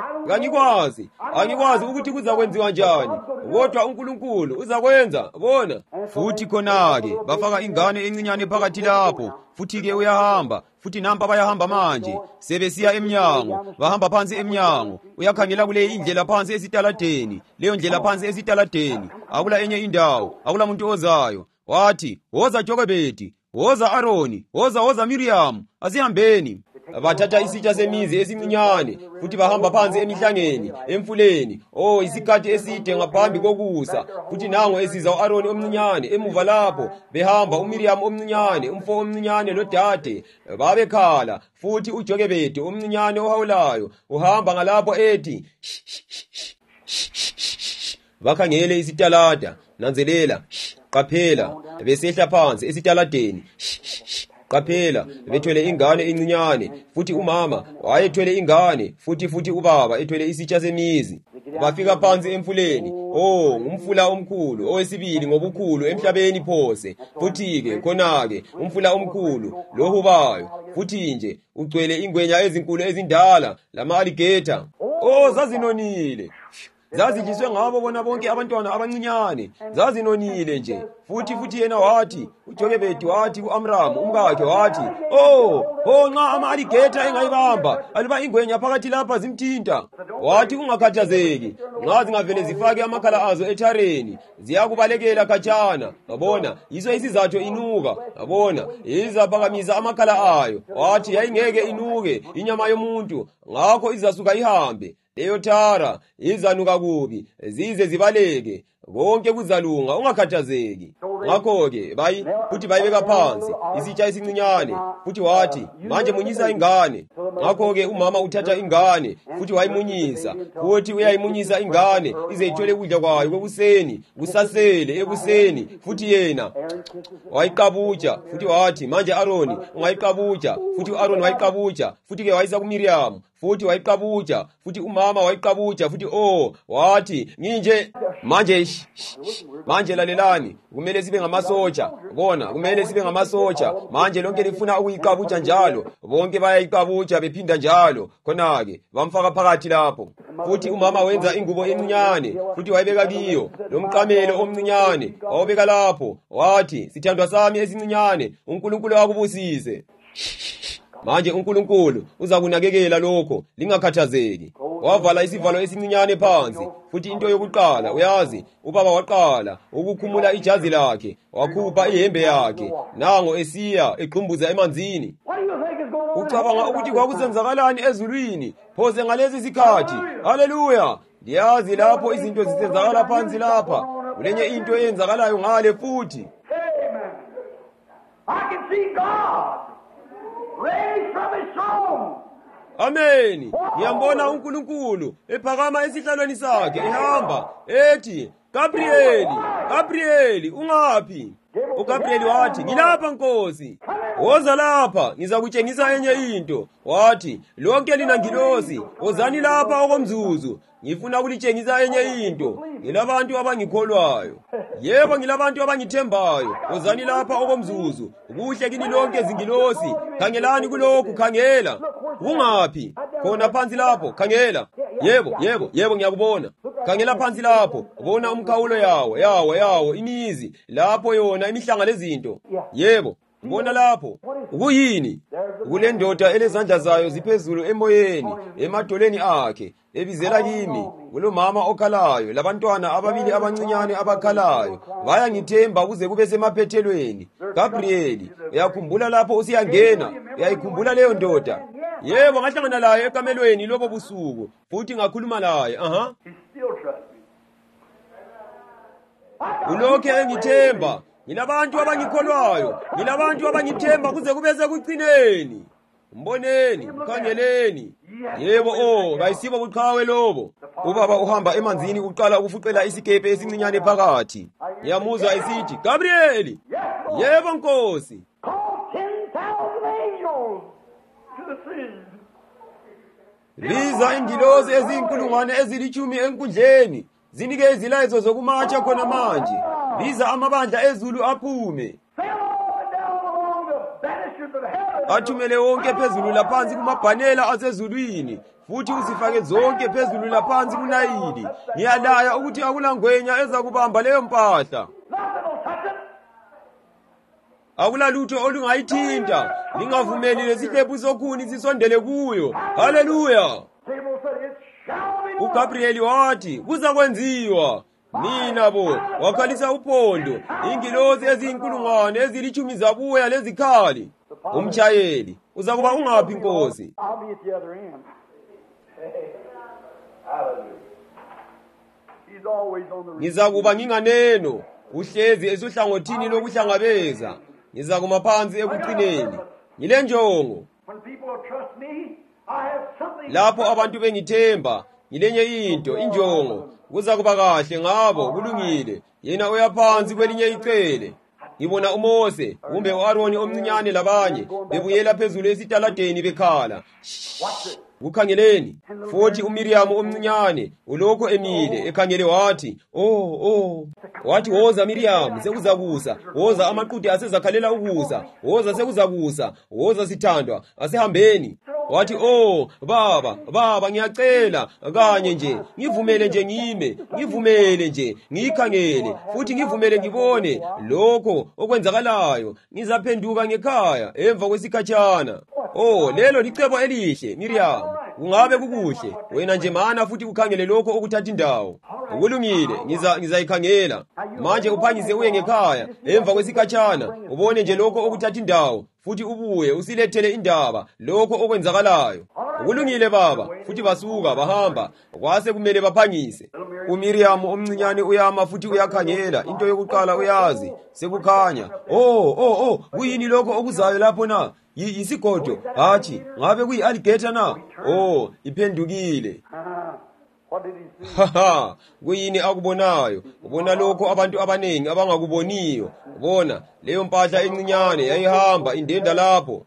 Angikwazi ukuthi kuzakwenziwa njani. Kodwa uNkulunkulu uzakwenza, bona. Futhi khona-ke bafaka ingane encinyane phakathi lapho. Futhi-ke uyahamba, futhi nampa bayahamba manje. Sebesiya emnyango, bahamba phansi emnyango. Uyakhangela kule indlela phansi esitaladeni. Leyo ndlela phansi esitaladeni. Akula enye indawo, akula muntu ozayo. Wathi, "Woza Jokebedi, woza Aroni, woza Miriam, asihambeni." Bathatha isitsha semizi esiminyane, futhi bahamba phansi emihlangeni, emfuleni. Isikhathi eside ngaphambi kokusa. Futhi nango esiza uAaroni omncinyane emuva lapho, behamba uMiriam omncinyane, umfo omncinyane lodade. Babekhala, futhi uJokebedi omncinyane ohawulayo uhamba ngalapho ethi, bakhangele isitalada, nanzelela, qaphela, besehla phansi esitaladeni. Qaphela, bethwele ingane encinyane, futhi umama wayethwele ingane, futhi ubaba ethwele isitsha semizi. Bafika phansi emfuleni. Umfula omkhulu, owesibili ngobukhulu emhlabeni phose. Futhi-ke khona-ke umfula omkhulu lohubayo, futhi nje ugcwele ingwenya ezinkulu ezindala lama-alligator. Zazinonile. Zazijiswe ngabo bona bonke abantwana abancinyane. Zazinonile nje. Futhi yena wathi, uJokebedi wathi ku-Amramu umkakhe wathi, nxa ama-alligator engayibamba, aluba ingwenya phakathi lapha zimthinta. Wathi ungakhathazeki, nxa zingavele zifake amakhala azo ethareni, ziyakubalekela khatshana. Yabona, yiso isizathu inuka. Yabona, izaphakamisa amakhala ayo. Wathi yayingeke inuke inyama yomuntu, ngakho izasuka ihambe. Leyo thara izanuka kubi, zize zibaleke, konke kuzalunga, ungakhathazeki. Ngakho-ke futhi bayibeka phansi isitsha esincinyane, futhi wathi, "Manje munyisa ingane." Ngakho-ke umama uthatha ingane, futhi wayimunyisa, futhi uyayimunyisa ingane ize ithole ukudla kwayo kwekuseni, kusasele ekuseni. Futhi yena wayiqabutsha, futhi wathi, "Manje Aroni ungayiqabutsha." Futhi uAaroni wayiqabutsha, futhi-ke wayisa kuMiriam, futhi wayiqabutsha, futhi umama wayiqabutsha, futhi wathi, manje lalelani, kumele sibe ngamasotsha, bona, kumele sibe ngamasotsha. Manje lonke lifuna ukuyiqabutsha njalo, bonke bayayiqabutsha bephinda njalo. Khona-ke bamfaka phakathi lapho. Futhi umama wenza ingubo emincane, futhi wayibeka kiyo lomqamelo omncinyane, wawubeka lapho. Wathi, "Sithandwa sami esincinyane, uNkulunkulu akubusise." Manje uNkulunkulu uzakunakekela lokho, lingakhathazeki. Wavala isivalo esincinyane phansi, futhi into yokuqala, uyazi, ubaba waqala ukukhumula ijazi lakhe, wakhupha ihembe yakhe, nango esiya egqumbuza emanzini. Ucabanga ukuthi kwakusenzakalani ezulwini phose ngalezi sikhathi? Haleluya! Liyazi lapho izinto zisenzakala phansi lapha, kulenye into eyenzakalayo ngale futhi. Amen. I can see God raised from his throne Ameni. Ngiyambona uNkulunkulu ephakama esihlalweni sakhe ehamba ethi, Gabrieli, Gabrieli, ungaphi? uGabrieli wathi, ngilapha Nkosi. Woza lapha, ngizakutshengisa enye into. Wathi, lonke lina ngilosi, wozani lapha okomzuzu. Ngifuna ukulitshengisa enye into. Ngilabantu abangikholwayo. Yebo, ngilabantu abangithembayo. Wozani lapha okomzuzu. Kuhle kini lonke zingilosi. Khangelani kulokhu, khangela. Ungaphi? Khona phansi lapho, khangela. Yebo, ngiyakubona. Khangela phansi lapho, bona umkhawulo yawo, imizi, lapho yona imihlanga lezinto. Yebo, bona lapho. Ukuyini? Kule ndoda elezandla zayo ziphezulu emoyeni, emadoleni akhe, ebizela kimi, kulomama okhalayo, labantwana ababili abancinyane abakhalayo. Baya ngithemba kuze kube semaphethelweni. Gabrieli, uyakhumbula lapho usiyangena? Uyayikhumbula leyo ndoda? Yebo, ngahlangana laye ekamelweni lobo busuku, futhi ngakhuluma laye. Ulokhu engithemba, ngilabantu abangikholwayo, ngilabantu abangithemba kuze kube sekugcineni. Mboneni, khangeleni. Yebo, kayisibo buqhawe lobo. Ubaba uhamba emanzini uqala ukufuqela isikepe esincinyane phakathi. Ngiyamuzwa esithi, Gabrieli. Yebo Nkosi. Biza ingilosi ezinkulungwane ezilithumi enkundleni. Zinike izilayizo zokumatsha khona manje. Biza amabandla ezulu aphume. Athumele wonke phezulu laphansi kumabhanela asezulwini. Futhi uzifake zonke phezulu laphansi kuNayili. Ngiyalaya ukuthi akulangwenya ezakubamba leyo mpahla. Akulalutho olungayithinta. Lingavumeli lesihlephu sokhuni sisondele kuyo. Haleluya. uGabrieli wathi, kuzakwenziwa. Nina bo, wakhalisa uphondo. Ingilosi ezinkulungwane ezilithumi zabuya lezikhali. Umtshayeli, uzakuba ungaphi Nkosi? Ngizakuba nginganeno. Uhlezi esohlangothini lokuhlangabeza. Ngizakuma phansi ekuqineni. Ngile njongo. Lapho abantu bengithemba, ngilenye into, injongo. Kuzakuba kahle ngabo, kulungile. Yena uyaphansi kwelinye icele. Ngibona uMose, kumbe uAaroni omncinyane labanye, bebuyela phezulu esitaladeni bekhala. Kukhangeleni. Futhi uMiriyamu omncinyane, ulokho emile, ekhangele wathi, Wathi, woza Miriyamu, sekuzakusa. Woza amaqhude asezakhalela ukusa. Woza sekuzakusa. Woza sithandwa, asehambeni. Wathi, baba, ngiyacela, kanye nje, ngivumele nje ngime, ngivumele nje, ngikhangele, futhi ngivumele ngibone, lokho okwenzakalayo, ngizaphenduka ngekhaya, emva kwesikhatshana. Lelo licebo elihle, Miriyamu, kungabe kukuhle, wena nje mana futhi ukhangele lokho okuthatha indawo. Ukulungile, ngizayikhangela. Manje uphangise uye ngekhaya, emva kwesikhatshana, ubone nje lokho okuthatha indawo. Futhi ubuye usilethele indaba lokho okwenzakalayo. Ukulungile baba, futhi basuka bahamba, kwase kumele baphangise. uMiriyamu omncinyane uyama futhi uyakhangela, into yokuqala uyazi, sekukhanya. Kuyini lokho okuzayo lapho na? Yisigodo, hathi, ngabe kuyi-alligator na? Iphendukile. Kuyini akubonayo? Ubona lokho abantu abanengi abangakuboniyo. Ubona, leyo mpahla encinyane yayihamba indenda lapho.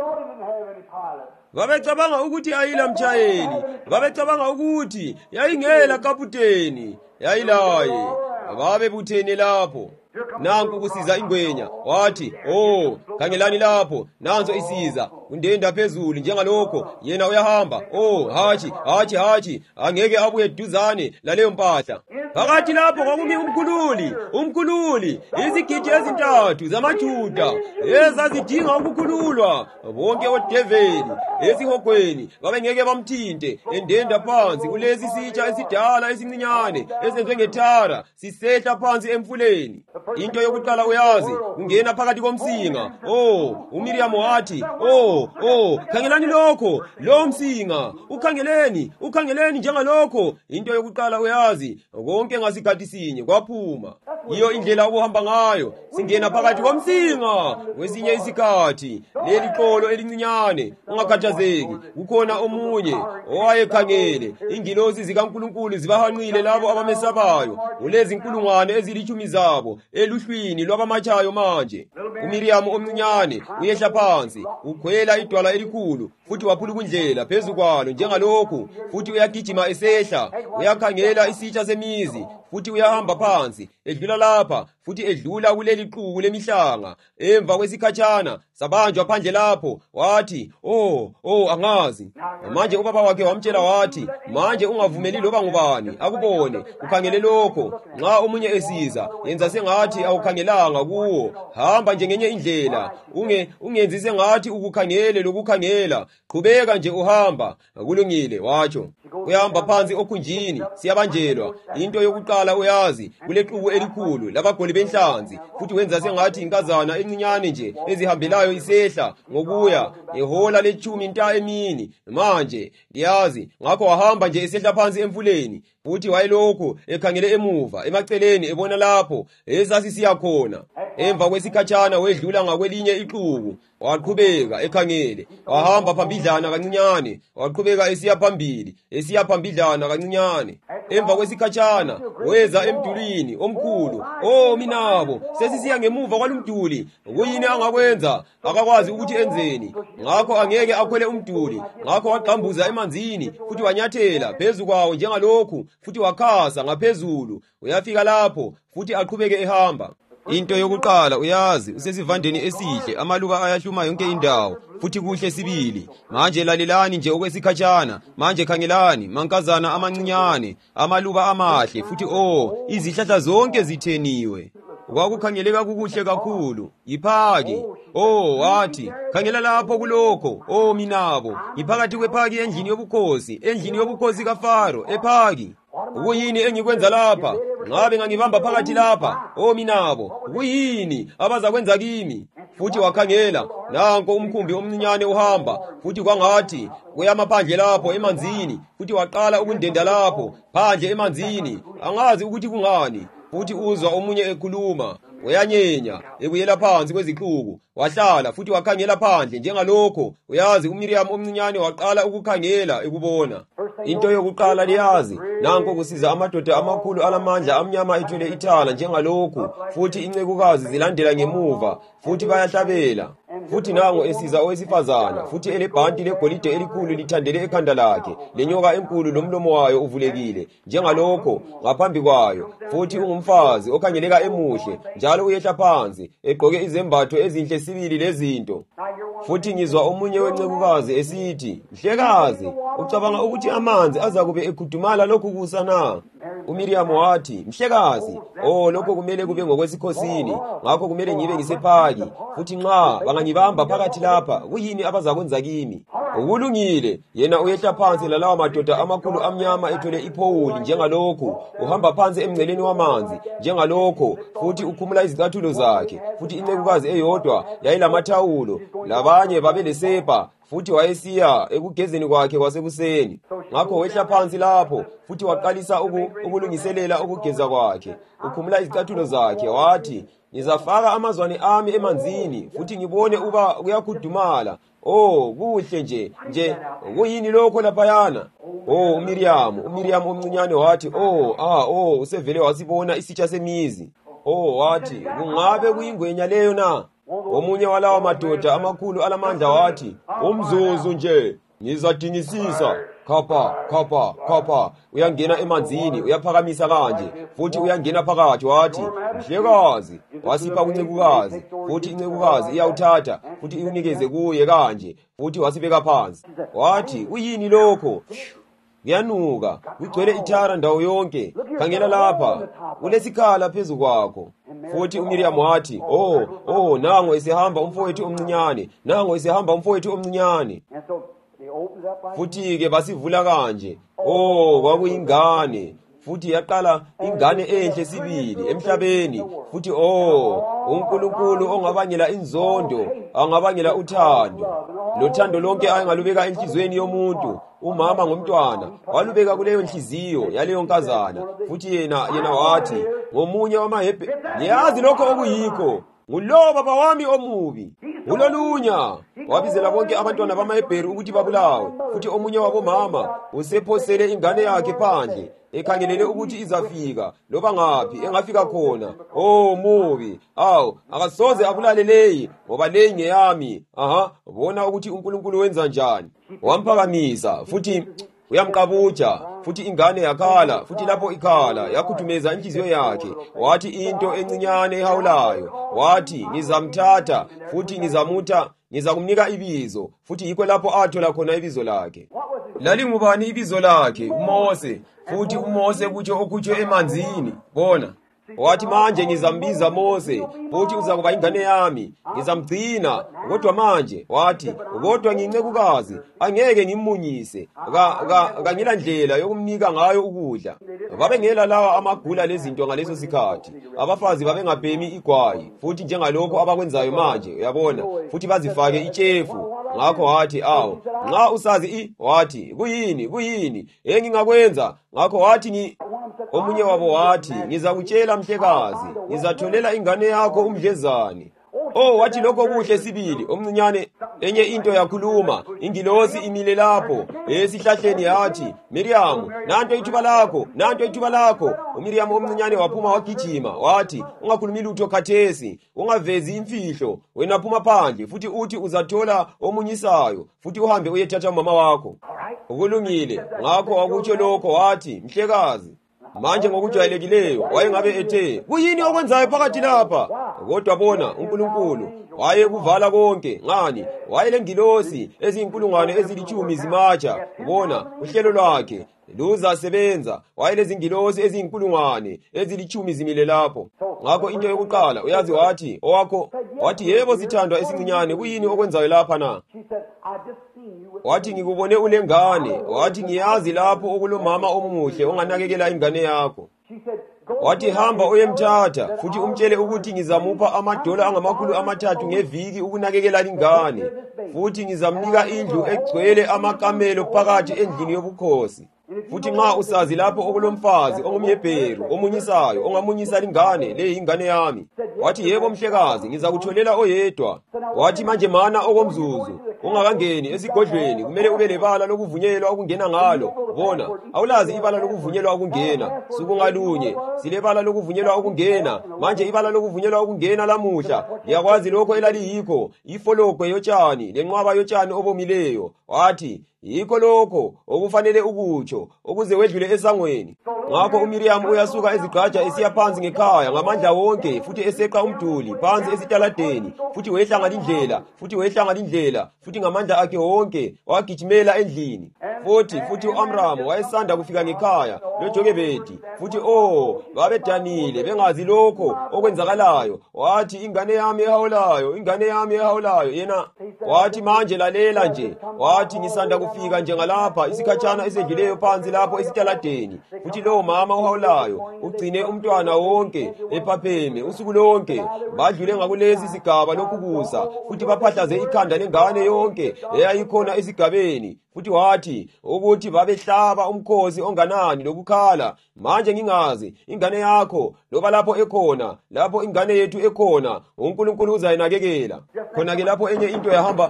Babecabanga ukuthi ayila mtshayeli. Babecabanga ukuthi yayingela kaputeni. Yayilaye. Babebuthene lapho. Nanku kusiza ingwenya. Wathi, khangelani lapho. Nanzo isiza. Undenda phezulu njengalokho. Yena uyahamba. Hathi. Angeke abuye duzane laleyo mpahla. Phakathi lapho kwakumi umkhululi. Izigidi ezintathu zamaJuda ezazidinga ukukhululwa. Bonke oDeveli esihogweni babengeke bamthinte. Endenda phansi kulesi sitsha esidala esincinyane esenziwe ngethara sisehla phansi emfuleni. Into yokuqala uyazi, ungena phakathi komsinga. uMiriyamu wathi, khangelani lokho, lo msinga. Ukhangeleni njengalokho. Into yokuqala uyazi, konke ngasikhathi sinye kwaphuma. iyo indlela okuhamba ngayo. Singena phakathi komsinga wesinye isikhathi, leli qolo elincinyane, ungakhathazeki. Kukhona omunye owayekhangele ingilosi zikaNkulunkulu zibahanqile labo abamesabayo, ulezi inkulungwane ezilithumi zabo eluhlwini lwabamatshayo manje. uMiriam omncinyane uyehla phansi, ukhwela idwala elikhulu, futhi waphula kundlela phezu kwalo njengalokhu, futhi uyagijima esehla, uyakhangela isitsha semizi, futhi uyahamba phansi, edlula lapha, futhi edlula kuleli xuku lemihlanga. Emva kwesikhatshana sabanjwa phandle lapho, wathi, angazi. Manje ubaba wakhe wamtshela wathi, manje ungavumeli loba ngubani akubone ukhangele lokho. Nxa omunye esiza, yenza sengathi awukhangelanga kuwo. Hamba nje ngenye indlela, ungenzi sengathi ukukhangele lokukhangela. Qhubeka nje uhamba. Kulungile, watsho. Uyahamba phansi okhunjini, siyabanjelwa. Into yokuqala uyazi, kule xuku elikhulu labagoli benhlanzi, futhi wenza sengathi inkazana encinyane nje ezihambelayo isehla ngokuya ngehola lethumi nta emini. Manje ndiyazi, ngakho wahamba nje esehla phansi emfuleni, futhi wayelokhu ekhangele emuva emaceleni ebona lapho esasisiya khona. Emva kwesikhatshana wedlula ngakwelinye ixuku, waqhubeka ekhangele, wahamba phambidlana kancinyane, waqhubeka esiya phambili, esiya phambidlana kancinyane. Emva kwesikhatshana weza emdulini omkhulu. Minabo, sesisiya ngemuva kwalumduli. Kuyini angakwenza? Akakwazi ukuthi enzeni. Ngakho angeke akhwele umduli. Ngakho waqambuza emanzini, futhi wanyathela phezu kwawo njengalokhu, futhi wakhasa ngaphezulu. Uyafika lapho, futhi aqhubeke ehamba. Into yokuqala uyazi, usesivandeni esihle, amaluba ayahluma yonke indawo, futhi kuhle sibili. Manje lalelani nje okwesikhatshana, manje khangelani, mankazana amancinyane, amaluba amahle, futhi izihlahla zonke zitheniwe. Kwakukhangeleka kukuhle kakhulu. Iphaki. Wathi, khangela lapho kulokho. Minabo, ngiphakathi kwephaki endlini yobukhosi kaFaro, ephaki. Kuyini engikwenza lapha? Ngabe ngangibamba phakathi lapha? Minabo, kuyini abazakwenza kimi? Futhi wakhangela, nanko umkhumbi omncinyane uhamba, futhi kwangathi kuyama phandle lapho emanzini, futhi waqala ukundenda lapho phandle emanzini. Angazi ukuthi kungani. Futhi uzwa omunye ekhuluma, uyanyenya, ebuyela phansi kwezixuku, wahlala futhi wakhangela phandle njengalokho. Uyazi, uMiriam omncinyane waqala ukukhangela ekubona. Into yokuqala liyazi, nanko kusiza amadoda amakhulu alamandla amnyama ethwele ithala njengalokhu, futhi incekukazi zilandela ngemuva, futhi bayahlabela. Futhi nango esiza owesifazana, futhi elebhanti legolide elikhulu lithandele ekhanda lakhe, lenyoka enkulu lomlomo wayo uvulekile njengalokho ngaphambi kwayo. Futhi ungumfazi okhangeleka emuhle, njalo uyehla phansi egqoke izembatho ezinhle sibili lezinto. Futhi ngizwa omunye wencekukazi esithi, "Mhlekazi, ucabanga ukuthi amanzi azakube ekhudumala lokhu kusa na?" uMiriam wathi, "Mhlekazi, lokho kumele kube ngokwesikhosini, ngakho kumele ngibe ngisephaki. Futhi nxa bangangibamba phakathi lapha, kuyini abazakwenza kimi?" Ukulungile, yena uyehla phansi lalawa madoda amakhulu amnyama ethwele iphowuli njengalokhu, uhamba phansi emngceleni wamanzi njengalokho, futhi ukhumula izicathulo zakhe. Futhi incekukazi eyodwa yayilamathawulo, labanye babelesepa, futhi wayesiya ekugezeni kwakhe kwasekuseni. Ngakho wehla phansi lapho, futhi waqalisa ukulungiselela ukugeza kwakhe. Ukhumula izicathulo zakhe, wathi, "Ngizafaka amazwane ami emanzini, futhi ngibone uba kuyakhudumala." Kuhle nje, kuyini lokho laphayana? uMiriam omncinyane wathi, usevele wasibona isitsha semizi. Wathi, "Kungabe kuyingwenya leyo na?" Omunye walawa madoda amakhulu alamandla wathi, "Umzuzu nje, ngizadingisisa." Khapha, uyangena emanzini, uyaphakamisa kanje, futhi uyangena phakathi. Wathi, "Mhlekazi," wasipha kuncekukazi, futhi incekukazi iyawuthatha, futhi iwunikeze kuye kanje, futhi wasibeka phansi. Wathi, "Uyini lokho? Kuyanuka, kugcwele ithara ndawo yonke. Khangela lapha, ulesikhala phezu kwakho." Futhi uMiriam wathi, nango esehamba umfowethu omncinyane. Futhi-ke basivula kanje. Kwakuyingane. futhi yaqala ingane enhle sibili emhlabeni, futhi uNkulunkulu ongabangela inzondo angabangela uthando. Lo thando lonke ayengalubeka enhlizweni yomuntu, umama ngomntwana walubeka kuleyo nhliziyo yaleyo nkazana, futhi yena wathi ngomunye wamaHebheru, "Ngiyazi lokho okuyikho, ngulo baba wami omubi." Ngulolunya wabizela bonke abantwana bamaHebheru ukuthi babulawe, futhi omunye wabomama usephosele ingane yakhe phandle ekhangelele ukuthi izafika loba ngaphi engafika khona. Mubi, akasoze abulale leyi ngoba leyi ngeyami. Bona ukuthi uNkulunkulu wenza njani. Wamphakamisa futhi uyamqabuja, futhi ingane yakhala, futhi lapho ikhala yakhuthumeza inhliziyo yakhe. Wathi into encinyane ehawulayo, wathi ngizamthatha futhi ngizakumnika ibizo, futhi yikho lapho athola khona ibizo lakhe. Lalingubani ibizo lakhe? uMose, futhi uMose kutsho okhutshwe emanzini. Bona wathi manje ngizambiza Mose, futhi uzakuba ingane yami, ngizamgcina. Kodwa manje wathi, kodwa ngincekukazi, angeke ngimmunyise, ngila ndlela yokumnika ngayo ukudla. Babengela lawa amagula lezinto ngaleso sikhathi. Abafazi babengabhemi igwayi, futhi njengalokho abakwenzayo manje, uyabona, futhi bazifake itshefu. Ngakho wathi, nxa usazi wathi, kuyini engingakwenza? Ngakho wathi omunye wabo wathi, ngizakutshela mhlekazi, ngizatholela ingane yakho umdlezane. Wathi lokho kuhle sibili. Omncinyane enye into yakhuluma, ingilosi imile lapho esihlahleni yathi, "Miriyamu, nanto ithuba lakho." uMiriyamu omncinyane waphuma wagijima, wathi, "Ungakhulumi lutho khathesi, ungavezi imfihlo. Wena phuma phandle, futhi uthi uzathola omunyisayo, futhi uhambe uyethatha umama wakho." Ukulungile. Ngakho wakutsho lokho, wathi, "Mhlekazi." Manje ngokujwayelekileyo wayengabe ethe, "Kuyini okwenzayo phakathi lapha?" Kodwa bona uNkulunkulu wayekuvala konke. Ngani? Wayelengilosi eziyinkulungwane ezilitshumi zimatsha. Bona uhlelo lwakhe luzasebenza. Wayelezingilosi eziyinkulungwane ezilitshumi zimile lapho. Ngakho into yokuqala uyazi wathi, wathi, "Yebo sithandwa esincinyane, kuyini okwenzayo lapha na?" Wathi, "Ngikubone ulengane." Wathi, "Ngiyazi lapho okulomama omuhle onganakekela ingane yakho." Wathi, "Hamba uyemthatha, futhi umtshele ukuthi ngizamupha $300 ngeviki ukunakekela ingane, futhi ngizamnika indlu egcwele amakamelo phakathi endlini yobukhosi. Futhi nxa usazi lapho okulomfazi ongumHebheru omunyisayo ongamunyisa lingane, leyi ingane yami." Wathi, "Yebo mhlekazi, ngizakutholela oyedwa." Wathi, "Manje mana okomzuzu ungakangeni esigodlweni kumele ube lebala lokuvunyelwa ukungena ngalo." Bona awulazi ibala lokuvunyelwa ukungena. Sukungalunye silebala lokuvunyelwa ukungena. Manje ibala lokuvunyelwa ukungena lamuhla liyakwazi lokho elaliyikho, ifologwe yotshani lenqwaba yotshani obomileyo. Wathi, "Yikho lokho okufanele ukutsho ukuze wedlule esangweni." Ngakho uMiriyamu uyasuka ezigqaja esiya phansi ngekhaya ngamandla wonke, futhi eseqa umduli phansi esitaladeni, futhi wehla ngalindlela, futhi ngamandla akhe wonke wagijimela endlini. Futhi u-Amramu wayesanda kufika ngekhaya loJokebedi, futhi babedanile bengazi lokho okwenzakalayo. Wathi, ingane yami ehawulayo." Yena wathi, "Manje lalela nje." Wathi, "Ngisanda kufika njengalapha isikhatshana esedluleyo phansi lapho esitaladeni, futhi lowo mama ohawulayo ugcine umntwana wonke ephapheme usuku lonke. Badlule ngakulesi sigaba lokubusa, futhi baphahlaze ikhanda lengane yonke eyayikhona esigabeni." Futhi wathi ukuthi babehlaba umkhosi onganani lokukhala. "Manje ngingazi ingane yakho loba lapho ekhona, lapho ingane yethu ekhona, uNkulunkulu uzayinakekela." Khona-ke lapho enye into yahamba,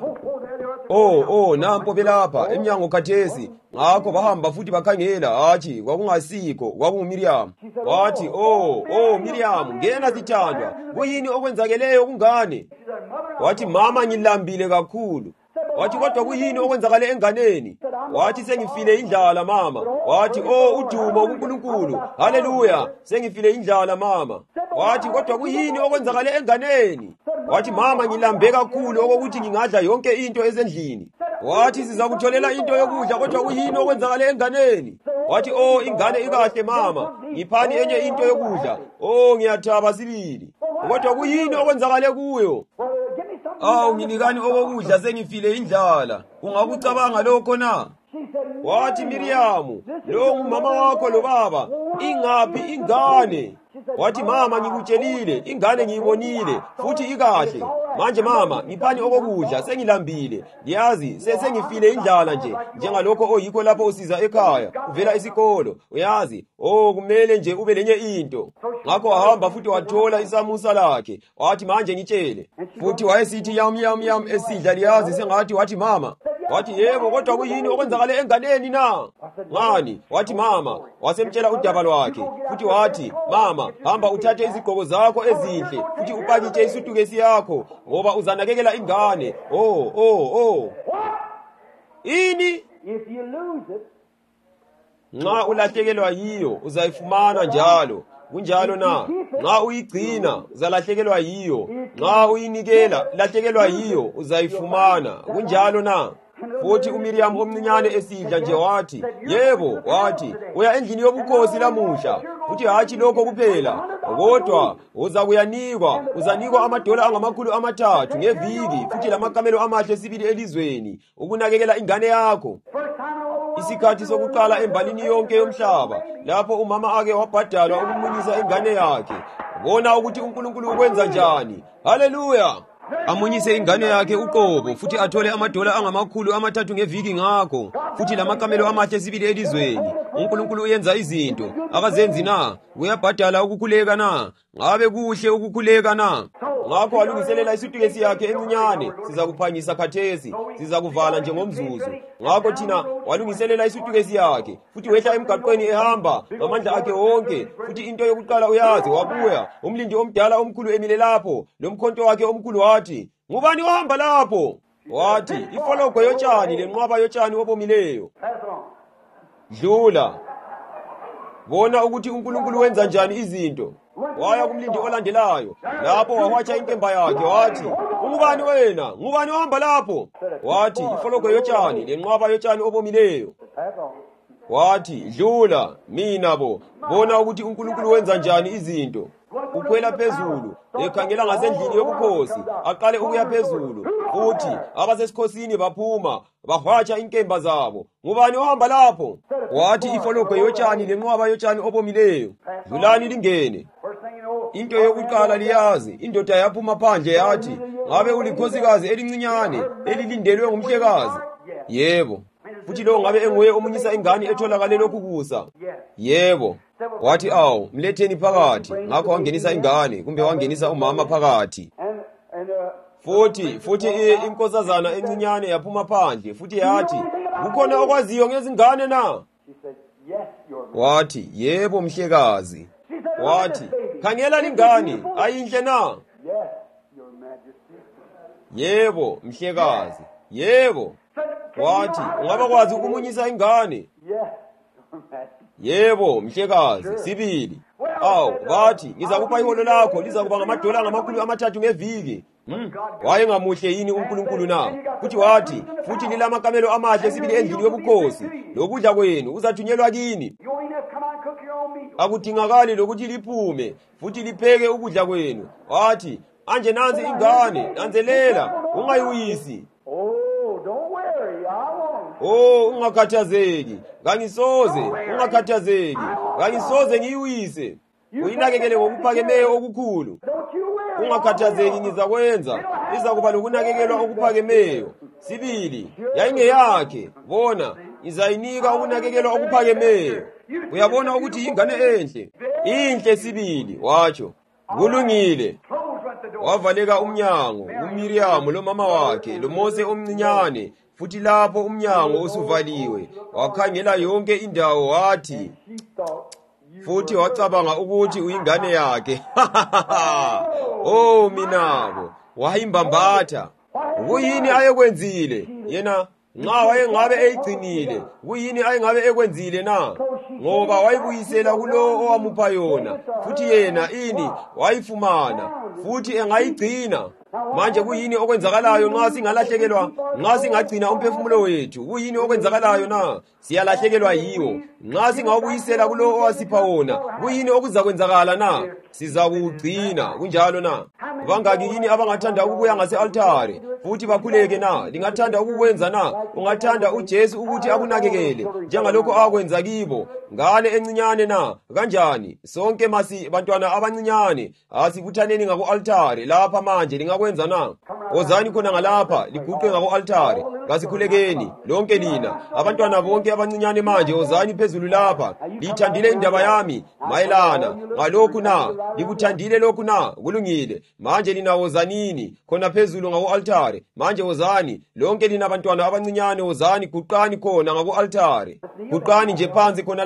nampo belapha emnyango khathesi. Ngakho bahamba futhi bakhangela, hatshi kwakungasikho, kwakunguMiriyamu. Wathi, Miriyamu, ngena sithandwa, kuyini okwenzakeleyo kungane?" Wathi, "Mama, ngilambile kakhulu." Wathi, "Kodwa kuyini okwenzakale enganeni?" Wathi, "Sengifile indlala mama." Wathi, "Udumo kuNkulunkulu, haleluya, sengifile indlala mama." Wathi, "Kodwa kuyini okwenzakale enganeni?" Wathi, "Mama, ngilambe kakhulu okokuthi ngingadla yonke into esendlini." Wathi, "Sizakutholela into yokudla, kodwa kuyini okwenzakale enganeni?" Wathi, "Ingane ikahle mama, ngiphani enye into yokudla." Ngiyathaba sibili. "Kodwa kuyini okwenzakale kuyo?" "Nginikani okokudla, sengifile indlala. Ungakucabanga lokho na?" wathi, Miriyamu, lo ngumama wakho lo baba, ingaphi ingane? Wathi, mama, ngikutshelile, ingane ngiyibonile, futhi ikahle. Manje mama, ngipani okokudla, sengilambile. Ngiyazi, sengifile indlala nje, njengalokho oyikho lapho usiza ekhaya, uvela isikolo. Uyazi, kumele nje ube lenye into. Ngakho wahamba futhi wathola isamusa lakhe. Wathi, manje ngitshele. Futhi wayesithi yam esidla liyazi sengathi. Wathi, mama. Wathi, yebo, kodwa kuyini okwenzakale enganeni na? Ngani? Wathi, mama. Wasemtshela udaba lwakhe. Futhi wathi, mama, hamba uthathe izigqoko zakho ezinhle, futhi upakitshe isutukesi yakho, ngoba uzanakekela ingane. Ini? If you lose it, Nxa ulahlekelwa yiyo, uzayifumana njalo. Kunjalo na, nxa uyigcina, uzalahlekelwa yiyo. Nxa uyinikela, lahlekelwa yiyo, uzayifumana. Kunjalo na. Futhi uMiriyamu omncinyane esidla nje wathi, yebo, wathi, uya endlini yobukhosi lamuhla. Futhi hatshi lokho kuphela, kodwa uzanikwa amadola angama300 ngeviki, futhi lamakamelo amahle sibili elizweni, ukunakekela ingane yakho. Isikhathi sokuqala embalini yonke yomhlaba, lapho umama ake wabhadalwa ukumunyisa ingane yakhe. Bona ukuthi uNkulunkulu ukwenza njani. Haleluya! Amunyise ingane yakhe uqobo, futhi athole amadola angama300 ngeviki ngakho, futhi lamakamelo amahle sibili elizweni. uNkulunkulu uyenza izinto akazenzi na? Uyabhadala ukukhuleka na? Ngabe kuhle ukukhuleka na? Ngakho walungiselela isutukesi yakhe encinyane. Siza kuphangisa khathesi, siza kuvala nje ngomzuzu. Ngakho thina walungiselela isutukesi yakhe, futhi wehla emgaqweni ehamba ngamandla akhe wonke. Futhi into yokuqala uyazi, wabuya umlindi omdala omkhulu emile lapho, lomkhonto wakhe omkhulu wathi, ngubani ohamba lapho? Wathi, ifologwe yotshani lenqwaba yotshani obomileyo. Dlula. Bona ukuthi uNkulunkulu wenza njani izinto. Waya kumlindi olandelayo, lapho wawatsha inkemba yakhe wathi, ungubani wena? Ngubani ohamba lapho? Wathi, ifologwe yotshani lenqwaba yotshani obomileyo. Wathi, dlula, mina bo. Bona ukuthi uNkulunkulu wenza njani izinto. Ukhwela phezulu, ekhangela ngasendlini yobukhosi, aqale ukuya phezulu. Futhi abasesikhosini baphuma, bahatsha inkemba zabo. Ngubani ohamba lapho? Wathi, ifologwe yotshani lenqwaba yotshani obomileyo. Dlulani lingene. Into yokuqala liyazi, indoda yaphuma phandle yathi, ngabe ulikhosikazi elincinyane elilindelwe ngumhlekazi? Yebo. Futhi lo ngabe enguye omunyisa ingane etholakale lokhu kusa? Yebo. Wathi, awu, mletheni phakathi. Ngakho wangenisa ingane, kumbe wangenisa umama phakathi. Futhi inkosazana encinyane yaphuma phandle, futhi yathi, kukhona okwaziyo ngezingane na? Wathi, yebo mhlekazi. Wathi, khangela lingane, ayinhle na? Yebo mhlekazi. Yebo. Wathi, ungaba kwazi ukumunyisa ingane? Yebo mhlekazi. Sibili. Awu, wathi, ngizakupha iholo lakho liza kuba ngamadola angama300 ngeviki. Wayengamuhle yini uNkulunkulu na? Futhi wathi, futhi lilamakamelo amahle sibili endlini yobukhosi, lokudla kwenu uzathunyelwa kini. Akudingakali lokuthi liphume, futhi lipheke ukudla kwenu. Wathi, anje nansi ingane, nanzelela, ungayuyisi. Ungakhathazeki, kangisoze ngiyuyise. Uyinakekele ngokuphakemeyo okukhulu. Ungakhathazeki, ngizakwenza, iza kuba lokunakekelwa okuphakemeyo. Sibili, yayingeyakhe, bona, izayinika ukunakekelwa okuphakemeyo. Uyabona ukuthi ingane enhle? Inhle sibili, watsho. Kulungile. Wavaleka umnyango, uMiriyamu lo mama wakhe, lo Mose omncinyane, futhi lapho umnyango usuvaliwe, wakhangela yonke indawo wathi, futhi wacabanga ukuthi uyingane yakhe. Minabo, wayimbambatha. Kuyini ayekwenzile? Yena nxa wayengabe eyigcinile, kuyini ayengabe ekwenzile na? Ngoba wayibuyisela kulo owamupha yona, futhi yena wayifumana, futhi engayigcina. Manje kuyini okwenzakalayo nxa singalahlekelwa, nxa singagcina umphefumulo wethu? Kuyini okwenzakalayo na? Siyalahlekelwa yiwo. Nxa singawubuyisela kulo owasipha wona, kuyini okuzakwenzakala na? siza kuwugcina. Kunjalo na? Bangaki yini abangathanda ukubuya ngase-altare futhi bakhuleke na? Lingathanda ukukwenza na? Ungathanda uJesu ukuthi akunakekele njengalokho akwenza kibo ngane encinyane na? Kanjani? Sonke bantwana abancinyane asibuthaneni ngako-altare lapha manje. Lingakwenza na? Wozani khona ngalapha liguqe ngako-altare. Kasikhulekeni lonke lina abantwana bonke abancinyane manje. Wozani phezulu lapha. Liyithandile indaba yami mayelana ngalokhu na? Likuthandile lokhu na? Kulungile. Manje lina wozanini khona phezulu ngako-altare. Manje wozani lonke lina abantwana abancinyane. Wozani guqani khona ngako-altare. Guqani nje phansi khona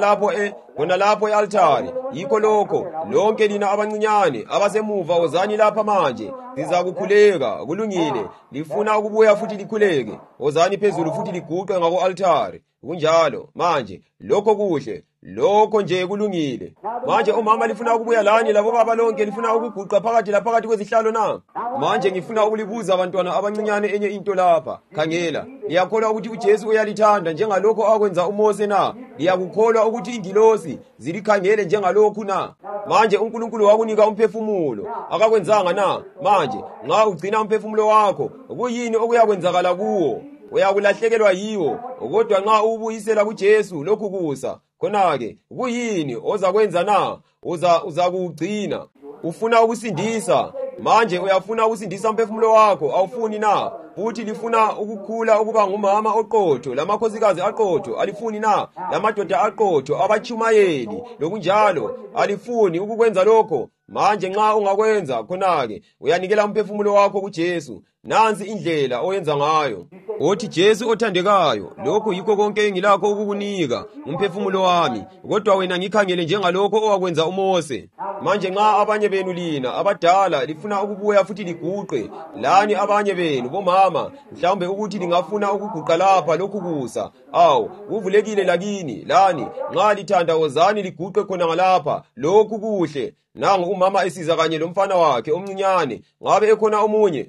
lapho e-altare. Yikho lokho lonke lina abancinyane abasemuva. Wozani lapha manje. Siza kukhuleka. Kulungile. Lifuna ukubuya futhi likhuleke. Wozani phezulu futhi liguqe ngako-altare. Kunjalo manje. Lokho kuhle. Lokho nje kulungile. Manje omama lifuna ukubuya lani, labo baba lonke lifuna ukuguqa phakathi kwezihlalo na? Manje ngifuna ukulibuza abantwana abancinyane enye into lapha. Khangela, liyakholwa ukuthi uJesu uyalithanda njengalokho akwenza uMose na? Liyakukholwa ukuthi ingilosi zilikhangele njengalokhu na? Manje uNkulunkulu wakunika umphefumulo akakwenzanga na? Manje nxa ugcina umphefumulo wakho, kuyini okuyakwenzakala kuwo? Uyakulahlekelwa yiwo. Kodwa nxa ubuyisela kuJesu lokhu kusa, khona-ke kuyini ozakwenza na? Uzakuwugcina. Ufuna ukusindisa. Manje uyafuna ukusindisa umphefumulo wakho, awufuni na? Futhi lifuna ukukhula ukuba ngumama oqotho, lamakhosikazi aqotho, alifuni na? Lamadoda aqotho, abachumayeli, lokunjalo, alifuni ukukwenza lokho. Manje nxa ungakwenza, khona-ke uyanikela umphefumulo wakho kuJesu. Nansi indlela oyenza ngayo. Othi Jesu othandekayo, lokho yikho konke engilakho ukukunika, umphefumulo wami. Kodwa wena ngikhangele njengalokho owakwenza uMose. Manje nxa abanye benu lina abadala lifuna ukubuya futhi liguqe, lani abanye benu bomama mhlawumbe ukuthi lingafuna ukuguqa lapha lokhu kusa, awu kuvulekile lakini lani nxa lithanda wozani liguqe khona ngalapha lokhu kuhle. Nangu umama esiza kanye lomfana wakhe omncinyane. Ngabe ekhona omunye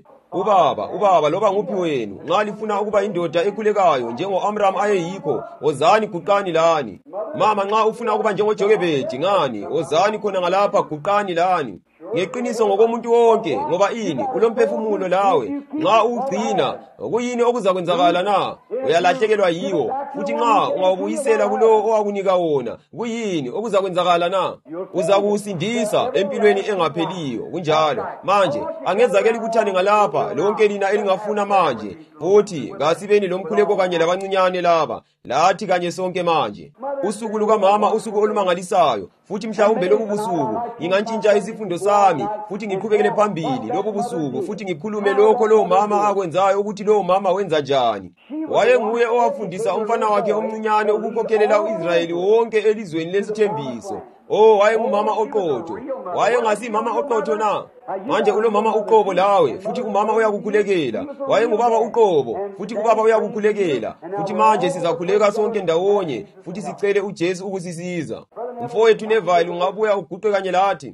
ubaba loba nguphi wenu nxa lifuna ukuba indoda ekhulekayo njengo-Amram ayeyikho, wozani guqani lani. Mama nxa ufuna ukuba njengoJokebedi ngani, wozani khona ngalapha guqani lani. Ngeqiniso ngokomuntu wonke, ngoba ini ulomphefumulo lawe. Nxa ugcina, kuyini okuzakwenzakala na? Uyalahlekelwa yiwo. Futhi nxa ungawubuyisela kulo owakunika wona, kuyini okuzakwenzakala na? Uzakuwusindisa empilweni engapheliyo. Kunjalo manje angenzakeli kuthani ngalapha lonke lina elingafuna manje. Futhi kasibeni lomkhuleko kanye labancinyane laba, lathi kanye sonke manje. Usuku lukamama usuku olumangalisayo. Futhi mhlawumbe lobu busuku ngingantshintsha isifundo sami futhi ngiqhubekele phambili lobu busuku futhi ngikhulume lokho lo mama akwenzayo ukuthi lo mama wenza njani. Wayenguye owafundisa umfana wakhe omncinyane ukukhokhelela uIsrayeli wonke elizweni lesithembiso. Wayengumama oqotho. Wayengasimama oqotho na? Manje ulomama uqobo lawe futhi umama uyakukhulekela. Wayengubaba uqobo futhi ubaba uyakukhulekela. Futhi manje sizakhuleka sonke ndawonye futhi sicele uJesu ukusisiza. Mfowethu Neville ungabuya uguqe kanye lathi.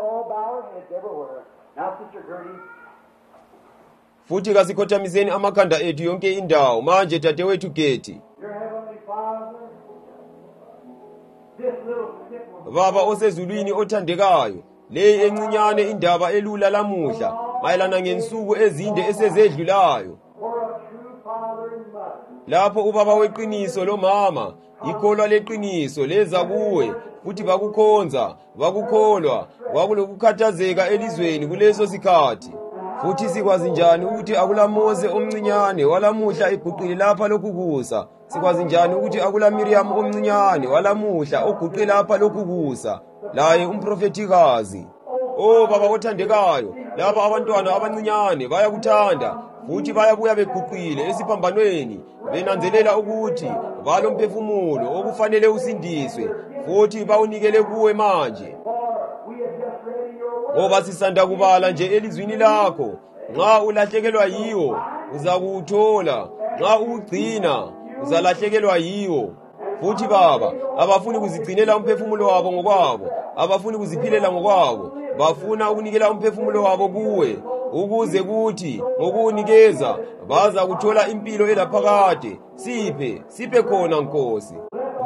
Futhi kasikhothamizeni amakhanda ethu yonke indawo. Manje dadewethu Gethi. Baba osezulwini othandekayo, le encinyane indaba elula lamuhla mayelana ngensuku ezinde esezedlulayo. Lapho ubaba weqiniso lo mama, ikholwa leqiniso leza kuwe futhi bakukhonza, bakukholwa, kwakulokukhathazeka elizweni kuleso sikhathi. Futhi sikwazi njani ukuthi akula Mose omncinyane walamuhla eguqile lapha lokhu kusa? Sikwazi njani ukuthi akula Miriam omncinyane walamuhla oguqile lapha lokhu kusa? Laye umprofetikazi. Baba othandekayo, lapha abantwana abancinyane bayakuthanda futhi bayabuya beguqile esiphambanweni, benanzelela ukuthi balomphefumulo okufanele usindiswe futhi bawunikele kuwe manje. Ngoba sisanda kubala nje elizwini lakho, nxa ulahlekelwa yiwo uzakuwuthola, nxa ugcina uzalahlekelwa yiwo. Futhi Baba, abafuni kuzigcinela umphefumulo wabo ngokwabo, abafuni kuziphilela ngokwabo, bafuna ukunikela umphefumulo wabo kuwe, ukuze kuthi ngokunikeza baza kuthola impilo elaphakade. Siphe khona Nkosi.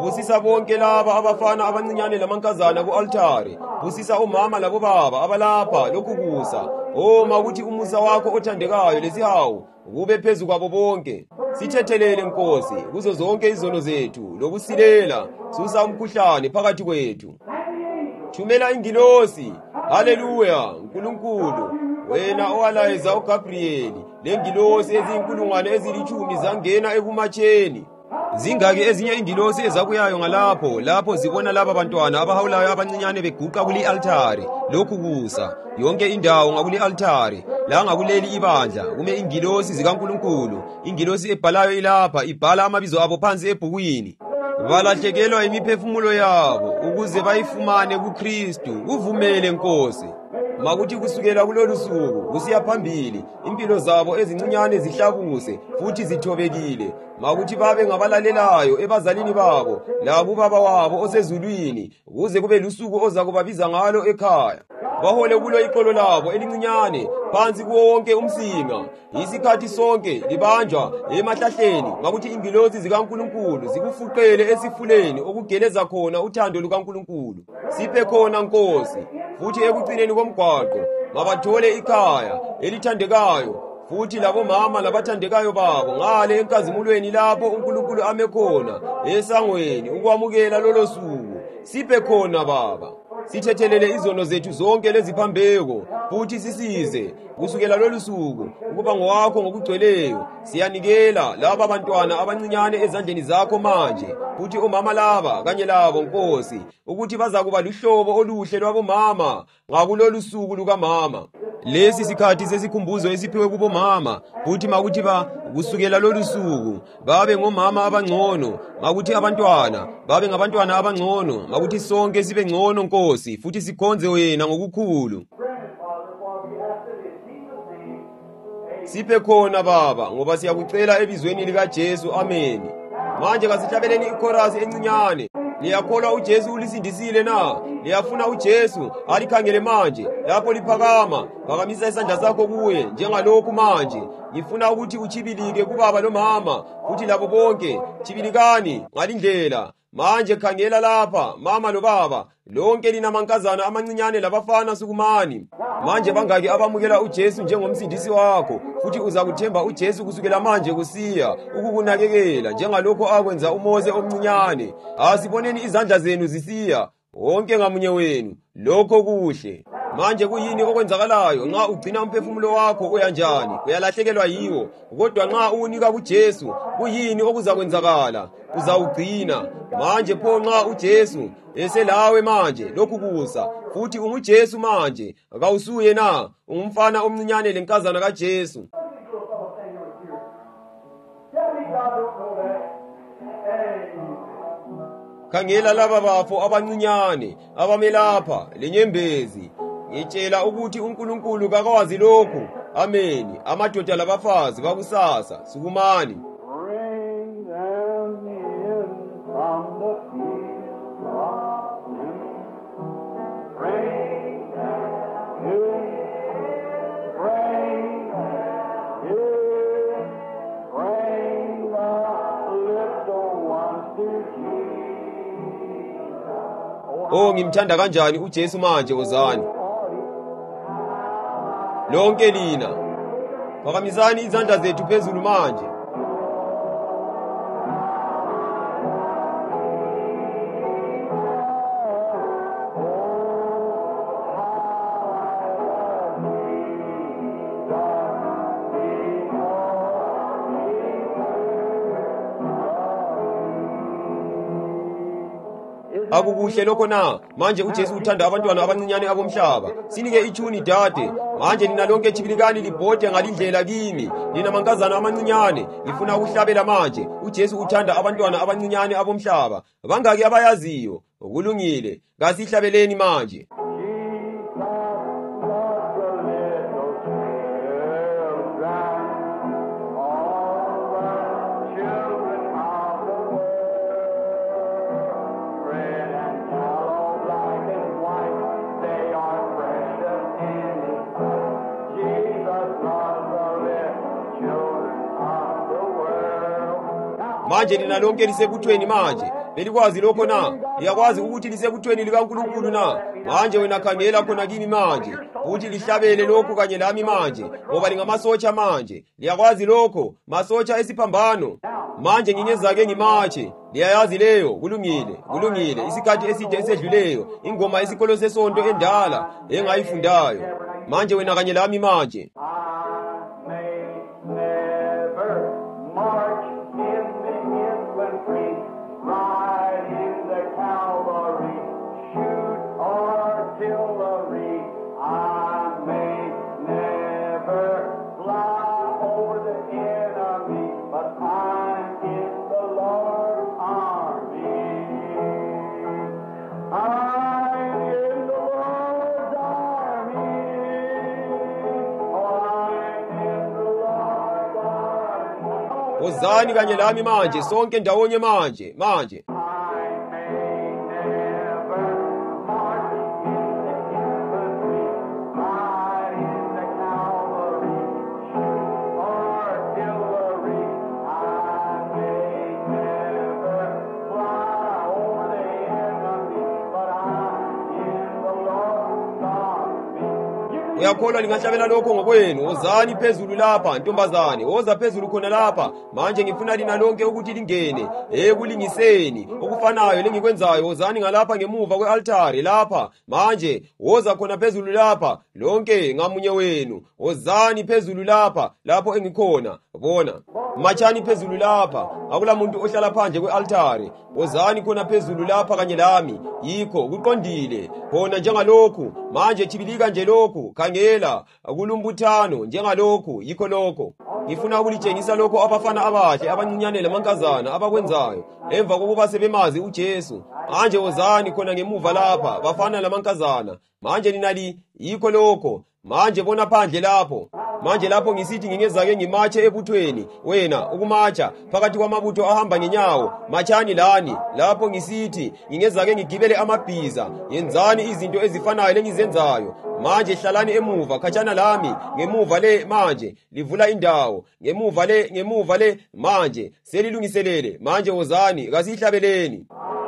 Busisa bonke laba abafana abancinyane lamankazana ku-altare. Busisa omama labobaba abalapha lokhu kusa. Makuthi umusa wakho othandekayo lesihawu kube phezu kwabo bonke. Sithethelele Nkosi kuzo zonke izono zethu lokusilela. Susa umkhuhlane phakathi kwethu. Thumela ingilosi. Haleluya Nkulunkulu. Wena owalayeza uGabriyeli lengilosi ezinkulungwane ezilithumi zangena ekumatsheni. Zingaki ezinye ingilosi ezabuyayo lapho zibona laba bantwana abahawulayo abancinyane beguqa kuli altare lokhu kusa yonke indawo ngakuli altare la ngakuleli ibandla kume ingilosi zikaNkulunkulu. Ingilosi ebhalayo ilapha ibhala amabizo abo phansi ebhukwini. Balahlekelwa imiphefumulo yabo ukuze bayifumane kuKristu. Uvumele Nkosi. Makuthi kusukela kulolu suku kusiya phambili impilo zabo ezincinyane zihlabuse futhi zithobekile. Makuthi babe ngabalalelayo ebazalini babo lakubaba wabo osezulwini kuze kube lusuku oza kubabiza ngalo ekhaya. Bahole kulo iqolo labo elincinyane phansi kuwo wonke umsinga. Isikhathi sonke libanjwa emahlahleni makuthi ingilosi zikaNkulunkulu zikufuqele esifuleni okugeleza khona uthando lukaNkulunkulu. Siphe khona Nkosi futhi ekucineni komgwaqo mabathole ikhaya elithandekayo futhi labo mama labathandekayo babo ngale enkazimulweni lapho uNkulunkulu ame khona esangweni ukwamukela lolo suku. Siphe khona Baba. Sithethelele izono zethu zonke leziphambeko futhi sisize kusukela lolu suku ukuba ngowakho ngokugcweleyo. Siyanikela laba bantwana abancinyane ezandleni zakho manje futhi omama laba kanye labo Nkosi ukuthi bazakuba luhlobo oluhle lwabomama ngakulolu suku lukaMama. Lesi sikhathi sesikhumbuzo esiphiwe kubomama futhi makuthi kusukela lolu suku babe ngomama abangcono, makuthi abantwana babe ngabantwana abangcono, makuthi sonke sibe ngcono Nkosi futhi sikhonze wena ngokukhulu. Siphe khona Baba ngoba siyakucela ebizweni likaJesu. Amen. Manje kasihlabeleni ichorus encinyane. Liyakholwa uJesu ulisindisile na? Liyafuna uJesu alikhangele manje lapho liphakama? Phakamisa isandla sakho kuye njengalokhu manje. Ngifuna ukuthi uchibilike kubaba nomama futhi labo bonke. Chibilikani ngalindlela. Manje khangela lapha mama lobaba lonke linamankazana amancinyane labafana sukumani. Manje bangaki abamukela uJesu njengomsindisi wakho futhi uzakuthemba uJesu kusukela manje kusiya ukukunakekela njengalokho akwenza uMose omncinyane. Asiboneni izandla zenu zisiya wonke ngamunye wenu. Lokho kuhle. Manje kuyini okwenzakalayo nxa ugcina umphefumulo wakho uyanjani? Uyalahlekelwa yiwo. Kodwa nxa unika kuJesu kuyini okuzakwenzakala? Uzawugcina. Manje pho nxa uJesu eselawe manje lokhu kusa futhi unguJesu manje akawusuye na? Ungumfana omncinyane lenkazana kaJesu. Khangela laba bafo abancinyane abamelapha lenyembezi. Ngitshela ukuthi uNkulunkulu kakawazi lokhu. Amen. Amadoda labafazi bakusasa sukumani. Bring them in from the field of sin. Bring them in. Bring them in. Bring the little ones to Jesus. Ngimthanda kanjani uJesu manje ozani. Lonke lina phakamisani izandla zethu phezulu manje. Akukuhle lokho na? Manje uJesu uthanda abantwana abancinyane abomhlaba. Sinike ichuni dade. Manje nina lonke chibilikani libhode ngalindlela kimi. Nina mankazana amancinyane lifuna ukuhlabela manje. uJesu uthanda abantwana abancinyane abomhlaba. Bangaki abayaziyo? Kulungile. Kasihlabeleni manje. Manje nina lonke lisebuthweni manje. Belikwazi lokho na? Liyakwazi ukuthi lisebuthweni likaNkulunkulu na? Manje wena khangela khona kimi manje, futhi lihlabele lokho kanye lami manje, ngoba lingamasotsha manje. Liyakwazi lokho, masotsha esiphambano. Manje ngingezake ngimatshe. Liyayazi leyo, kulungile. Isikhathi eside esedluleyo, ingoma esikolo sesonto endala engayifundayo. Manje wena kanye lami manje. Wozani kanye lami manje, sonke ndawonye manje. Uyakholwa lingahlabela lokho ngokwenu. Wozani phezulu lapha, ntombazane, woza phezulu khona lapha. Manje ngifuna lina lonke ukuthi lingene ekulingiseni okufanayo lengikwenzayo. Wozani ngalapha ngemuva kwe-altare lapha. Manje woza khona phezulu lapha, lonke ngamunye wenu. Wozani phezulu lapha, lapho engikhona. Bona, machani phezulu lapha. Akula muntu ohlala phandle kwe-altare. Wozani khona phezulu lapha kanye lami. Yikho kuqondile khona njengalokhu. Manje thibilika nje lokhu. Khangela kulumbuthano njengalokhu. Yikho lokho. Ngifuna ukulitshengisa lokho abafana abahle abancinyane lamankazana abakwenzayo emva kokuba sebemazi uJesu. Manje wozani khona ngemuva lapha, bafana lamankazana. Manje ninali yikho lokho. Manje bona phandle lapho. Manje lapho ngisithi ngingezake ngimatshe ebuthweni, wena ukumatsha phakathi kwamabutho ahamba ngenyawo, machani lani. Lapho ngisithi ngingezake ngigibele amabhiza, yenzani izinto ezifanayo lengizenzayo. Manje hlalani emuva khatshana lami, ngemuva le manje livula indawo, ngemuva le manje selilungiselele. Manje wozani kasihlabeleni.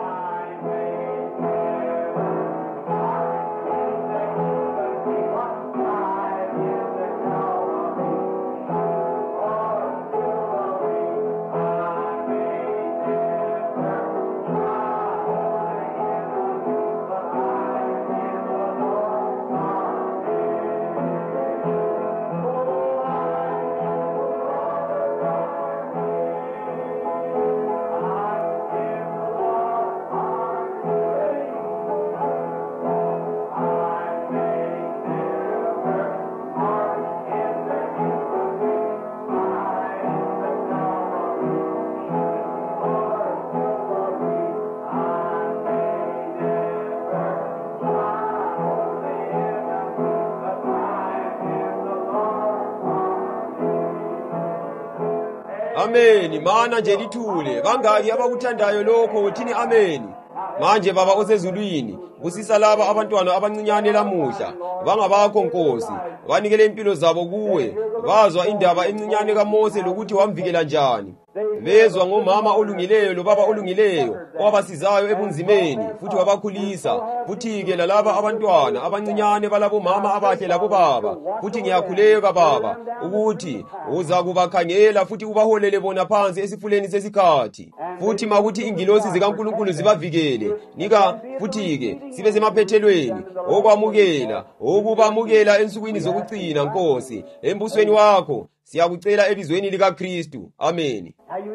Ameni, mana nje lithule. Bangaki abakuthandayo lokho, thini ameni. Manje Baba osezulwini, busisa laba abantwana abancinyane lamuhla, bangabakho Nkosi, banikele impilo zabo kuwe. Bazwa indaba encinyane kaMose lokuthi wamvikela njani. Bezwa ngomama olungileyo lobaba olungileyo owabasizayo ebunzimeni futhi wabakhulisa. Futhi-ke lalaba abantwana abancinyane balabo mama abahle labo baba. Futhi ngiyakhuleka Baba ukuthi uza kubakhangela futhi ubaholele bona phansi esifuleni sesikhathi. Futhi makuthi ingilosi zikaNkulunkulu zibavikele. Nika futhi-ke sibe semaphethelweni okubamukela ensukwini zokucina Nkosi embusweni wakho. Siyakucela ebizweni likaKristu. Amen.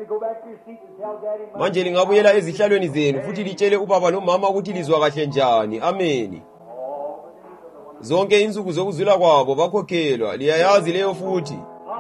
Manje lingabuyela ezihlalweni zenu futhi litshele ubaba nomama ukuthi lizwa kahle njani. Amen. Zonke insuku zokuzula kwabo bakhokhelwa. Liyayazi leyo futhi.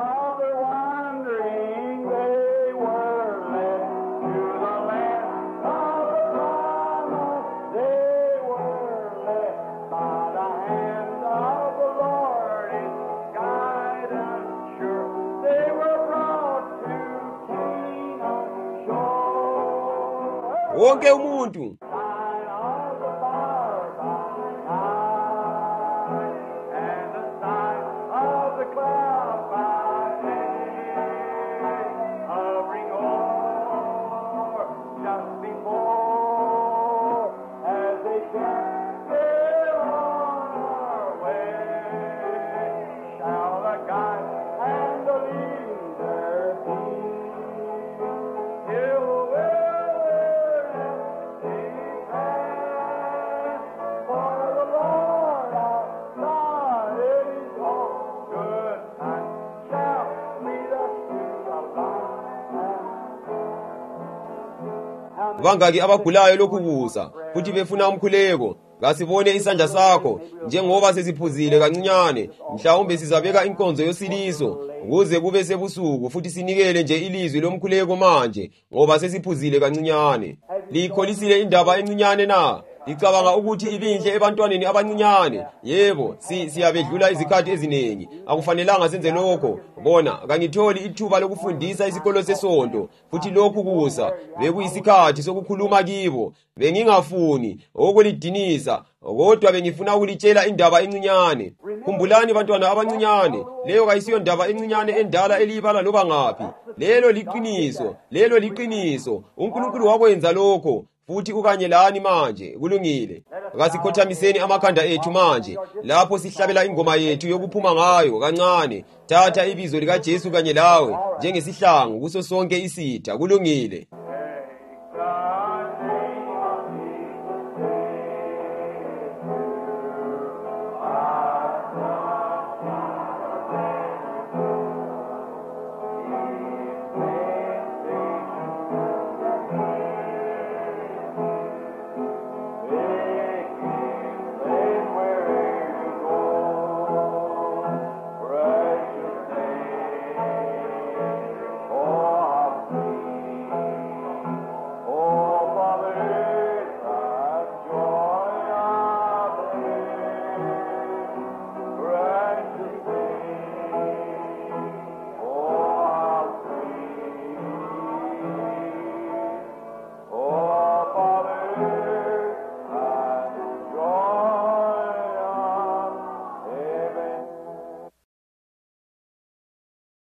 Wonke umuntu just before bangaki abagulayo lokhu kusa futhi befuna umkhuleko. Kasibone isandla sakho njengoba sesiphuzile kancinyane. Mhlawumbe sizabeka inkonzo yosiliso ukuze kube sebusuku futhi sinikele nje ilizwi lomkhuleko manje ngoba sesiphuzile kancinyane. Likholisile indaba encinyane na? Icabanga ukuthi ibinhle ebantwaneni abancinyane. Yebo, siyabedlula izikhathi eziningi. Akufanelanga senze lokho. Bona, kangitholi ithuba lokufundisa isikolo sesonto futhi lokhu kusa bekuyisikhathi sokukhuluma kibo. Bengingafuni ukulidinisa, kodwa bengifuna ukulitshela indaba encinyane. Khumbulani bantwana abancinyane, leyo kayisiyo indaba encinyane endala eliyibala loba ngaphi. Lelo liqiniso. uNkulunkulu wakwenza lokho. Futhi ukanye lani manje kulungile. Kasikhothamiseni amakhanda ethu manje lapho sihlabela ingoma yethu yokuphuma ngayo kancane. Thatha ibizo lika Jesu kanye lawe njengesihlangu kuso sonke isitha kulungile.